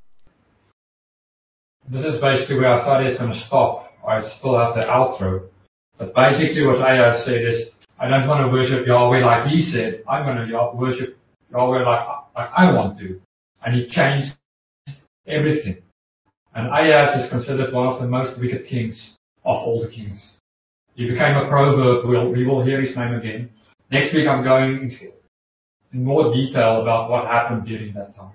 This is basically where our study is going to stop. I still have the outro. But basically what Ahaz said is, I don't want to worship Yahweh like he said. I'm going to worship Yahweh like I want to. And he changed everything. And Ahaz is considered one of the most wicked kings of all the kings. He became a proverb. We will hear his name again. Next week I'm going in more detail about what happened during that time.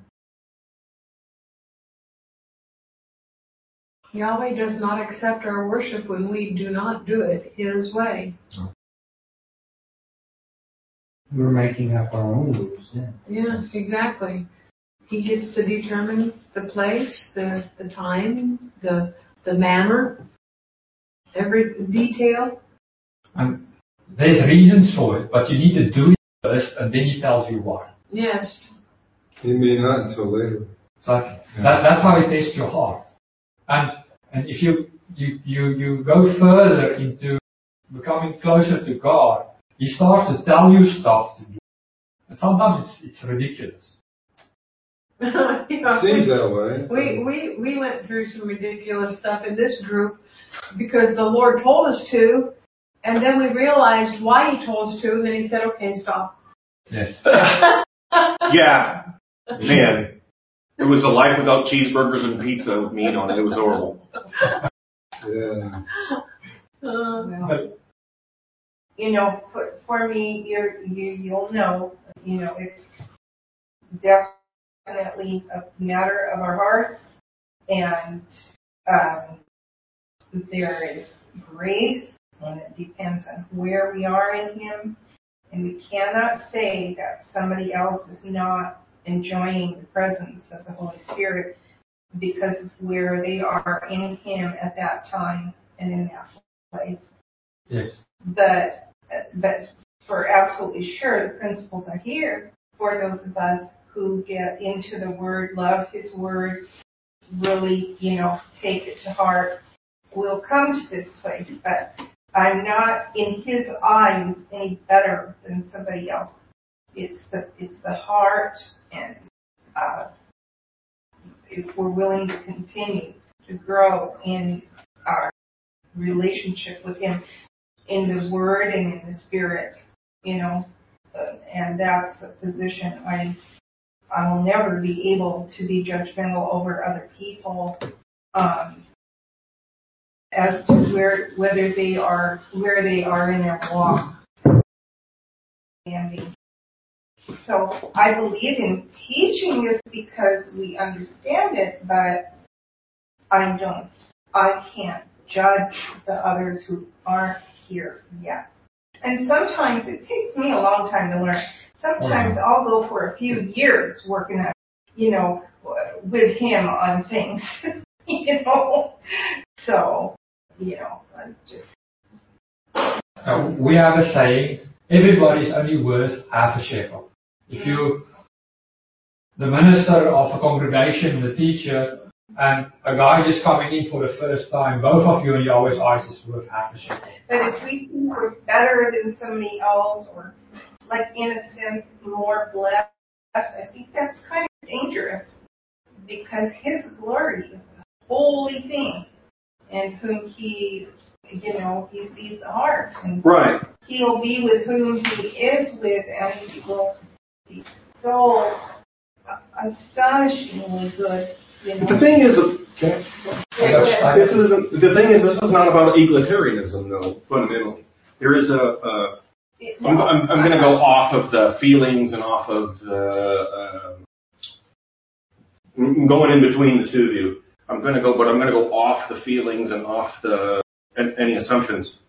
Yahweh does not accept our worship when we do not do it His way. We're making up our own rules. Yeah. Yes, exactly. He gets to determine the place, the time, the manner, every detail. And there's reasons for it, but you need to do it first, and then He tells you why. Yes. He may not until later. Exactly. Yeah. That's how He tests your heart. And if you go further into becoming closer to God, He starts to tell you stuff to do. And sometimes it's ridiculous. Seems that way. We went through some ridiculous stuff in this group because the Lord told us to, and then we realized why He told us to, and then He said, okay, stop. Yes. Yeah. Man. It was a life without cheeseburgers and pizza with meat on it. It was horrible. Yeah. You know, for me, you'll know, it's definitely a matter of our hearts, and there is grace, and it depends on where we are in Him, and we cannot say that somebody else is not enjoying the presence of the Holy Spirit because of where they are in Him at that time and in that place. Yes. But for absolutely sure, the principles are here for those of us who get into the Word, love His Word, really, take it to heart. We'll come to this place, but I'm not in His eyes any better than somebody else. It's the heart, and if we're willing to continue to grow in our relationship with Him, in the Word and in the Spirit, and that's a position I will never be able to be judgmental over other people as to where they are in their walk. So I believe in teaching this because we understand it, but I can't judge the others who aren't here yet. And sometimes it takes me a long time to learn. Sometimes I'll go for a few years working at, with him on things, So, I'm just. We have a saying, everybody is only worth half a shekel. If the minister of a congregation, the teacher, and a guy just coming in for the first time, both of you in Yahweh's eyes is worth half a shekel. But if we think we're better than somebody else, or like in a sense more blessed, I think that's kind of dangerous, because His glory is the holy thing, and whom He sees the heart, and right. He'll be with whom He is with, and He will be so astonishingly good. The thing is, this is not about egalitarianism, though. Fundamentally, there is I'm going to go off of the feelings and off of the going in between the two of you. I'm going to go off the feelings and off any assumptions.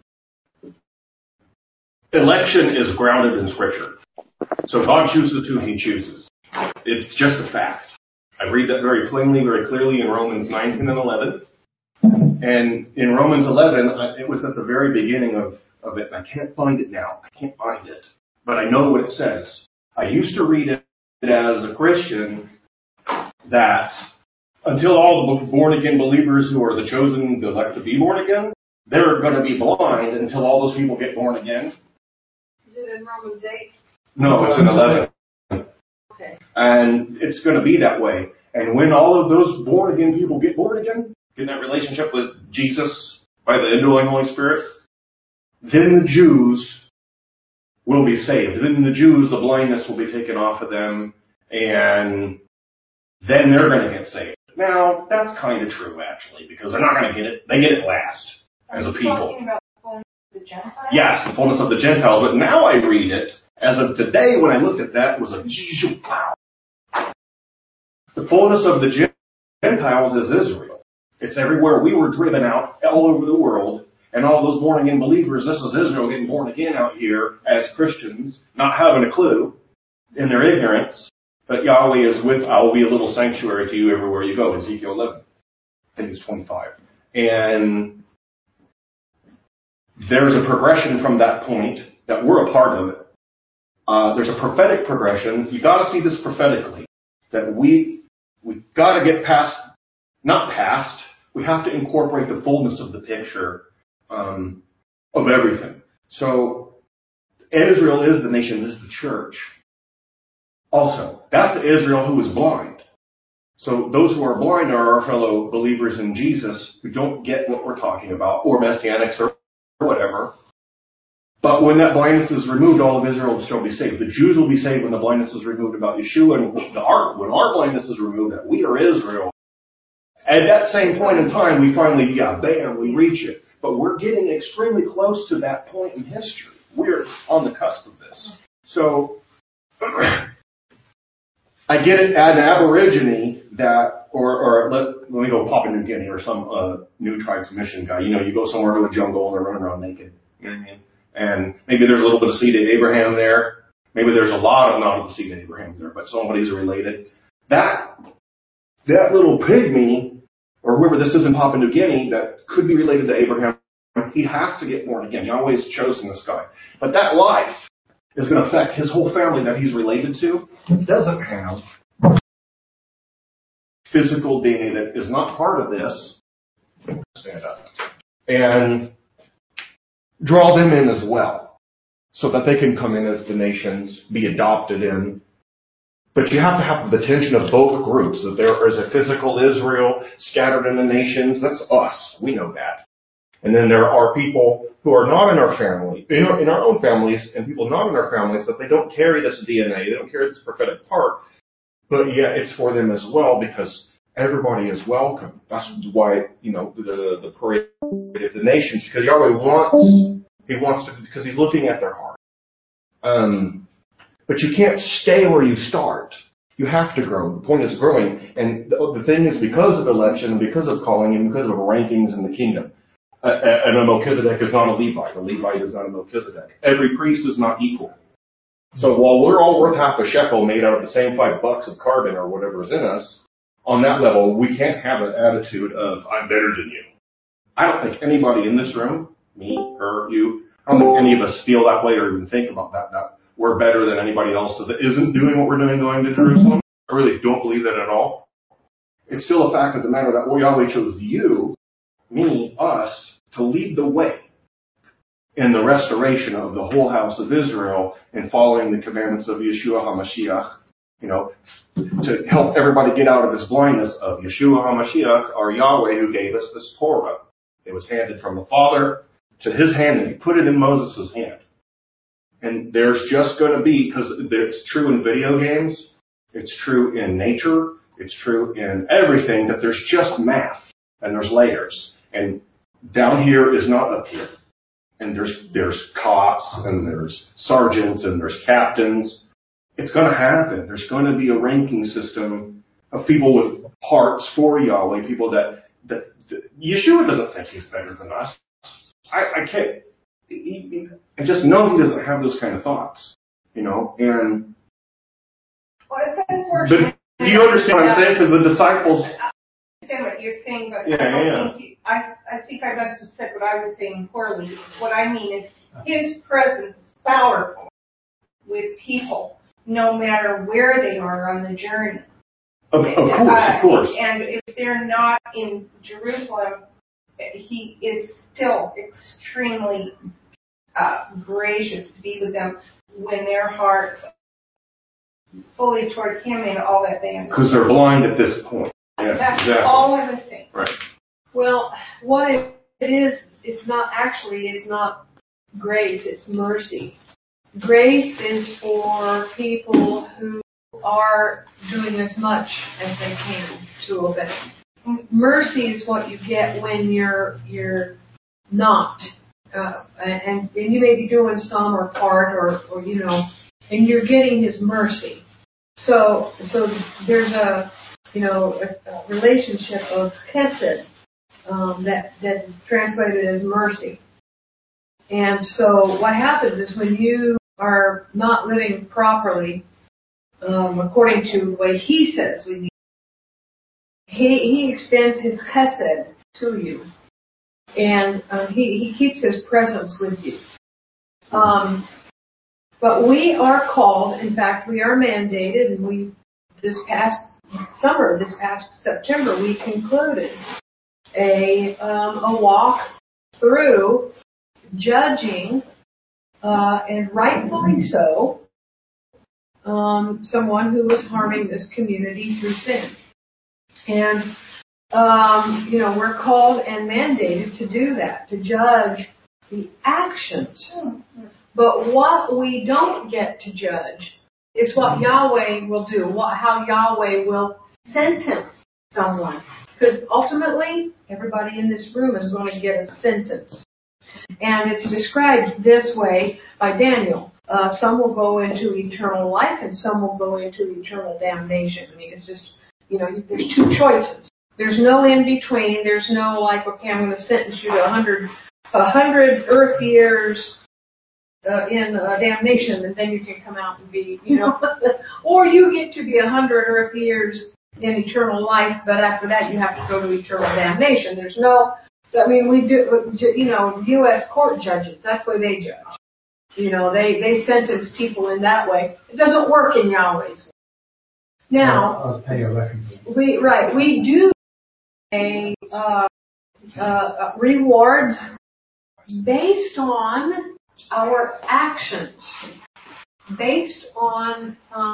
Election is grounded in Scripture. So God chooses who He chooses. It's just a fact. I read that very plainly, very clearly in Romans 19 and 11. And in Romans 11, it was at the very beginning of it, and I can't find it now. I can't find it. But I know what it says. I used to read it as a Christian that until all the born-again believers who are the chosen, the elect to be born again, they're going to be blind until all those people get born again. Is it in Romans 8? No, it's in 11. Okay. And it's going to be that way. And when all of those born-again people get born again, in that relationship with Jesus by the indwelling Holy Spirit, then the Jews will be saved. Then the Jews, the blindness will be taken off of them, and then they're going to get saved. Now, that's kind of true, actually, because they're not going to get it. They get it last as a people. Are you talking about the fullness of the Gentiles? Yes, the fullness of the Gentiles. But now I read it, as of today, when I looked at that, it was like, the fullness of the Gentiles is Israel. It's everywhere. We were driven out all over the world, and all those born-again believers, this is Israel getting born again out here as Christians, not having a clue in their ignorance. But Yahweh is with, I will be a little sanctuary to you everywhere you go, Ezekiel 11. I think it's 25. And there's a progression from that point that we're a part of it. There's a prophetic progression. You got to see this prophetically. That we got to get past, not past, we have to incorporate the fullness of the picture of everything. So Israel is the nations, is the church. Also, that's the Israel who is blind. So those who are blind are our fellow believers in Jesus who don't get what we're talking about, or Messianics or whatever. But when that blindness is removed, all of Israel shall be saved. The Jews will be saved when the blindness is removed about Yeshua, and when our blindness is removed, that we are Israel. At that same point in time, we finally, bam, we reach it. But we're getting extremely close to that point in history. We're on the cusp of this. So, I get it at an Aborigine that, or let me go Papua New Guinea or some New Tribes Mission guy. You go somewhere to a jungle and they're running around naked. You know what I mean? And maybe there's a little bit of seed of Abraham there. Maybe there's a lot of not of the seed of Abraham there, but somebody's related. That little pygmy, or whoever this is in Papua New Guinea, that could be related to Abraham, he has to get born again. Yahweh's chosen this guy. But that life is going to affect his whole family that he's related to. He doesn't have physical DNA that is not part of this. Stand up. And draw them in as well, so that they can come in as the nations, be adopted in. But you have to have the attention of both groups, that there is a physical Israel scattered in the nations. That's us. We know that. And then there are people who are not in our family, in our own families, and people not in our families that they don't carry this DNA, they don't carry this prophetic part, but yet it's for them as well because everybody is welcome. That's why, the parade of the nations, because Yahweh wants to, because He's looking at their heart. But you can't stay where you start. You have to grow. The point is growing. And the thing is, because of election, and because of calling, and because of rankings in the kingdom, and a Melchizedek is not a Levite. A Levite is not a Melchizedek. Every priest is not equal. So while we're all worth half a shekel made out of the same $5 of carbon or whatever is in us, on that level, we can't have an attitude of, I'm better than you. I don't think anybody in this room, me, her, you, I don't think any of us feel that way or even think about that we're better than anybody else that isn't doing what we're doing going to Jerusalem. I really don't believe that at all. It's still a fact of the matter that Yahweh chose you, me, us, to lead the way in the restoration of the whole house of Israel and following the commandments of Yeshua HaMashiach, to help everybody get out of this blindness of Yeshua HaMashiach, our Yahweh, who gave us this Torah. It was handed from the Father to His hand, and He put it in Moses' hand. And there's just going to be, because it's true in video games, it's true in nature, it's true in everything, that there's just math, and there's layers. And down here is not up here. And there's cops, and there's sergeants, and there's captains. It's going to happen. There's going to be a ranking system of people with hearts for Yahweh, people that Yeshua doesn't think He's better than us. I can't. I just know He doesn't have those kind of thoughts, and. Well, it's unfortunate. But do you understand what I'm saying? Because the disciples. I understand what you're saying, but I think I must have said what I was saying poorly. What I mean is His presence is powerful with people, no matter where they are on the journey. Of course. And if they're not in Jerusalem, He is still extremely gracious to be with them when their hearts fully toward Him and all that they understand. Because they're blind at this point. Yeah, That's exactly. all I'm saying. Right. Well, what it is, it's not grace, it's mercy. Grace is for people who are doing as much as they can to obey. Mercy is what you get when you're not, and you may be doing some or part or and you're getting His mercy. So there's a relationship of chesed that is translated as mercy. And so what happens is when you are not living properly according to the way He says we need, He extends His chesed to you, and He keeps His presence with you. But we are called, in fact, we are mandated, and this past September, we concluded a walk through judging, and rightfully so, someone who was harming this community through sin. And, we're called and mandated to do that, to judge the actions. But what we don't get to judge is what Yahweh will do, how Yahweh will sentence someone. Because ultimately, everybody in this room is going to get a sentence. And it's described this way by Daniel. Some will go into eternal life and some will go into eternal damnation. I mean, it's just, there's two choices. There's no in between. There's no okay, I'm going to sentence you to 100 earth years in damnation, and then you can come out and be, or you get to be 100 earth years in eternal life, but after that you have to go to eternal damnation. There's no, we do, U.S. court judges, that's the way they judge. They sentence people in that way. It doesn't work in Yahweh's way. Now, we do rewards based on our actions, based on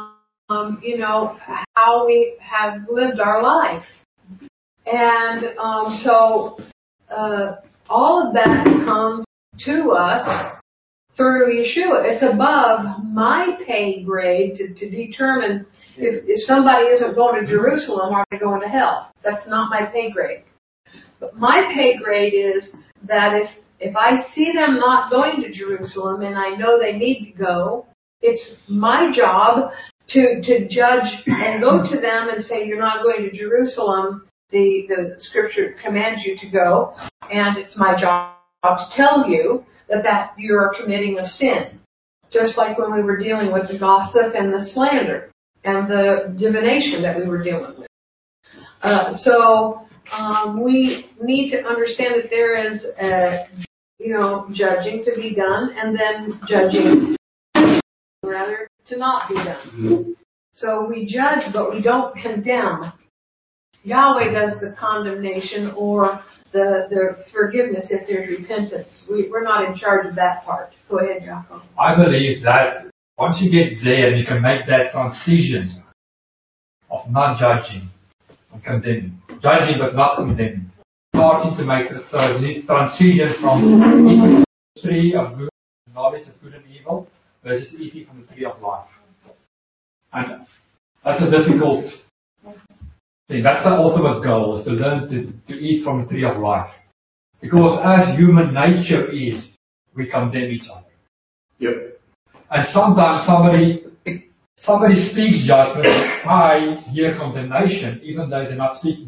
how we have lived our life. And All of that comes to us through Yeshua. It's above my pay grade to determine if somebody isn't going to Jerusalem, are they going to hell? That's not my pay grade. But my pay grade is that if I see them not going to Jerusalem and I know they need to go, it's my job to judge and go to them and say, you're not going to Jerusalem. The scripture commands you to go, and it's my job to tell you that you're committing a sin. Just like when we were dealing with the gossip and the slander and the divination that we were dealing with. So we need to understand that there is, judging to be done, and then judging, rather, to not be done. So we judge, but we don't condemn. Yahweh does the condemnation or the forgiveness if there's repentance. We're not in charge of that part. Go ahead, Jacob. I believe that once you get there and you can make that transition of not judging and condemning, judging but not condemning, starting to make the transition from eating the tree of good, knowledge of good and evil versus eating from the tree of life. And that's a difficult thing. That's the ultimate goal, is to learn to eat from the tree of life. Because as human nature is, we condemn each other. Yep. And sometimes somebody speaks judgment, I hear condemnation, even though they're not speaking.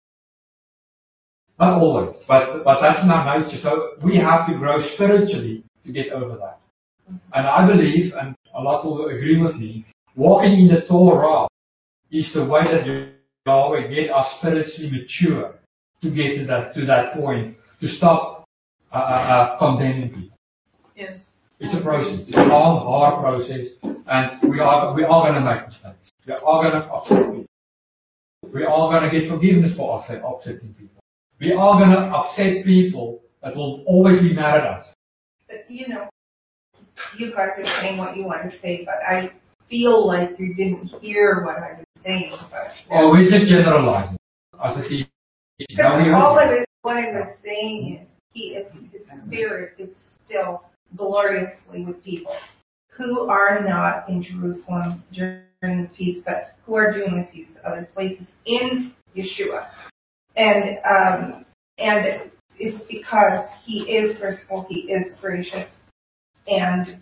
Not always, but that's in our nature. So we have to grow spiritually to get over that. And I believe, and a lot will agree with me, walking in the Torah is the way that Yahweh get us spiritually mature to get to that point, to stop condemning people. Yes. It's a process. It's a long, hard process, and we are going to make mistakes. We are going to upset people. We are going to get forgiveness for upsetting people. We are going to upset people that will always be mad at us. But you guys are saying what you want to say, but I feel like you didn't hear what I was saying. Well, we're just generalizing as a teacher. What I was saying is his spirit is still gloriously with people who are not in Jerusalem during the feast, but who are doing the feast at other places in Yeshua. And it's because he is merciful, he is gracious, and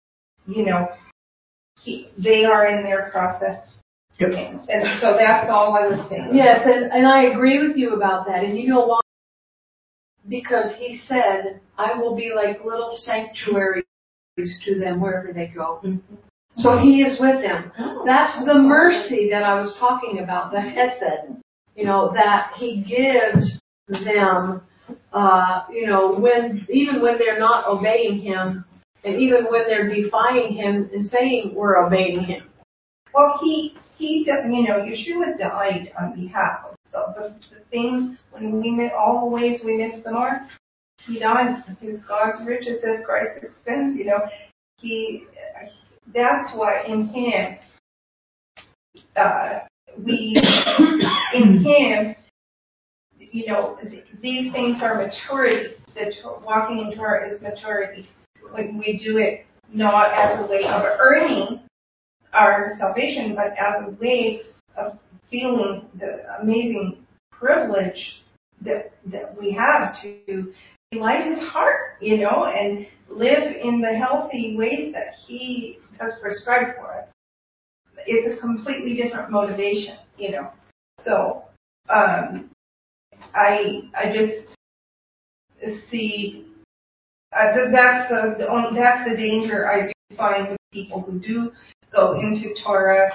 they are in their process. Yep. And so that's all I was saying. Yes, and I agree with you about that. And you know why? Because he said, I will be like little sanctuaries to them wherever they go. Mm-hmm. So he is with them. That's the mercy that I was talking about, the Hesed, that he gives them, even when they're not obeying him, and even when they're defying him and saying we're obeying him. Well, he Yeshua died on behalf of the things, when we miss all the ways we miss the mark. He died because God's riches at Christ's expense. That's why in him, these things are maturity. Walking in Torah is maturity. When we do it not as a way of earning our salvation, but as a way of feeling the amazing privilege that we have to light his heart, and live in the healthy ways that he has prescribed for us. It's a completely different motivation, So, I just see that's the danger I do find with people who do go into Torah.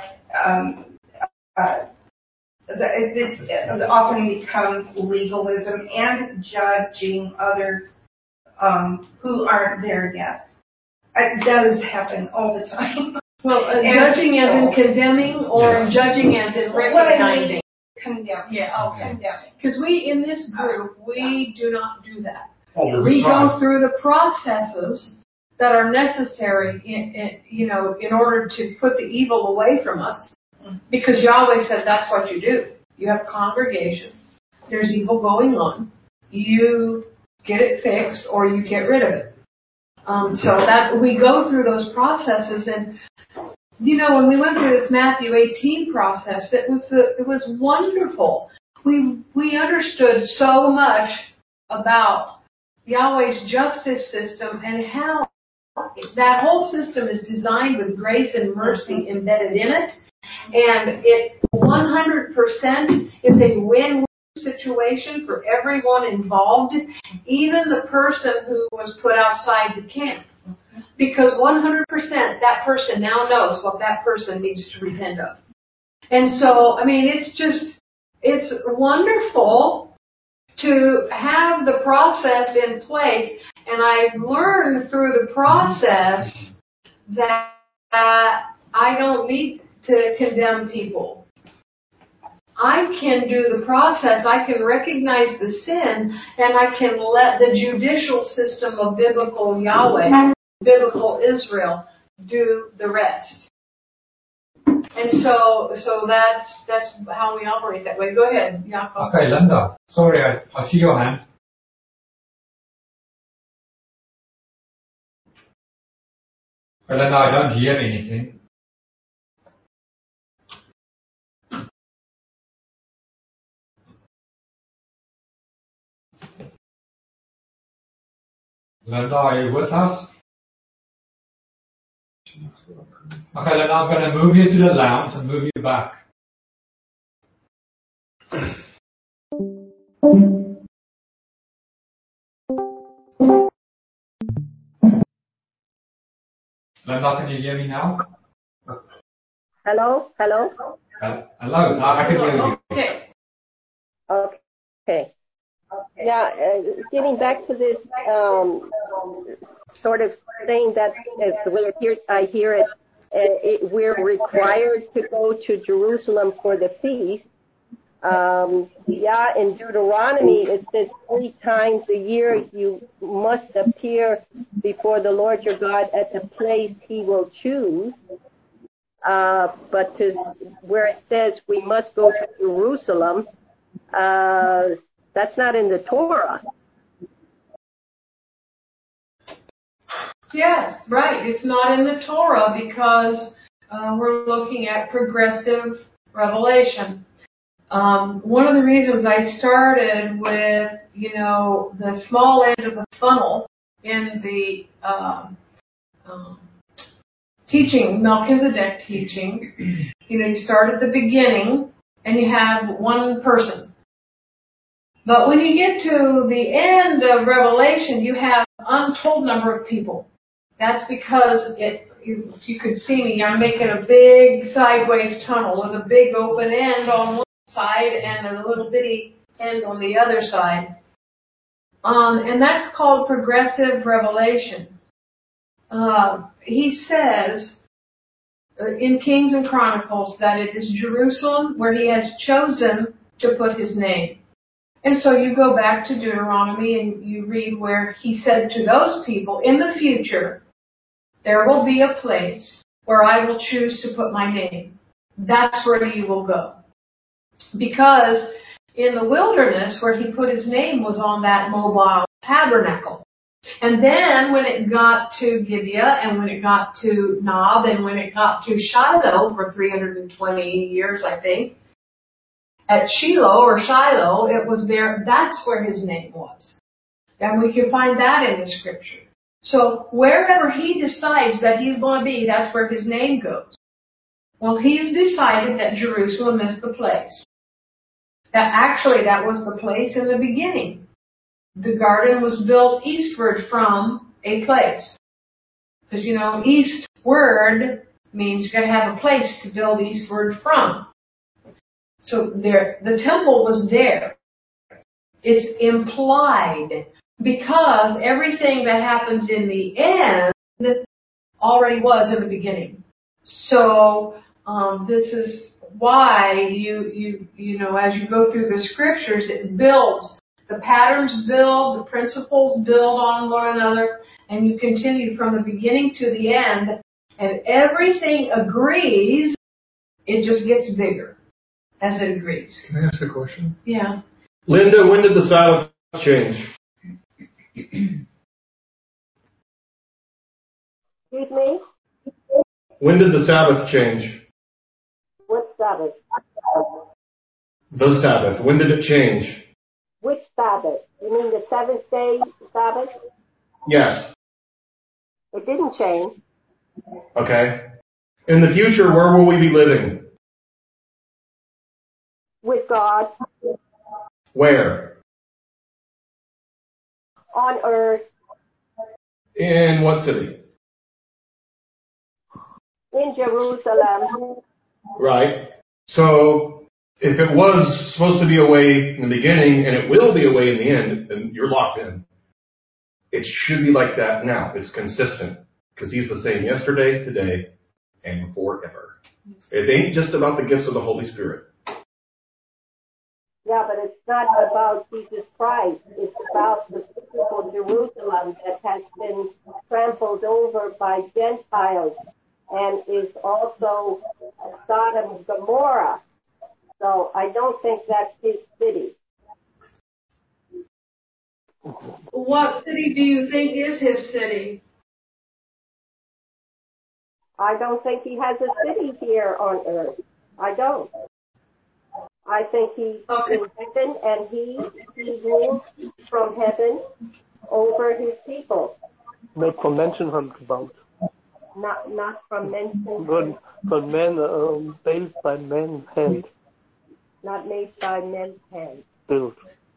It often becomes legalism and judging others who aren't there yet. It does happen all the time. Well, judging as in condemning, or judging as in recognizing? Condemning. Yeah, okay. Condemning. Because in this group, we do not do that. Oh, we go through the processes that are necessary, in order to put the evil away from us. Because Yahweh said that's what you do. You have congregation. There's evil going on. You get it fixed or you get rid of it. So that we go through those processes, and when we went through this Matthew 18 process, it was wonderful. We understood so much about Yahweh's justice system and how that whole system is designed with grace and mercy embedded in it, and it 100% is a win-win situation for everyone involved, even the person who was put outside the camp. Because 100% that person now knows what that person needs to repent of. And so, it's wonderful to have the process in place. And I've learned through the process that I don't need to condemn people. I can do the process, I can recognize the sin, and I can let the judicial system of biblical Yahweh, biblical Israel, do the rest. And so that's how we operate that way. Go ahead, Yaakov. Okay, Linda. Sorry, I see your hand. But Linda, I don't hear anything. Linda, are you with us? Okay, Linda, I'm going to move you to the lounge and move you back. Linda, can you hear me now? Hello? Hello? Hello, now I can hear you. Okay. Yeah, getting back to this sort of saying that the way I hear it, we're required to go to Jerusalem for the feast. In Deuteronomy it says 3 times a year you must appear before the Lord your God at the place He will choose. But where it says we must go to Jerusalem, that's not in the Torah. Yes, right. It's not in the Torah because we're looking at progressive revelation. One of the reasons I started with, the small end of the funnel in the teaching, Melchizedek teaching, you start at the beginning and you have one person. But when you get to the end of Revelation, you have an untold number of people. That's because you could see me, I'm making a big sideways tunnel with a big open end on one side and a little bitty end on the other side. And that's called progressive revelation. He says in Kings and Chronicles that it is Jerusalem where He has chosen to put His name. And so you go back to Deuteronomy and you read where He said to those people, in the future, there will be a place where I will choose to put my name. That's where you will go. Because in the wilderness where He put His name was on that mobile tabernacle. And then when it got to Gibeah and when it got to Nob and when it got to Shiloh for 320 years, I think, at Shiloh or Shiloh, it was there. That's where His name was. And we can find that in the scripture. So wherever He decides that He's going to be, that's where His name goes. Well, He's decided that Jerusalem is the place. That was the place in the beginning. The garden was built eastward from a place. Because, eastward means you've got to have a place to build eastward from. So the temple was there. It's implied because everything that happens in the end already was in the beginning. So this is why you as you go through the scriptures, it builds. The patterns build, the principles build on one another, and you continue from the beginning to the end, and everything agrees. It just gets bigger as it agrees. Can I ask a question? Yeah. Linda, when did the silence change? Excuse me? When did the Sabbath change? What Sabbath? The Sabbath. When did it change? Which Sabbath? You mean the seventh day Sabbath? Yes. It didn't change. Okay. In the future, where will we be living? With God. Where? On earth. In what city? In Jerusalem. Right. So, if it was supposed to be a way in the beginning, and it will be a way in the end, then you're locked in. It should be like that now. It's consistent. Because He's the same yesterday, today, and forever. It ain't just about the gifts of the Holy Spirit. Yeah, but it's not about Jesus Christ. It's about the physical Jerusalem that has been trampled over by Gentiles and is also Sodom and Gomorrah. So I don't think that's His city. What city do you think is His city? I don't think He has a city here on earth. I don't. I think He's in heaven, and He rules from heaven over His people. Not from Menschenhand gebaut. Not from men's Von men, built by men's hand. Not made by men's hands. Built.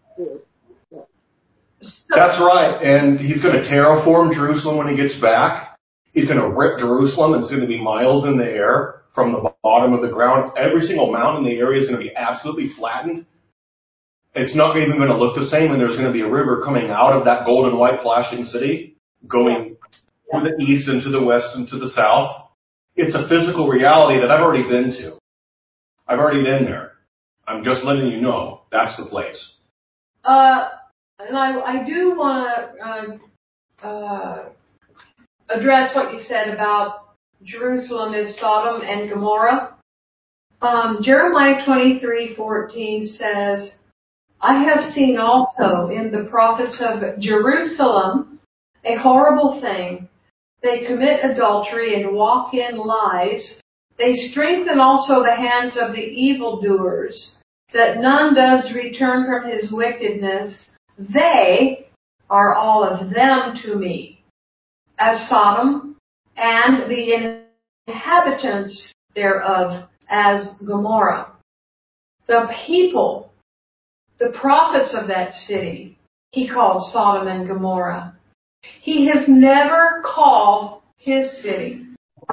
That's right. And He's going to terraform Jerusalem when He gets back. He's going to rip Jerusalem. It's going to be miles in the air from the bottom of the ground. Every single mountain in the area is going to be absolutely flattened. It's not even going to look the same, and there's going to be a river coming out of that golden white flashing city, going to the east and to the west and to the south. It's a physical reality that I've already been to. I've already been there. I'm just letting you know that's the place. And I do want to address what you said about Jerusalem is Sodom and Gomorrah. Jeremiah 23:14 says, I have seen also in the prophets of Jerusalem a horrible thing. They commit adultery and walk in lies. They strengthen also the hands of the evildoers, that none does return from his wickedness. They are all of them to me, as Sodom, and the inhabitants thereof as Gomorrah. The people, the prophets of that city, He called Sodom and Gomorrah. He has never called His city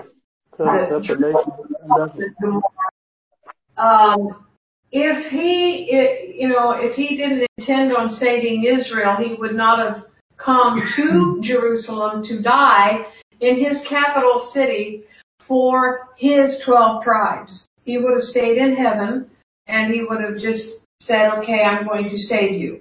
if he didn't intend on saving Israel, He would not have come to Jerusalem to die in His capital city for His 12 tribes. He would have stayed in heaven, and He would have just said, okay, I'm going to save you.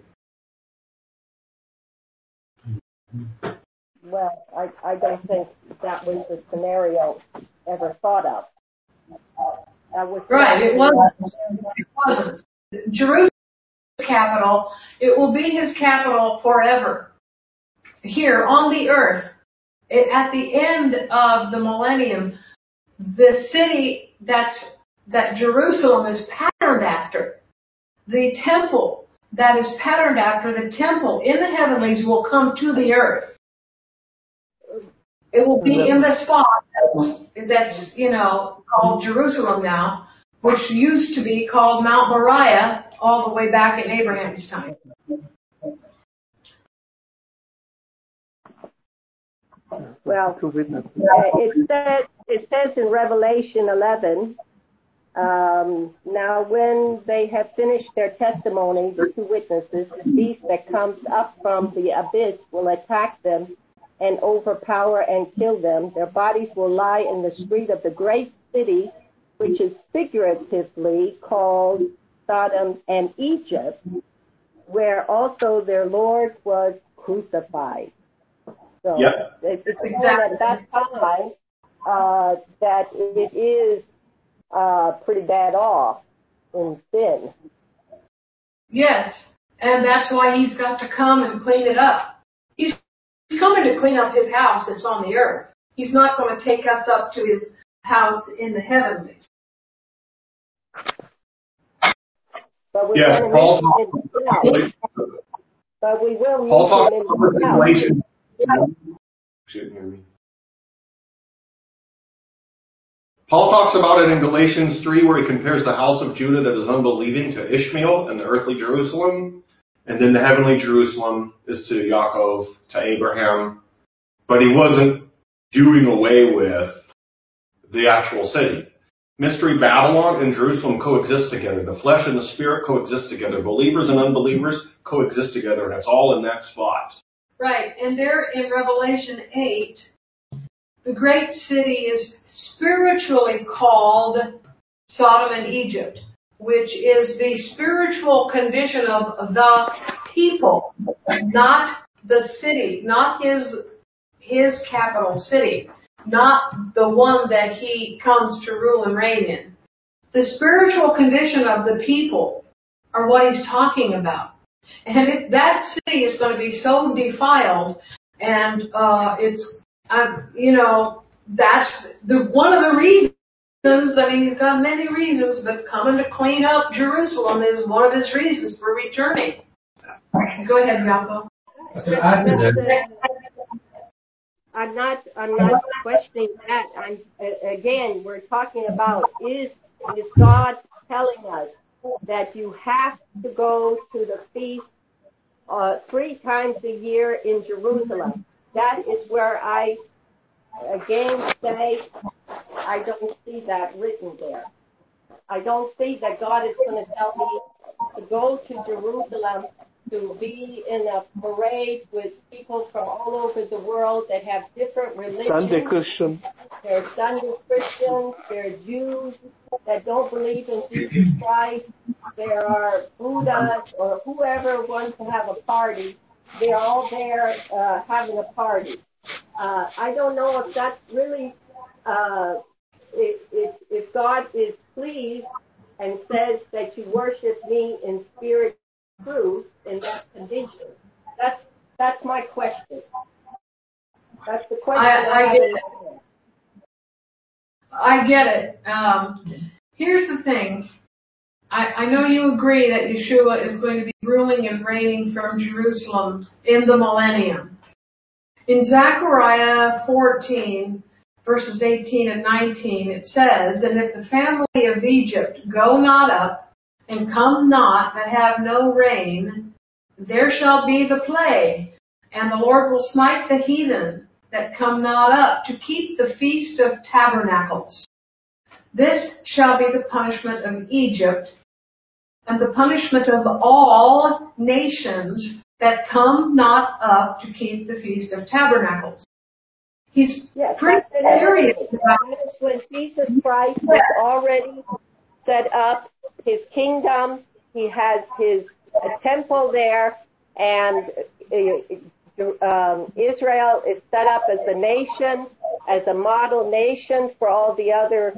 Well, I don't think that was the scenario ever thought of. Right, it wasn't. Jerusalem's capital. It will be His capital forever. Here on the earth, at the end of the millennium, the city that Jerusalem is patterned after, the temple that is patterned after the temple in the heavenlies will come to the earth. It will be in the spot that's called Jerusalem now, which used to be called Mount Moriah all the way back in Abraham's time. Well, it says in Revelation 11, now when they have finished their testimony, the two witnesses, the beast that comes up from the abyss will attack them and overpower and kill them. Their bodies will lie in the street of the great city, which is figuratively called Sodom and Egypt, where also their Lord was crucified. So it's exactly at that time that it is pretty bad off in sin. Yes, and that's why He's got to come and clean it up. coming to clean up his house that's on the earth. He's not going to take us up to his house in the heavenlies. But we Yes, Paul talks but we will meet him in the Galatians. Paul talks about it in Galatians 3, where he compares the house of Judah that is unbelieving to Ishmael and the earthly Jerusalem. And then the heavenly Jerusalem is to Yaakov, to Abraham. But he wasn't doing away with the actual city. Mystery Babylon and Jerusalem coexist together. The flesh and the spirit coexist together. Believers and unbelievers coexist together. And it's all in that spot. Right. And there in Revelation 8, the great city is spiritually called Sodom and Egypt, which is the spiritual condition of the people, not the city, not his capital city, not the one that he comes to rule and reign in. The spiritual condition of the people are what he's talking about. And that city is going to be so defiled, and that's one of the reasons. I mean, he's got many reasons, but coming to clean up Jerusalem is one of his reasons for returning. Go ahead, Yaakov. I'm not questioning that. Again, we're talking about is God telling us that you have to go to the feast 3 times a year in Jerusalem? That is where I again say I don't see that written there. I don't see that God is going to tell me to go to Jerusalem to be in a parade with people from all over the world that have different religions. Sunday Christian. There are Sunday Christians, there are Jews that don't believe in Jesus Christ, there are Buddhists or whoever wants to have a party. They're all there having a party. I don't know if that's really, if God is pleased and says that you worship me in spirit and truth in that condition. That's my question. That's the question. I get it. Here's the thing. I know you agree that Yeshua is going to be ruling and reigning from Jerusalem in the millennium. In Zechariah 14, verses 18 and 19, it says, "And if the family of Egypt go not up, and come not that have no rain, there shall be the plague, and the Lord will smite the heathen that come not up to keep the feast of tabernacles. This shall be the punishment of Egypt, and the punishment of all nations that come not up to keep the feast of tabernacles." He's pretty serious about it. When Jesus Christ has already set up his kingdom, he has his temple there, and Israel is set up as a nation, as a model nation for all the other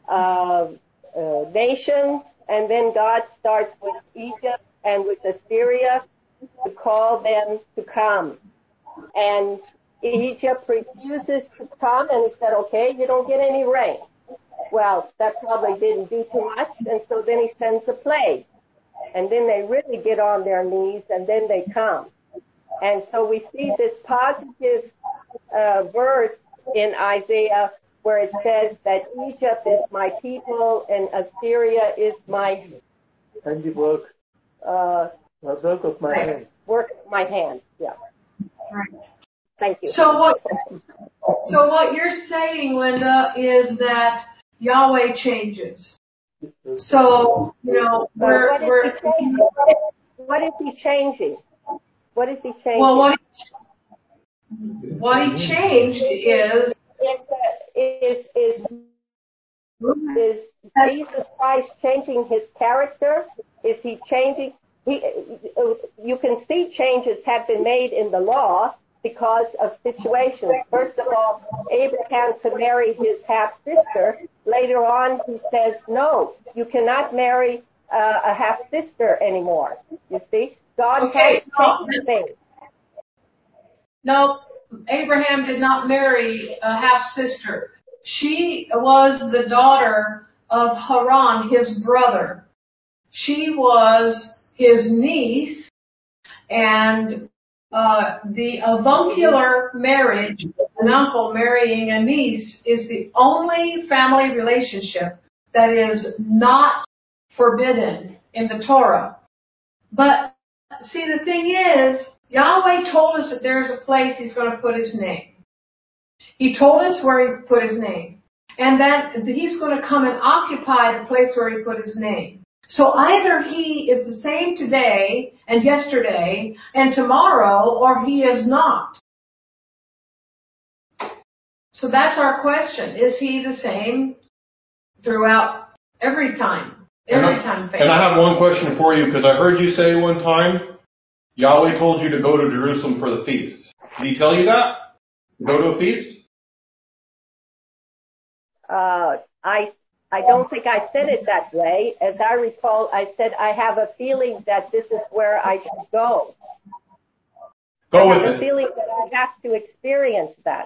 nations. And then God starts with Egypt and with Assyria to call them to come. And Egypt refuses to come, and he said, okay, you don't get any rain. Well, that probably didn't do too much, and so then he sends a plague. And then they really get on their knees, and then they come. And so we see this positive verse in Isaiah where it says that Egypt is my people and Assyria is my handiwork. Work of my hand. Work of my hand, yeah. Right. Thank you. So what you're saying, Linda, is that Yahweh changes. So, what is he changing? What is he changing? Well, what he changed is Jesus Christ changing his character? Is he changing? You can see changes have been made in the law because of situations. First of all, Abraham could marry his half-sister. Later on, he says, no, you cannot marry a half-sister anymore. You see? God has changed things. No, Abraham did not marry a half-sister. She was the daughter of Haran, his brother. She was his niece, and the avuncular marriage, an uncle marrying a niece, is the only family relationship that is not forbidden in the Torah. But see, the thing is, Yahweh told us that there's a place He's going to put His name. He told us where He put His name. And that He's going to come and occupy the place where He put His name. So either He is the same today and yesterday and tomorrow, or He is not. So that's our question. Is He the same throughout every time? Every time. And I have one question for you, because I heard you say one time, Yahweh told you to go to Jerusalem for the feast. Did He tell you that? Go to a feast? I don't think I said it that way. As I recall, I said I have a feeling that this is where I should go. Go with I have it. a feeling that I have to experience that.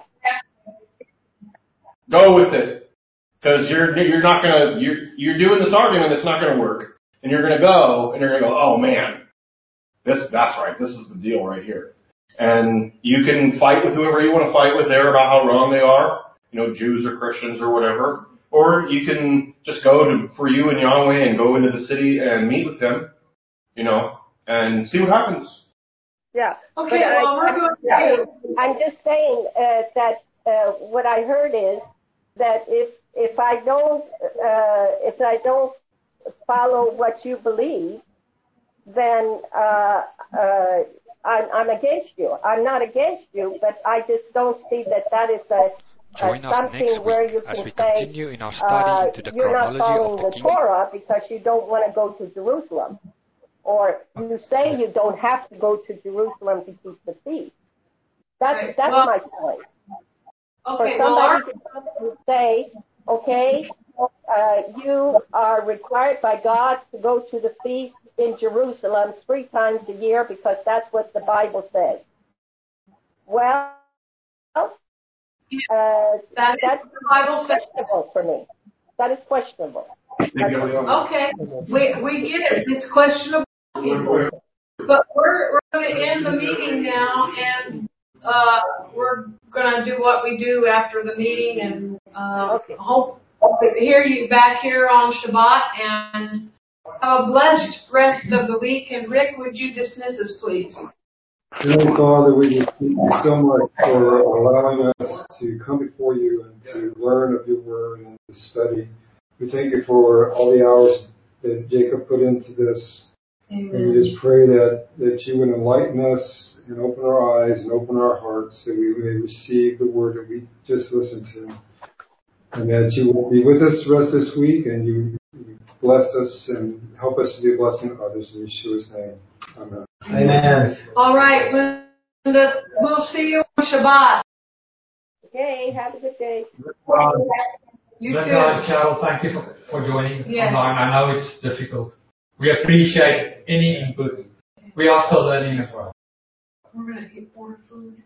Go with it. Because you're not gonna, you're doing this argument that's not gonna work. And you're gonna go, and you're gonna go, oh man, that's right, this is the deal right here. And you can fight with whoever you want to fight with there about how wrong they are, Jews or Christians or whatever. Or you can just go for you and Yahweh and go into the city and meet with Him, and see what happens. Yeah. Okay, I'm just saying that what I heard is that if I don't follow what you believe, then I'm against you. I'm not against you, but I just don't see that is Join us next week as we continue in our study into the chronology of the kingdom. Torah because you don't want to go to Jerusalem, or you say you don't have to go to Jerusalem to keep the feast. That's my point. Okay, for somebody to come and say, okay, you are required by God to go to the feast in Jerusalem 3 times a year because that's what the Bible says. Well, that's questionable for me. That is questionable. Okay, we get it. It's questionable. But we're going to end the meeting now, and we're going to do what we do after the meeting, and hope to hear you back here on Shabbat, and have a blessed rest of the week. And Rick, would you dismiss us, please? Heavenly Father, we just thank you so much for allowing us to come before you and to learn of your word and to study. We thank you for all the hours that Jacob put into this. Amen. And we just pray that you would enlighten us and open our eyes and open our hearts that we may receive the word that we just listened to. And that you will be with us the rest of this week and you bless us and help us to be a blessing to others in Yeshua's name. Amen. Amen. All right, Linda, we'll see you on Shabbat. Okay, have a good day. You too. Cheryl, thank you for joining online. I know it's difficult. We appreciate any input. We are still learning as well. We're going to eat more food.